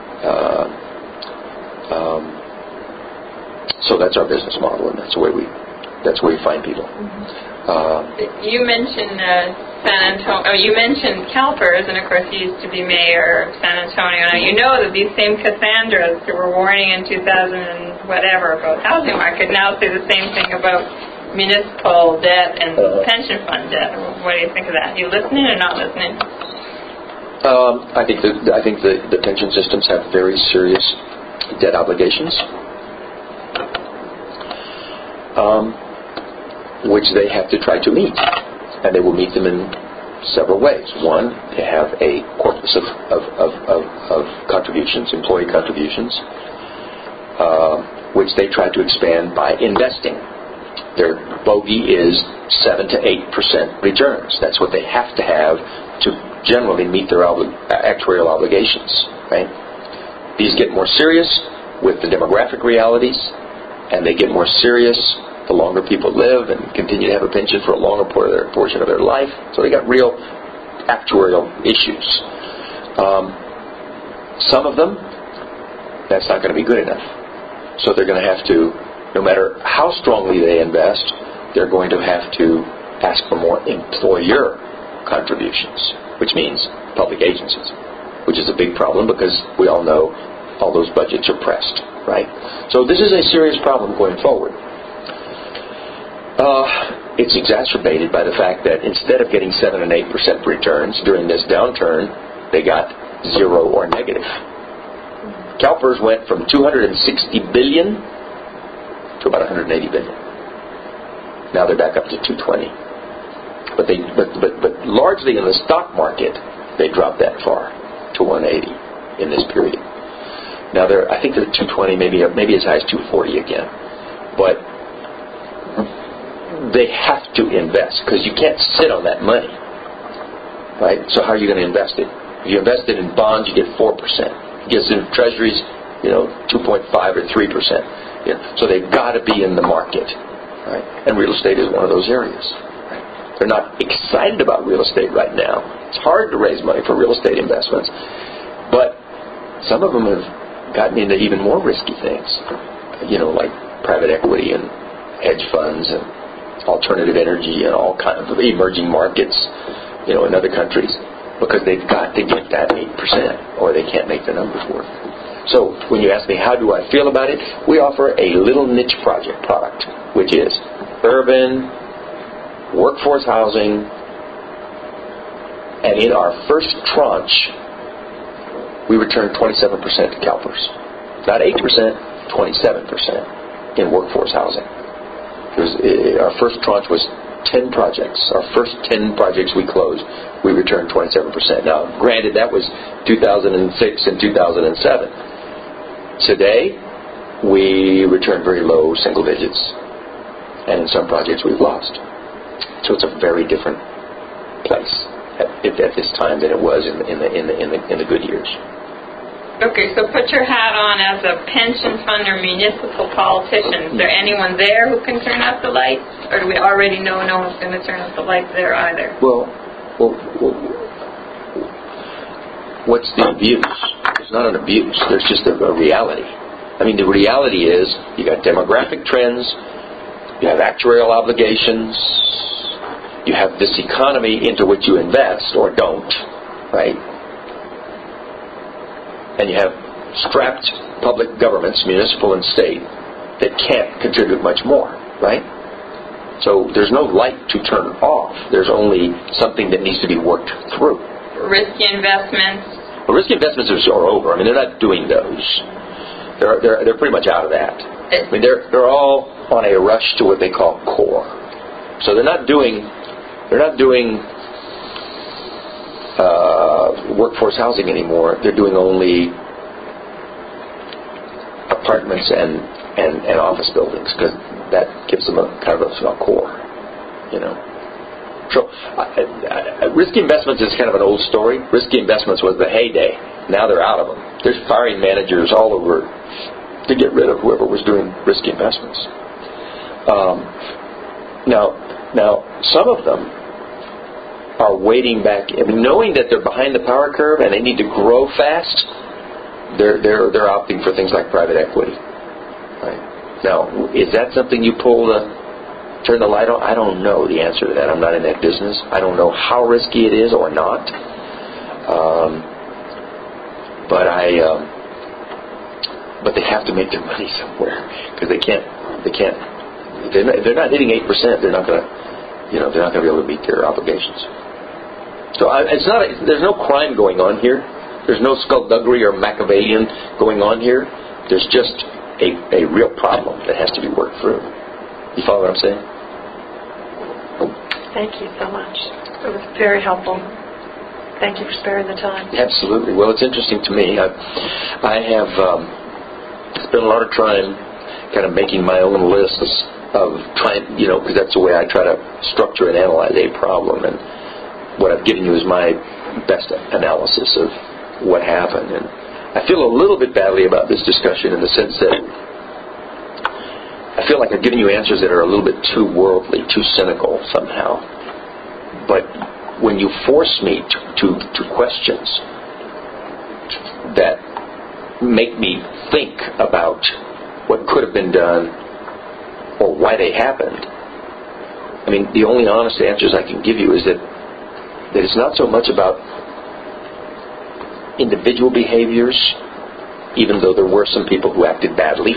So that's our business model, and that's the way we find people. You mentioned San Antonio. You mentioned CalPERS, and of course you used to be mayor of San Antonio. Now you know that these same Cassandras who were warning in 2000 and whatever about the housing market now say the same thing about municipal debt and pension fund debt. What do you think of that? You listening or not listening? I think the pension systems have very serious debt obligations, which they have to try to meet, and they will meet them in several ways. One, they have a corpus of contributions, employee contributions, which they try to expand by investing. Their bogey is 7 to 8% returns. That's what they have to have to generally meet their actuarial obligations. Right? These get more serious with the demographic realities, and they get more serious the longer people live and continue to have a pension for a longer portion of their life. So they got real actuarial issues. Some of them, that's not going to be good enough. So they're going to have to, no matter how strongly they invest, they're going to have to ask for more employer contributions, which means public agencies, which is a big problem because we all know all those budgets are pressed, right? So this is a serious problem going forward. It's exacerbated by the fact that instead of getting 7 and 8% returns during this downturn, they got 0 or negative. CalPERS went from $260 billion to about $180 billion. Now they're back up to 220. But largely in the stock market, they dropped that far to 180 in this period. Now I think they're 220, maybe as high as 240 again. But they have to invest because you can't sit on that money, right? So how are you going to invest it? If you invest it in bonds, you get 4%. If you get it in treasuries, 2.5 or 3%. So they've got to be in the market, right? And real estate is one of those areas. They're not excited about real estate right now. It's hard to raise money for real estate investments. But some of them have gotten into even more risky things, like private equity and hedge funds and alternative energy and all kinds of emerging markets, in other countries, because they've got to get that 8% or they can't make the numbers work. So when you ask me how do I feel about it, we offer a little niche product, which is urban workforce housing, and in our first tranche, we returned 27% to CalPERS. Not 8%, 27% in workforce housing. Our first tranche was 10 projects. Our first 10 projects we closed, we returned 27%. Now, granted, that was 2006 and 2007. Today, we return very low single digits, and in some projects we've lost. So it's a very different place at this time than it was in the good years. Okay, so put your hat on as a pension fund or municipal politician. Is there anyone there who can turn out the lights? Or do we already know no one's going to turn out the lights there either? Well, what's the abuse? There's not an abuse. There's just a reality. I mean, the reality is you got demographic trends, you have actuarial obligations, you have this economy into which you invest or don't, right? And you have strapped public governments, municipal and state, that can't contribute much more, right? So there's no light to turn off. There's only something that needs to be worked through. Risky investments? Well, risky investments are over. I mean, they're not doing those. They're pretty much out of that. I mean, they're all on a rush to what they call core. So they're not doing workforce housing anymore. They're doing only apartments and office buildings because that gives them a kind of a core, So risky investments is kind of an old story. Risky investments was the heyday. Now they're out of them. There's firing managers all over to get rid of whoever was doing risky investments. Now some of them are waiting back, knowing that they're behind the power curve and they need to grow fast. They're opting for things like private equity. Right? Now, is that something you turn the light on? I don't know the answer to that. I'm not in that business. I don't know how risky it is or not. But they have to make their money somewhere because they can't. If they're not hitting 8%, they're not going to. They're not going to be able to meet their obligations. So there's no crime going on here. There's no skullduggery or Machiavellian going on here. There's just a real problem that has to be worked through. You follow what I'm saying? Thank you so much. It was very helpful. Thank you for sparing the time. Absolutely. Well, it's interesting to me. I have spent a lot of time kind of making my own lists of trying, because that's the way I try to structure and analyze a problem. And what I've given you is my best analysis of what happened. And I feel a little bit badly about this discussion in the sense that I feel like I've given you answers that are a little bit too worldly, too cynical somehow. But when you force me to questions that make me think about what could have been done or why they happened, I mean, the only honest answers I can give you is that it's not so much about individual behaviors, even though there were some people who acted badly.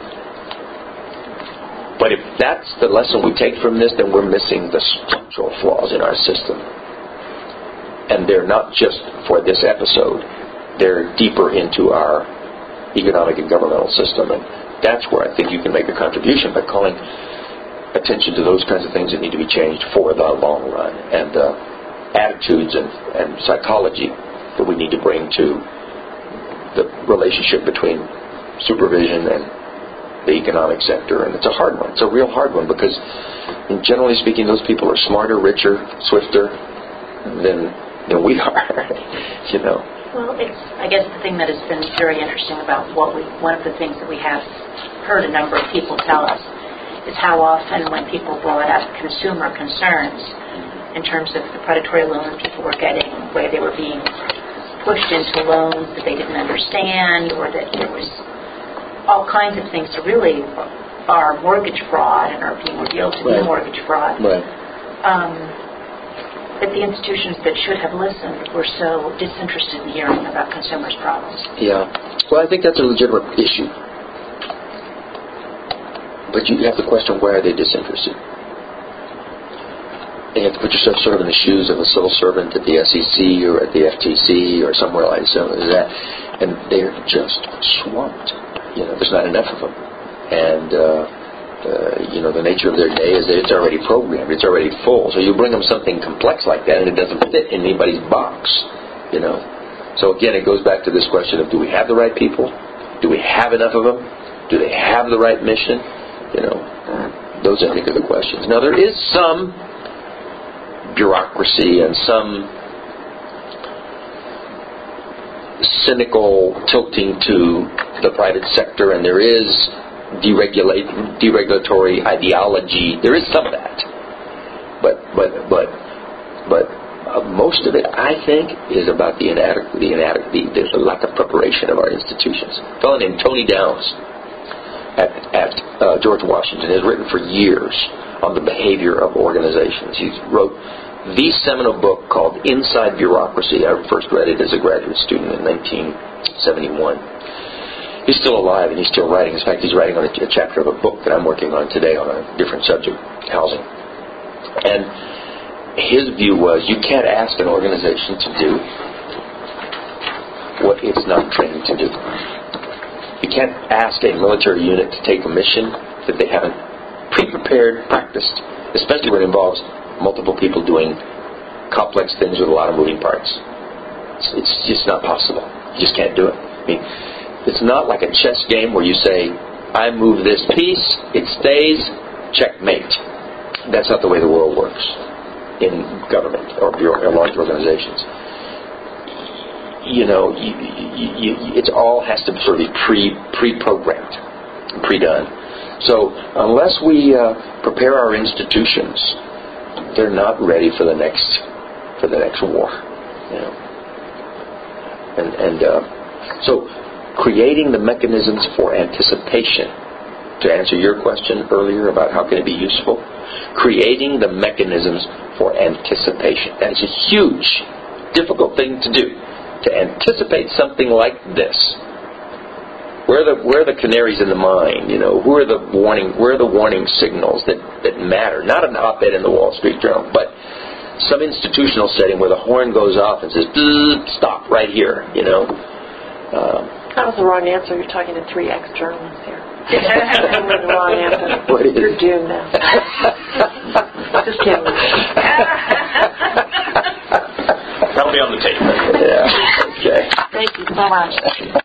But if that's the lesson we take from this, then we're missing the structural flaws in our system. And they're not just for this episode. They're deeper into our economic and governmental system. And that's where I think you can make a contribution by calling attention to those kinds of things that need to be changed for the long run. And attitudes and psychology that we need to bring to the relationship between supervision and the economic sector. And it's a hard one. It's a real hard one because, generally speaking, those people are smarter, richer, swifter than we are, you know. Well, I guess the thing that has been very interesting about one of the things that we have heard a number of people tell us is how often when people brought up consumer concerns in terms of the predatory loans people were getting, where they were being pushed into loans that they didn't understand, or that there was all kinds of things that really are mortgage fraud and are being revealed to be mortgage fraud. Right. That the institutions that should have listened were so disinterested in hearing about consumers' problems. Yeah. Well, I think that's a legitimate issue. But you have to question, why are they disinterested? And you have to put yourself sort of in the shoes of a civil servant at the SEC or at the FTC or somewhere like that. And they're just swamped. There's not enough of them. And, the nature of their day is that it's already programmed. It's already full. So you bring them something complex like that and it doesn't fit in anybody's box, So again, it goes back to this question of, do we have the right people? Do we have enough of them? Do they have the right mission? Those I think are the questions. Now there is some bureaucracy and some cynical tilting to the private sector, and there is deregulatory ideology. There is some of that, but most of it, I think, is about the lack of preparation of our institutions. A fellow named Tony Downs at George Washington has written for years on the behavior of organizations. He wrote the seminal book called Inside Bureaucracy. I first read it as a graduate student in 1971. He's still alive and he's still writing. In fact, he's writing on a chapter of a book that I'm working on today on a different subject, housing. And his view was, you can't ask an organization to do what it's not trained to do. You can't ask a military unit to take a mission that they haven't pre-prepared, practiced, especially when it involves multiple people doing complex things with a lot of moving parts. It's just not possible. You just can't do it. I mean, it's not like a chess game where you say, I move this piece, it stays, checkmate. That's not the way the world works in government or large organizations. It all has to sort of be pre-programmed, pre-done. So unless we prepare our institutions, they're not ready for the next war. So creating the mechanisms for anticipation, to answer your question earlier about how can it be useful, creating the mechanisms for anticipation. That is a huge, difficult thing to do, to anticipate something like this. Where are the canaries in the mine? Where are the warning signals that matter? Not an op-ed in the Wall Street Journal, but some institutional setting where the horn goes off and says, stop right here, That was the wrong answer. You're talking to 3 ex-journalists here. That was the wrong answer. You're doomed now. Just kidding. That'll be on the tape. Yeah. Okay. Thank you so much.